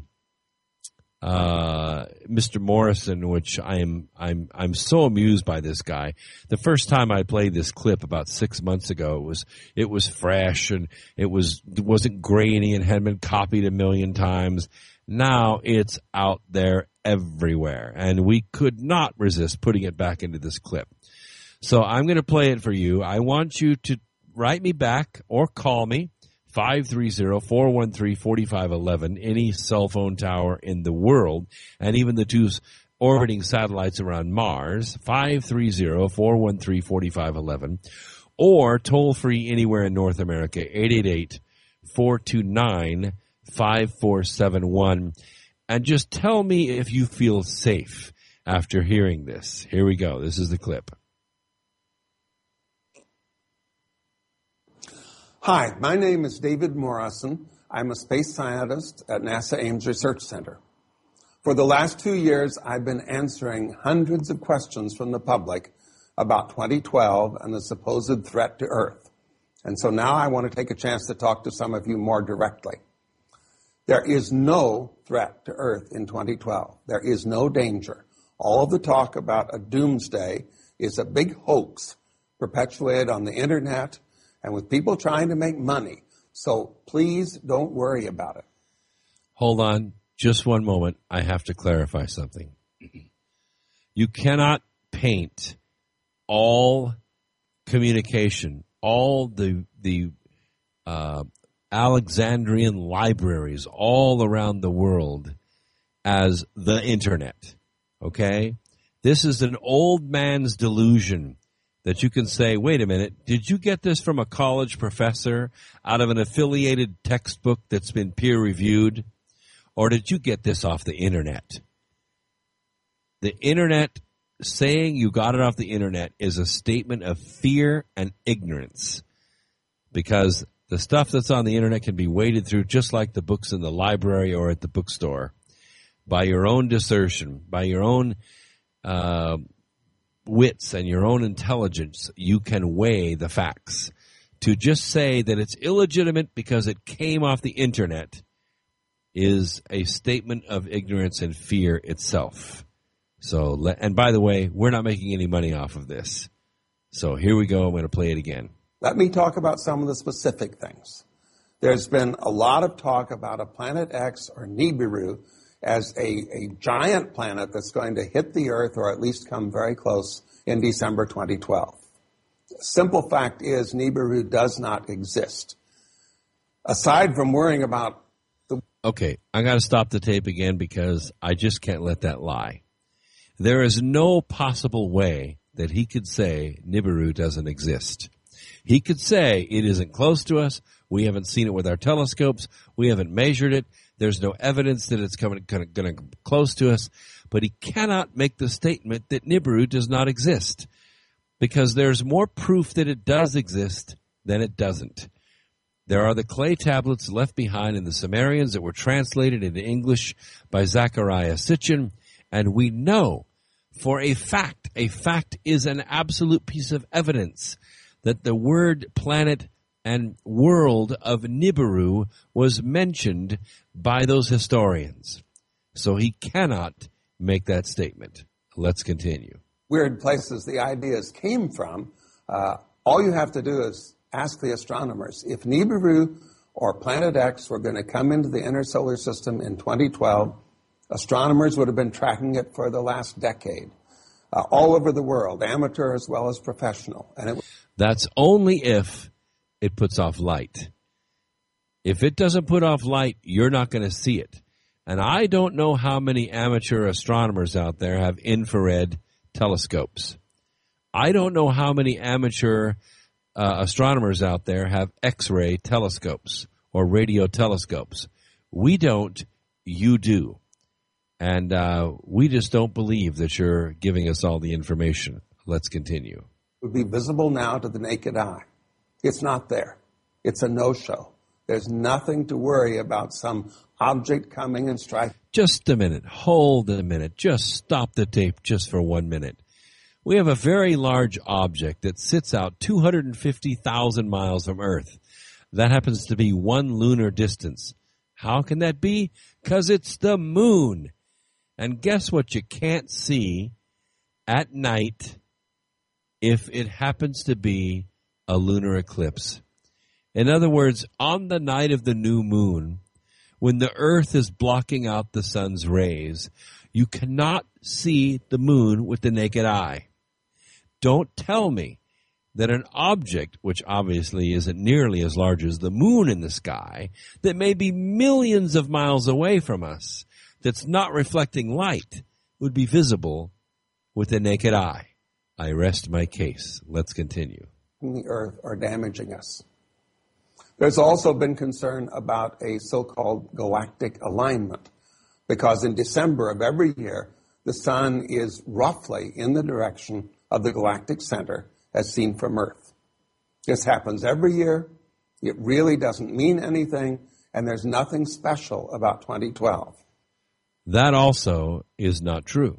uh, Mister Morrison, which I am I'm I'm so amused by this guy. The first time I played this clip about six months ago, it was it was fresh and it was it wasn't grainy and had been copied a million times. Now it's out there everywhere, and we could not resist putting it back into this clip. So I'm going to play it for you. I want you to write me back or call me, five three zero, four one three, four five one one, any cell phone tower in the world, and even the two orbiting satellites around Mars, five three zero, four one three, four five one one, or toll-free anywhere in North America, eight eight eight, four two nine, five four seven one, and just tell me if you feel safe after hearing this. Here we go. This is the clip. Hi, my name is David Morrison. I'm a space scientist at NASA Ames Research Center. For the last two years, I've been answering hundreds of questions from the public about twenty twelve and the supposed threat to Earth. And so now I want to take a chance to talk to some of you more directly. There is no threat to Earth in twenty twelve. There is no danger. All of the talk about a doomsday is a big hoax perpetuated on the internet and with people trying to make money. So please don't worry about it. Hold on just one moment. I have to clarify something. You cannot paint all communication, all the the uh, Alexandrian libraries all around the world as the internet, okay? This is an old man's delusion that you can say, wait a minute, did you get this from a college professor out of an affiliated textbook that's been peer-reviewed? Or did you get this off the internet? The internet, saying you got it off the internet is a statement of fear and ignorance, because the stuff that's on the internet can be waded through just like the books in the library or at the bookstore by your own discernment, by your own uh, wits and your own intelligence. You can weigh the facts. To just say that it's illegitimate because it came off the internet is a statement of ignorance and fear itself. So, and by the way, we're not making any money off of this. So here we go. I'm going to play it again. Let me talk about some of the specific things. There's been a lot of talk about a Planet X or Nibiru as a, a giant planet that's going to hit the Earth or at least come very close in December twenty twelve. Simple fact is Nibiru does not exist. Aside from worrying about the... Okay, I got to stop the tape again because I just can't let that lie. There is no possible way that he could say Nibiru doesn't exist. He could say it isn't close to us. We haven't seen it with our telescopes. We haven't measured it. There's no evidence that it's coming going to come close to us. But he cannot make the statement that Nibiru does not exist, because there's more proof that it does exist than it doesn't. There are the clay tablets left behind in the Sumerians that were translated into English by Zechariah Sitchin, and we know for a fact, a fact is an absolute piece of evidence, that the word planet and world of Nibiru was mentioned by those historians. So he cannot make that statement. Let's continue. Weird places the ideas came from. Uh, all you have to do is ask the astronomers. If Nibiru or Planet X were going to come into the inner solar system in twenty twelve, astronomers would have been tracking it for the last decade, uh, all over the world, amateur as well as professional. And it That's only if it puts off light. If it doesn't put off light, you're not going to see it. And I don't know how many amateur astronomers out there have infrared telescopes. I don't know how many amateur uh, astronomers out there have X-ray telescopes or radio telescopes. We don't, you do. And uh, we just don't believe that you're giving us all the information. Let's continue. Would be visible now to the naked eye. It's not there. It's a no-show. There's nothing to worry about some object coming and striking. Just a minute. Hold a minute. Just stop the tape just for one minute. We have a very large object that sits out two hundred fifty thousand miles from Earth. That happens to be one lunar distance. How can that be? 'Cause it's the moon. And guess what you can't see at night if it happens to be a lunar eclipse? In other words, on the night of the new moon, when the Earth is blocking out the sun's rays, you cannot see the moon with the naked eye. Don't tell me that an object, which obviously isn't nearly as large as the moon in the sky, that may be millions of miles away from us, that's not reflecting light, would be visible with the naked eye. I rest my case. Let's continue. The Earth are damaging us. There's also been concern about a so-called galactic alignment, because in December of every year, the sun is roughly in the direction of the galactic center as seen from Earth. This happens every year. It really doesn't mean anything, and there's nothing special about twenty twelve. That also is not true.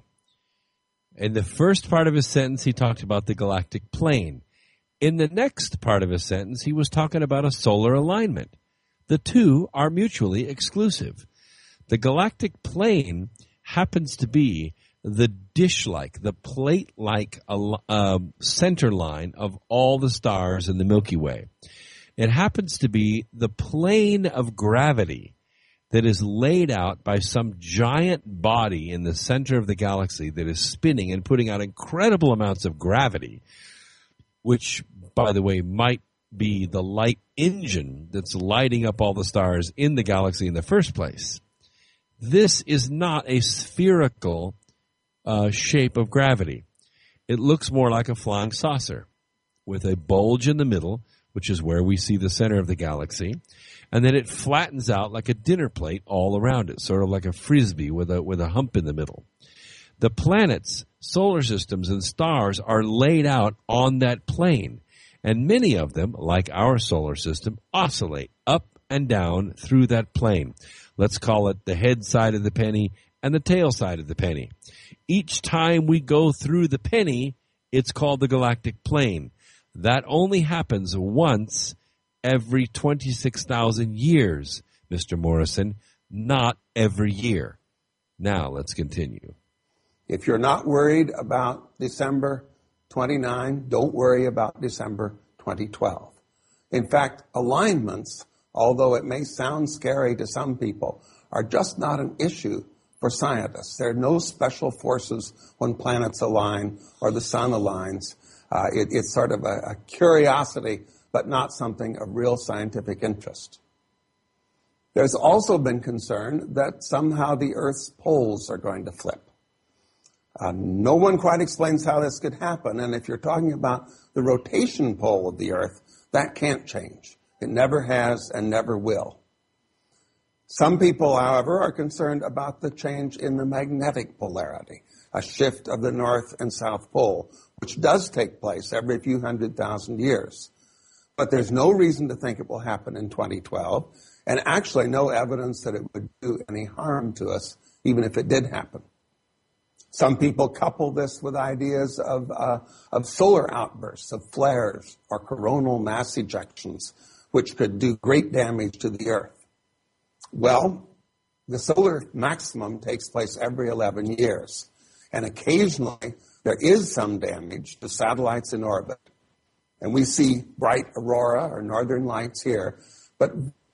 In the first part of his sentence, he talked about the galactic plane. In the next part of his sentence, he was talking about a solar alignment. The two are mutually exclusive. The galactic plane happens to be the dish-like, the plate-like uh, center line of all the stars in the Milky Way. It happens to be the plane of gravity that is laid out by some giant body in the center of the galaxy that is spinning and putting out incredible amounts of gravity, which, by the way, might be the light engine that's lighting up all the stars in the galaxy in the first place. This is not a spherical uh, shape of gravity. It looks more like a flying saucer with a bulge in the middle, which is where we see the center of the galaxy, and then it flattens out like a dinner plate all around it, sort of like a frisbee with a with a hump in the middle. The planets, solar systems, and stars are laid out on that plane, and many of them, like our solar system, oscillate up and down through that plane. Let's call it the head side of the penny and the tail side of the penny. Each time we go through the penny, it's called the galactic plane. That only happens once every twenty-six thousand years, Mister Morrison, not every year. Now, let's continue. If you're not worried about December twenty-ninth, don't worry about December twenty twelve. In fact, alignments, although it may sound scary to some people, are just not an issue for scientists. There are no special forces when planets align or the sun aligns. Uh, it, it's sort of a, a curiosity, but not something of real scientific interest. There's also been concern that somehow the Earth's poles are going to flip. Uh, no one quite explains how this could happen, and if you're talking about the rotation pole of the Earth, that can't change. It never has and never will. Some people, however, are concerned about the change in the magnetic polarity, a shift of the North and South Pole, which does take place every few hundred thousand years. But there's no reason to think it will happen in twenty twelve, and actually no evidence that it would do any harm to us, even if it did happen. Some people couple this with ideas of, uh, of solar outbursts, of flares, or coronal mass ejections, which could do great damage to the Earth. Well, the solar maximum takes place every eleven years, and occasionally there is some damage to satellites in orbit. And we see bright aurora or northern lights here, but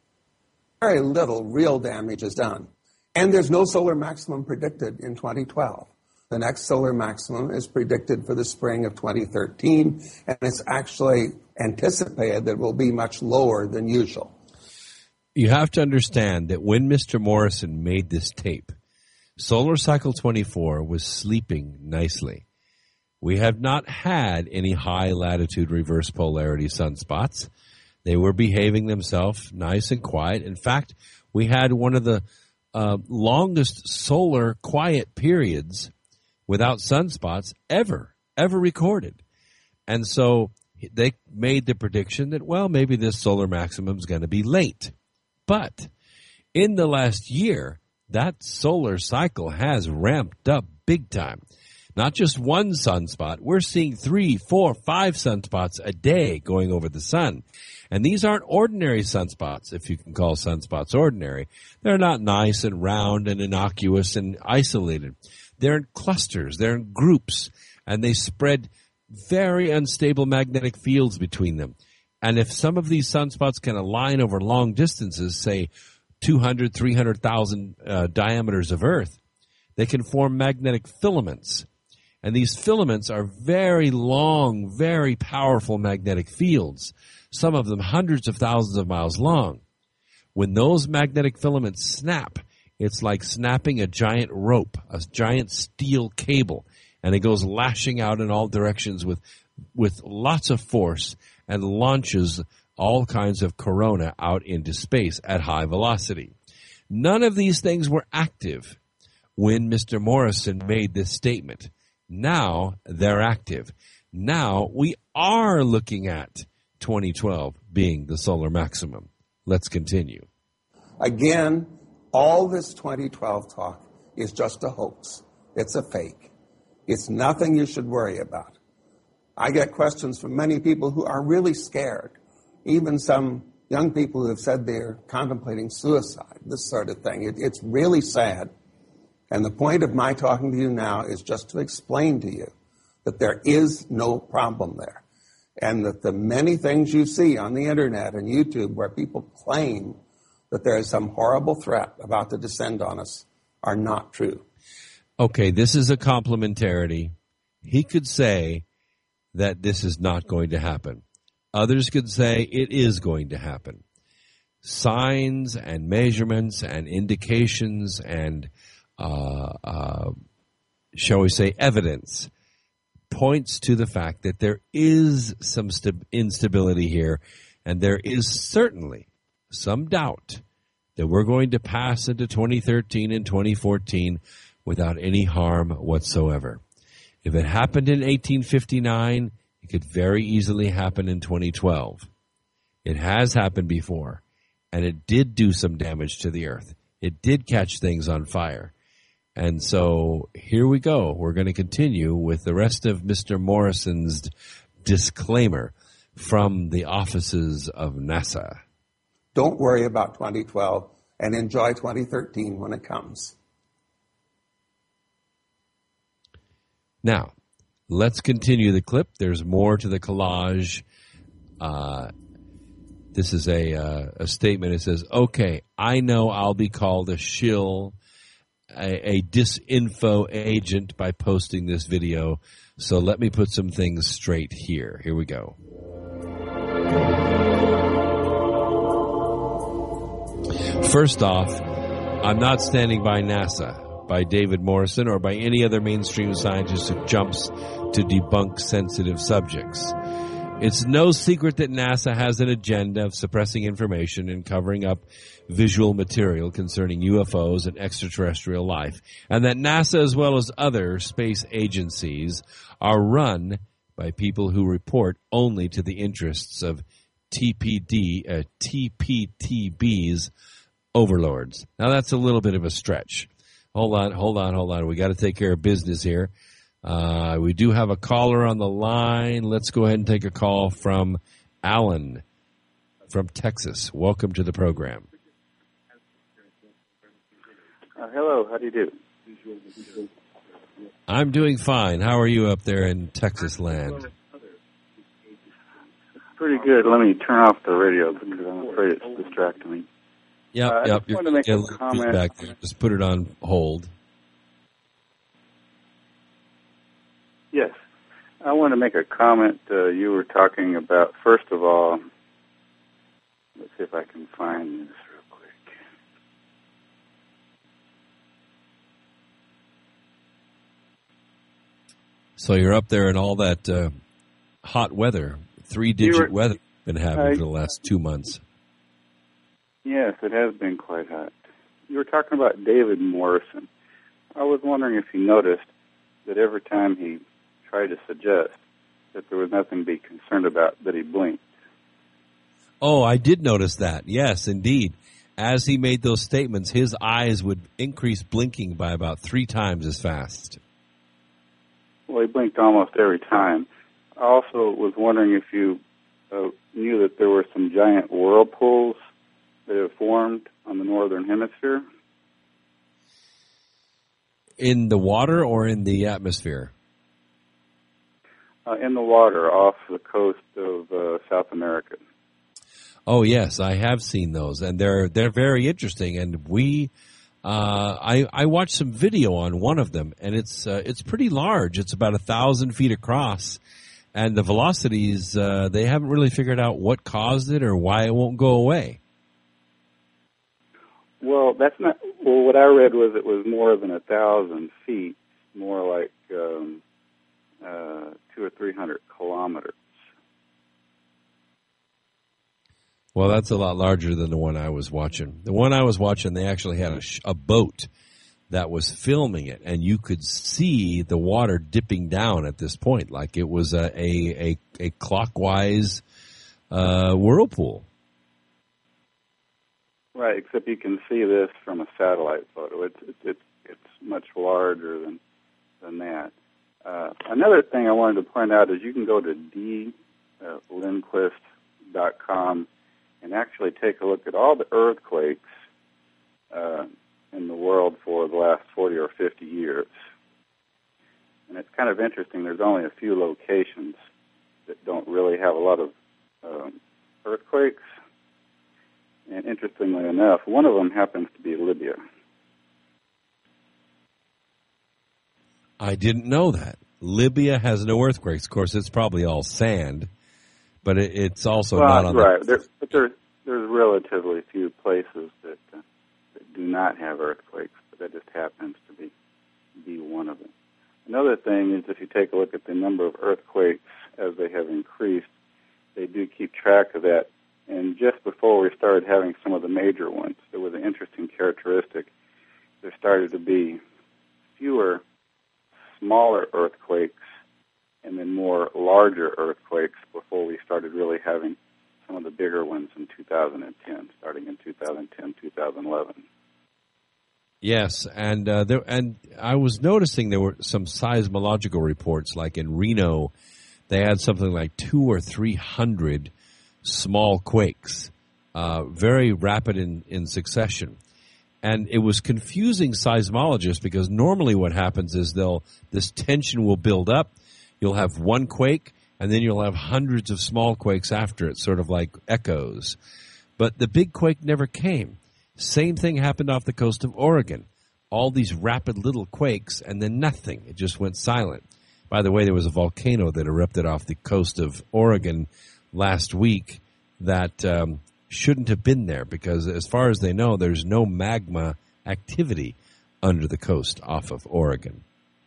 very little real damage is done. And there's no solar maximum predicted in twenty twelve. The next solar maximum is predicted for the spring of twenty thirteen, and it's actually anticipated that it will be much lower than usual. You have to understand that when Mister Morrison made this tape, Solar Cycle twenty-four was sleeping nicely. We have not had any high-latitude reverse polarity sunspots. They were behaving themselves nice and quiet. In fact, we had one of the uh, longest solar quiet periods without sunspots ever, ever recorded. And so they made the prediction that, well, maybe this solar maximum is going to be late. But in the last year, that solar cycle has ramped up big time. Not just one sunspot. We're seeing three, four, five sunspots a day going over the sun. And these aren't ordinary sunspots, if you can call sunspots ordinary. They're not nice and round and innocuous and isolated. They're in clusters. They're in groups. And they spread very unstable magnetic fields between them. And if some of these sunspots can align over long distances, say two hundred, three hundred thousand uh, diameters of Earth, they can form magnetic filaments. And these filaments are very long, very powerful magnetic fields, some of them hundreds of thousands of miles long. When those magnetic filaments snap, it's like snapping a giant rope, a giant steel cable, and it goes lashing out in all directions with, with lots of force and launches all kinds of corona out into space at high velocity. None of these things were active when Mister Morrison made this statement. Now they're active. Now we are looking at twenty twelve being the solar maximum. Let's continue. Again, all this twenty twelve talk is just a hoax. It's a fake. It's nothing you should worry about. I get questions from many people who are really scared, even some young people who have said they're contemplating suicide, this sort of thing. It, it's really sad. And the point of my talking to you now is just to explain to you that there is no problem there. And that the many things you see on the internet and YouTube where people claim that there is some horrible threat about to descend on us are not true. Okay, this is a complementarity. He could say that this is not going to happen. Others could say it is going to happen. Signs and measurements and indications and Uh, uh, shall we say, evidence points to the fact that there is some st- instability here, and there is certainly some doubt that we're going to pass into twenty thirteen and twenty fourteen without any harm whatsoever. If it happened in eighteen fifty-nine, it could very easily happen in twenty twelve. It has happened before, and it did do some damage to the Earth. It did catch things on fire. And so here we go. We're going to continue with the rest of Mister Morrison's disclaimer from the offices of NASA. Don't worry about twenty twelve and enjoy twenty thirteen when it comes. Now, let's continue the clip. There's more to the collage. Uh, this is a, uh, a statement. It says, okay, I know I'll be called a shill, A, a disinfo agent by posting this video. So let me put some things straight here. Here we go. First off, I'm not standing by NASA, by David Morrison, or by any other mainstream scientist who jumps to debunk sensitive subjects. It's no secret that NASA has an agenda of suppressing information and covering up visual material concerning U F Os and extraterrestrial life, and that NASA, as well as other space agencies, are run by people who report only to the interests of T P D, uh, T P T B's overlords. Now, that's a little bit of a stretch. Hold on, hold on, hold on. We got to take care of business here. Uh, we do have a caller on the line. Let's go ahead and take a call from Alan from Texas. Welcome to the program. Uh, hello, how do you do? I'm doing fine. How are you up there in Texas land? Pretty good. Let me turn off the radio because I'm afraid it's distracting me. Yep, uh, yep. I just wanted to make a a comment. feedback there. Just put it on hold. Yes. I want to make a comment. Uh, you were talking about, first of all, let's see if I can find this real quick. So you're up there in all that uh, hot weather, three-digit were, weather been having uh, for the last two months. Yes, it has been quite hot. You were talking about David Morrison. I was wondering if you noticed that every time he tried to suggest that there was nothing to be concerned about, that he blinked. Oh, I did notice that. Yes, indeed. As he made those statements, his eyes would increase blinking by about three times as fast. Well, he blinked almost every time. I also was wondering if you uh, knew that there were some giant whirlpools that have formed on the northern hemisphere. In the water or in the atmosphere? Uh, in the water off the coast of uh, South America. Oh yes, I have seen those, and they're they're very interesting. And we, uh, I I watched some video on one of them, and it's uh, it's pretty large. It's about a thousand feet across, and the velocities uh, they haven't really figured out what caused it or why it won't go away. Well, that's not. Well, what I read was it was more than a thousand feet, more like um, uh, two or three hundred kilometers. Well, that's a lot larger than the one I was watching. The one I was watching, they actually had a, sh- a boat that was filming it, and you could see the water dipping down at this point, like it was a a, a, a clockwise uh, whirlpool. Right, except you can see this from a satellite photo. It's it's it's much larger than than that. Uh, another thing I wanted to point out is you can go to d lindquist dot com and actually take a look at all the earthquakes uh, in the world for the last forty or fifty years. And it's kind of interesting. There's only a few locations that don't really have a lot of um, earthquakes. And interestingly enough, one of them happens to be Libya. I didn't know that. Libya has no earthquakes. Of course, it's probably all sand, but it, it's also well, not on right. the... There, but there, there's relatively few places that, uh, that do not have earthquakes, but that just happens to be be one of them. Another thing is if you take a look at the number of earthquakes as they have increased, they do keep track of that. And just before we started having some of the major ones, there was an interesting characteristic. There started to be fewer smaller earthquakes and then more larger earthquakes before we started really having some of the bigger ones in two thousand ten, starting in two thousand ten, two thousand eleven. Yes, and uh, there, and I was noticing there were some seismological reports, like in Reno, they had something like two or three hundred small quakes, uh, very rapid in, in succession. And it was confusing seismologists because normally what happens is they'll this tension will build up. You'll have one quake, and then you'll have hundreds of small quakes after it, sort of like echoes. But the big quake never came. Same thing happened off the coast of Oregon. All these rapid little quakes, and then nothing. It just went silent. By the way, there was a volcano that erupted off the coast of Oregon last week that um, shouldn't have been there because, as far as they know, there's no magma activity under the coast off of Oregon.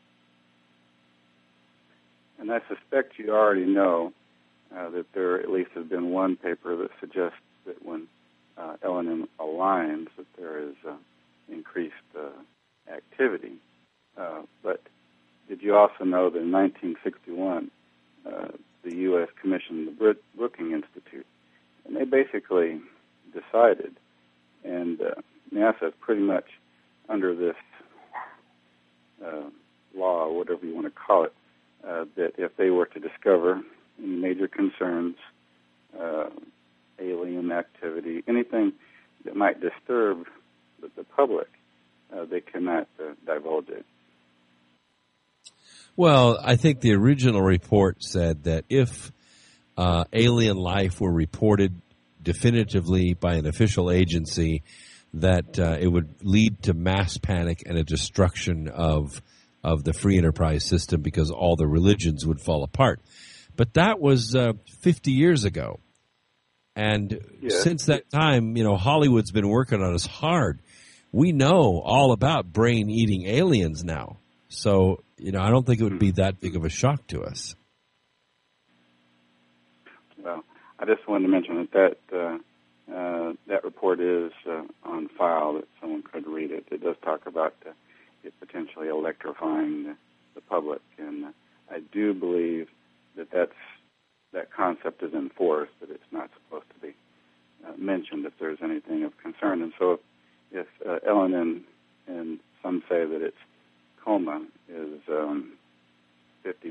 And I suspect you already know uh, that there at least has been one paper that suggests that when uh, L N M aligns, that there is uh, increased uh, activity. Uh, but did you also know that in nineteen sixty-one, uh, the U S commissioned the Brookings Institute, and they basically decided, and uh, NASA is pretty much under this uh, law, or whatever you want to call it, uh, that if they were to discover any major concerns, uh, alien activity, anything that might disturb the, the public, uh, they cannot uh, divulge it. Well, I think the original report said that if uh, alien life were reported definitively by an official agency, that uh, it would lead to mass panic and a destruction of of the free enterprise system because all the religions would fall apart. But that was uh, fifty years ago. And yes. Since that time, you know, Hollywood's been working on us hard. We know all about brain-eating aliens now. So, you know, I don't think it would be that big of a shock to us. Well, I just wanted to mention that that, uh, uh, that report is uh, on file, that someone could read it. It does talk about uh, it potentially electrifying the, the public, and uh, I do believe that that's, that concept is enforced, that it's not supposed to be uh, mentioned if there's anything of concern. And so if uh, L N M, and some say that its coma is um, fifty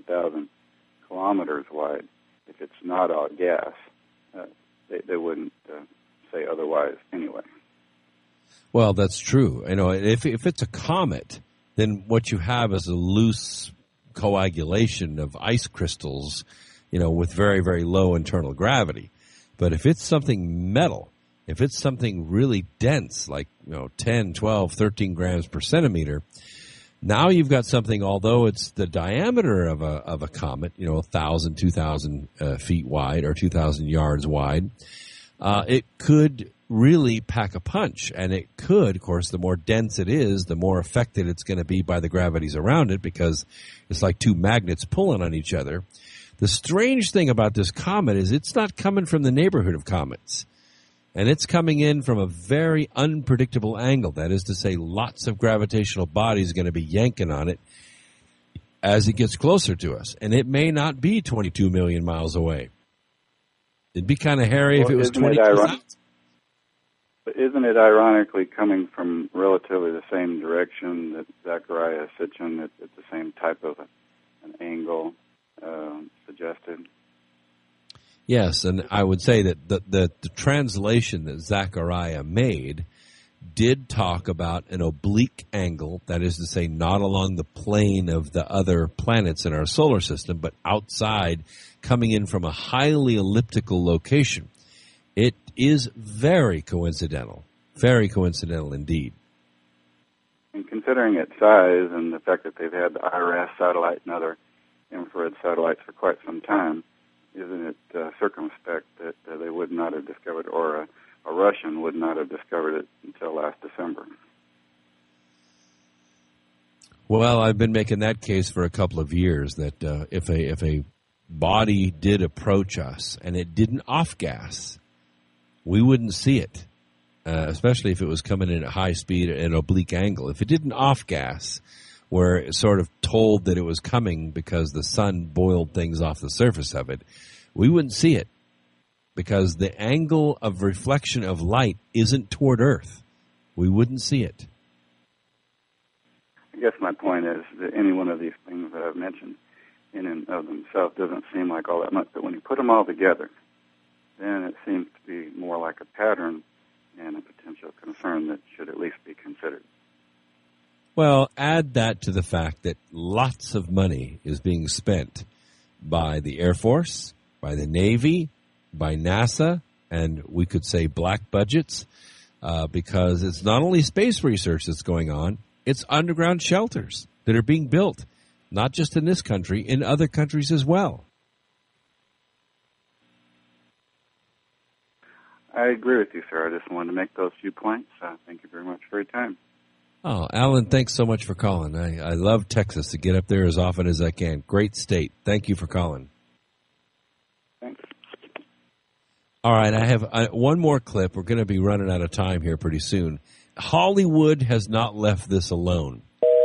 thousand kilometers wide. If it's not all gas, uh, they, they wouldn't uh, say otherwise anyway. Well, that's true. You know, if if it's a comet, then what you have is a loose coagulation of ice crystals, you know, with very, very low internal gravity. But if it's something metal, if it's something really dense, like, you know, ten, twelve, thirteen grams per centimeter, now you've got something, although it's the diameter of a of a comet, you know, one thousand, two thousand uh, feet wide or two thousand yards wide, uh, it could really pack a punch. And it could, of course, the more dense it is, the more affected it's going to be by the gravities around it, because it's like two magnets pulling on each other. The strange thing about this comet is it's not coming from the neighborhood of comets. And it's coming in from a very unpredictable angle. That is to say, lots of gravitational bodies are going to be yanking on it as it gets closer to us. And it may not be twenty-two million miles away. It'd be kind of hairy well, if it was twenty-two thousand. But isn't it ironically coming from relatively the same direction that Zachariah Sitchin, at, at the same type of a, an angle uh, suggested? Yes, and I would say that the, the, the translation that Zachariah made did talk about an oblique angle, that is to say, not along the plane of the other planets in our solar system, but outside, coming in from a highly elliptical location. It is very coincidental, very coincidental indeed. And considering its size and the fact that they've had the I R A S satellite and other infrared satellites for quite some time, isn't it uh, circumspect that uh, they would not have discovered, or a, a Russian would not have discovered it until last December? Well, I've been making that case for a couple of years, that uh, if a if a body did approach us and it didn't off-gas, we wouldn't see it, uh, especially if it was coming in at high speed at an oblique angle. If it didn't off-gas, where it sort of told that it was coming because the sun boiled things off the surface of it, we wouldn't see it, because the angle of reflection of light isn't toward Earth. We wouldn't see it. I guess my point is that any one of these things that I've mentioned in and of themselves doesn't seem like all that much, but when you put them all together, then it seems to be more like a pattern and a potential concern that should at least be considered. Well, add that to the fact that lots of money is being spent by the Air Force, by the Navy, by NASA, and we could say black budgets, uh, because it's not only space research that's going on, it's underground shelters that are being built, not just in this country, in other countries as well. I agree with you, sir. I just wanted to make those few points. Uh, thank you very much for your time. Oh, Alan, thanks so much for calling. I, I love Texas, to get up there as often as I can. Great state. Thank you for calling. Thanks. All right, I have uh, one more clip. We're going to be running out of time here pretty soon. Hollywood has not left this alone.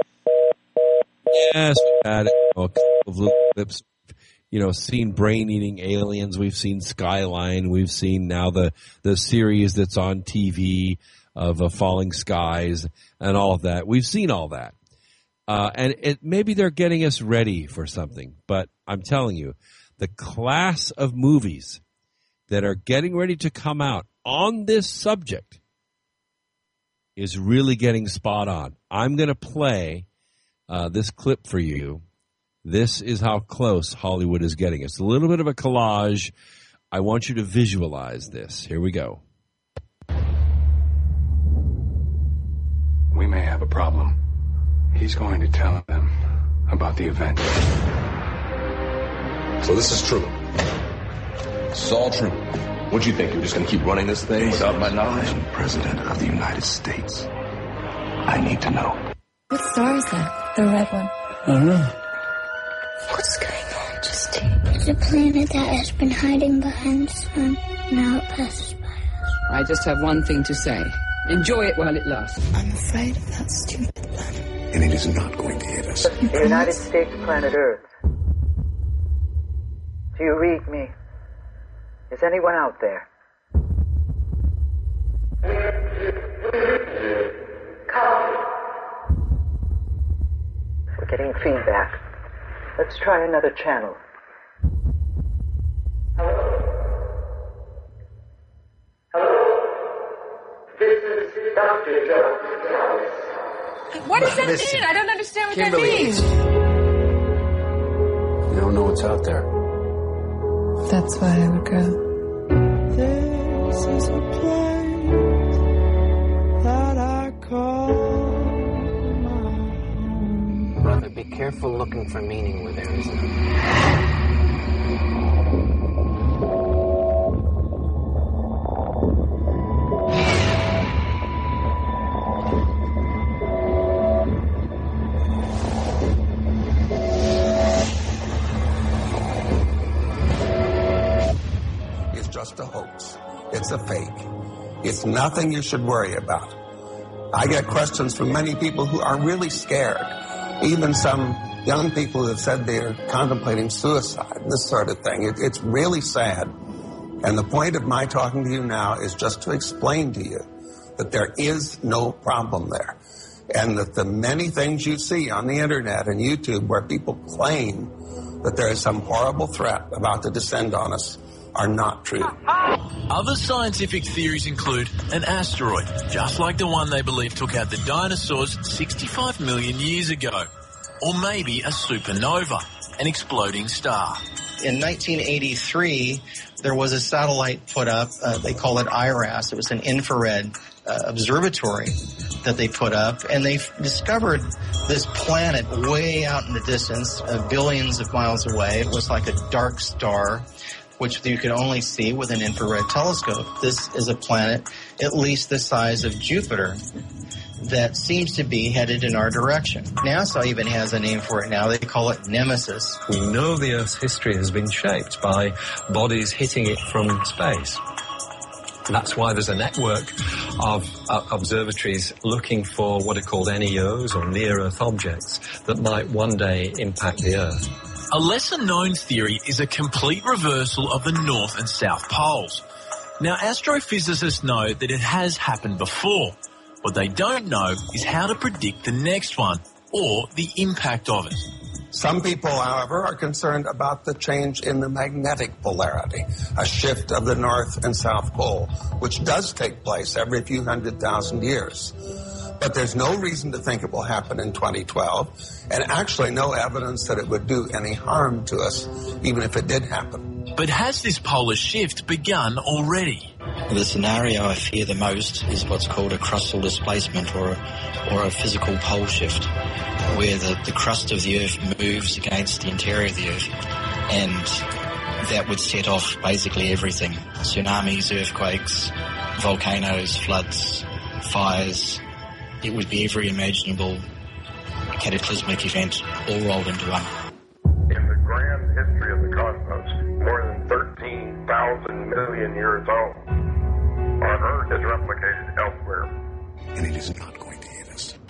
Yes, we've had a couple of little clips. You know, seen brain-eating aliens. We've seen Skyline. We've seen now the, the series that's on T V of uh, Falling Skies and all of that. We've seen all that. Uh, and it, maybe they're getting us ready for something. But I'm telling you, the class of movies that are getting ready to come out on this subject is really getting spot on. I'm going to play uh, this clip for you. This is how close Hollywood is getting. It's a little bit of a collage. I want you to visualize this. Here we go. We may have a problem. He's going to tell them about the event. So this is true. This is all true. What do you think? You're just going to keep running this thing without my knowledge? I'm President of the United States. I need to know. What star is that? The red one. I don't know. What's going on, Justine? It's a planet that has been hiding behind the sun. Now it passes by us. I just have one thing to say. Enjoy it while it lasts. I'm afraid of that stupid planet. And it is not going to hit us. The United States planet Earth. Do you read me? Is anyone out there? Copy. We're getting feedback. Let's try another channel. Hello? Hello? This is Doctor Joe. What does that Listen, mean? I don't understand what Kimberly, that means. You don't know what's out there. That's why I would go. This is a place that I call my Brother, be careful looking for meaning where there isn't. Just a hoax. It's a fake. It's nothing you should worry about. I get questions from many people who are really scared. Even some young people who have said they're contemplating suicide, this sort of thing. It, it's really sad. And the point of my talking to you now is just to explain to you that there is no problem there. And that the many things you see on the internet and YouTube where people claim that there is some horrible threat about to descend on us are not true. Other scientific theories include an asteroid, just like the one they believe took out the dinosaurs sixty-five million years ago. Or maybe a supernova, an exploding star. In nineteen eighty-three, there was a satellite put up. Uh, they call it I R A S. It was an infrared uh, observatory that they put up, and they discovered this planet way out in the distance, uh, billions of miles away. It was like a dark star, which you could only see with an infrared telescope. This is a planet at least the size of Jupiter that seems to be headed in our direction. NASA even has a name for it now. They call it Nemesis. We know the Earth's history has been shaped by bodies hitting it from space. That's why there's a network of uh, observatories looking for what are called N E Os, or near-Earth objects, that might one day impact the Earth. A lesser-known theory is a complete reversal of the North and South poles. Now, astrophysicists know that it has happened before. What they don't know is how to predict the next one, or the impact of it. Some people, however, are concerned about the change in the magnetic polarity, a shift of the North and South Pole, which does take place every few hundred thousand years. But there's no reason to think it will happen in twenty twelve, and actually no evidence that it would do any harm to us, even if it did happen. But has this polar shift begun already? The scenario I fear the most is what's called a crustal displacement, or a, or a physical pole shift, where the, the crust of the Earth moves against the interior of the Earth, and that would set off basically everything. Tsunamis, earthquakes, volcanoes, floods, fires. It would be every imaginable cataclysmic event all rolled into one. In the grand history of the cosmos, more than thirteen thousand million years old, our Earth is replicated elsewhere. And it is not going to hit us.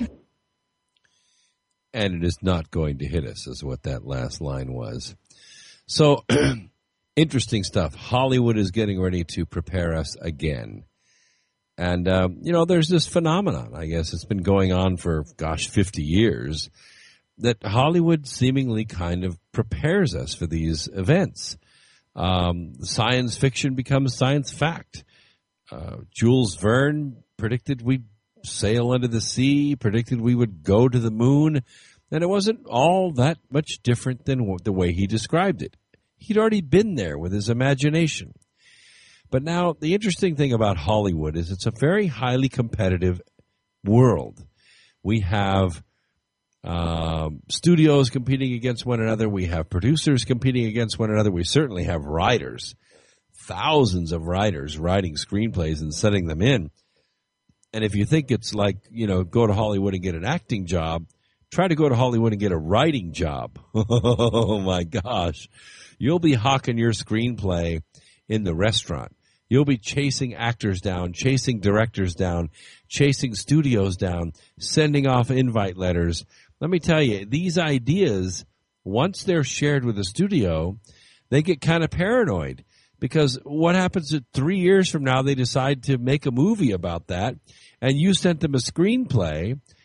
And it is not going to hit us, is what that last line was. So, interesting stuff. Hollywood is getting ready to prepare us again. And, um, you know, there's this phenomenon, I guess it's been going on for, gosh, fifty years, that Hollywood seemingly kind of prepares us for these events. Um, science fiction becomes science fact. Uh, Jules Verne predicted we'd sail under the sea, predicted we would go to the moon, and it wasn't all that much different than the way he described it. He'd already been there with his imagination. But now, the interesting thing about Hollywood is it's a very highly competitive world. We have um, studios competing against one another. We have producers competing against one another. We certainly have writers, thousands of writers writing screenplays and setting them in. And if you think it's like, you know, go to Hollywood and get an acting job, try to go to Hollywood and get a writing job. Oh, my gosh. You'll be hawking your screenplay in the restaurant. You'll be chasing actors down, chasing directors down, chasing studios down, sending off invite letters. Let me tell you, these ideas, once they're shared with a studio, they get kind of paranoid. Because what happens if three years from now they decide to make a movie about that, and you sent them a screenplay,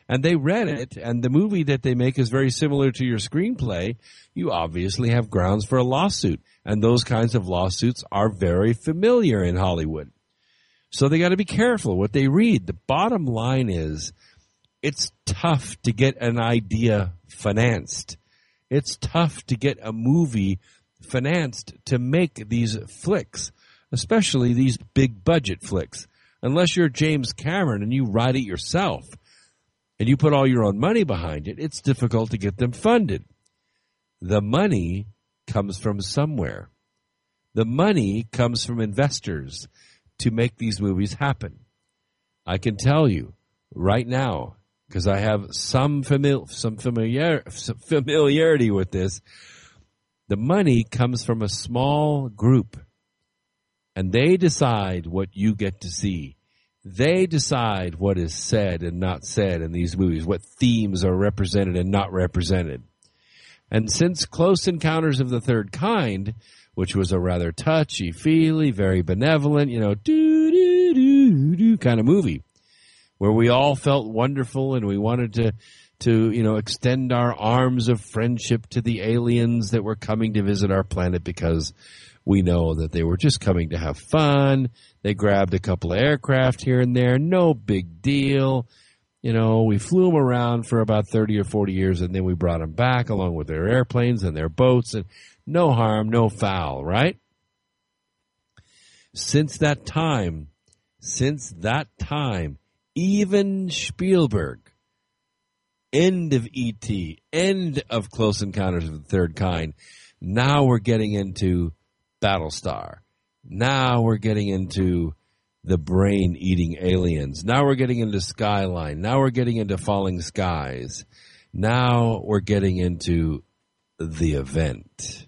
and they read it, and the movie that they make is very similar to your screenplay, you obviously have grounds for a lawsuit. And those kinds of lawsuits are very familiar in Hollywood. So they got to be careful what they read. The bottom line is, it's tough to get an idea financed. It's tough to get a movie financed to make these flicks, especially these big budget flicks. Unless you're James Cameron and you write it yourself and you put all your own money behind it, it's difficult to get them funded. The money comes from somewhere. The money comes from investors to make these movies happen. I can tell you right now, because I have some famili- some familiar some familiarity with this, the money comes from a small group, and they decide what you get to see. They decide what is said and not said in these movies, what themes are represented and not represented. And since Close Encounters of the Third Kind, which was a rather touchy-feely, very benevolent, you know, doo-doo-doo-doo kind of movie, where we all felt wonderful and we wanted to, to, you know, extend our arms of friendship to the aliens that were coming to visit our planet because we know that they were just coming to have fun. They grabbed a couple of aircraft here and there. No big deal. You know, we flew them around for about thirty or forty years, and then we brought them back along with their airplanes and their boats, and no harm, no foul, right? Since that time, since that time, even Spielberg, end of E T, end of Close Encounters of the Third Kind, now we're getting into Battlestar. Now we're getting into the brain-eating aliens. Now we're getting into Skyline. Now we're getting into Falling Skies. Now we're getting into The Event.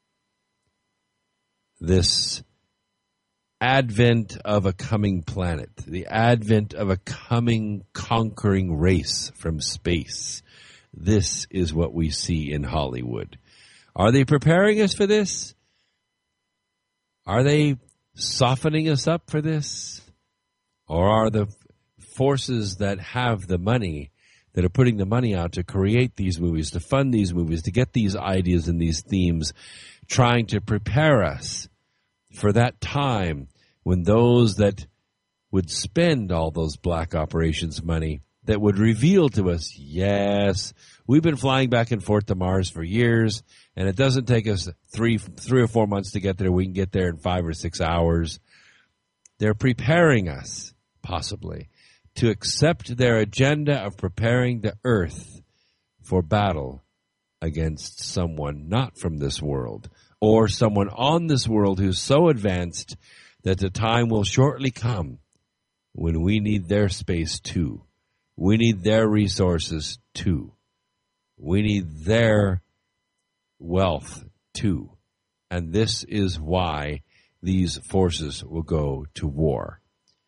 This advent of a coming planet, the advent of a coming conquering race from space. This is what we see in Hollywood. Are they preparing us for this? Are they softening us up for this? Or are the forces that have the money, that are putting the money out to create these movies, to fund these movies, to get these ideas and these themes, trying to prepare us for that time when those that would spend all those black operations money, that would reveal to us, yes, we've been flying back and forth to Mars for years, and it doesn't take us three, three or four months to get there. We can get there in five or six hours. They're preparing us, possibly, to accept their agenda of preparing the Earth for battle against someone not from this world, or someone on this world who's so advanced that the time will shortly come when we need their space too. We need their resources too. We need their wealth too. And this is why these forces will go to war.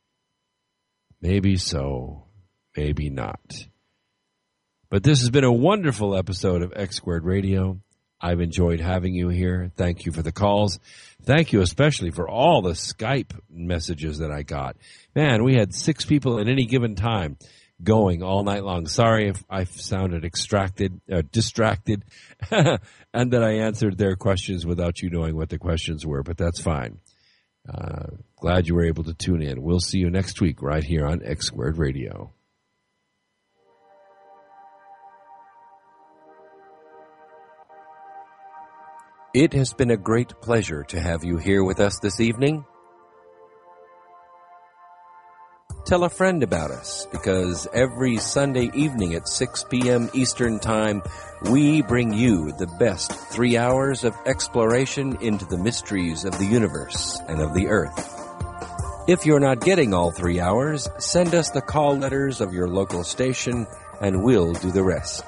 Maybe so, maybe not. But this has been a wonderful episode of X Squared Radio. I've enjoyed having you here. Thank you for the calls. Thank you especially for all the Skype messages that I got. Man, we had six people at any given time going all night long. Sorry if I sounded extracted, uh, distracted, and that I answered their questions without you knowing what the questions were, but that's fine. Uh, glad you were able to tune in. We'll see you next week right here on X Squared Radio. It has been a great pleasure to have you here with us this evening. Tell a friend about us, because every Sunday evening at six p.m. Eastern Time, we bring you the best three hours of exploration into the mysteries of the universe and of the Earth. If you're not getting all three hours, send us the call letters of your local station, and we'll do the rest.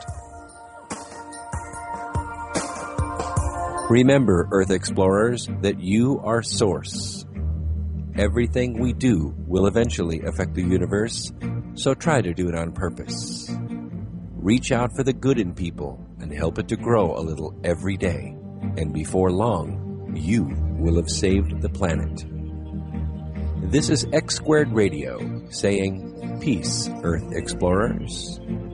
Remember, Earth Explorers, that you are source. Everything we do will eventually affect the universe, so try to do it on purpose. Reach out for the good in people and help it to grow a little every day. And before long, you will have saved the planet. This is X Squared Radio saying, peace, Earth Explorers.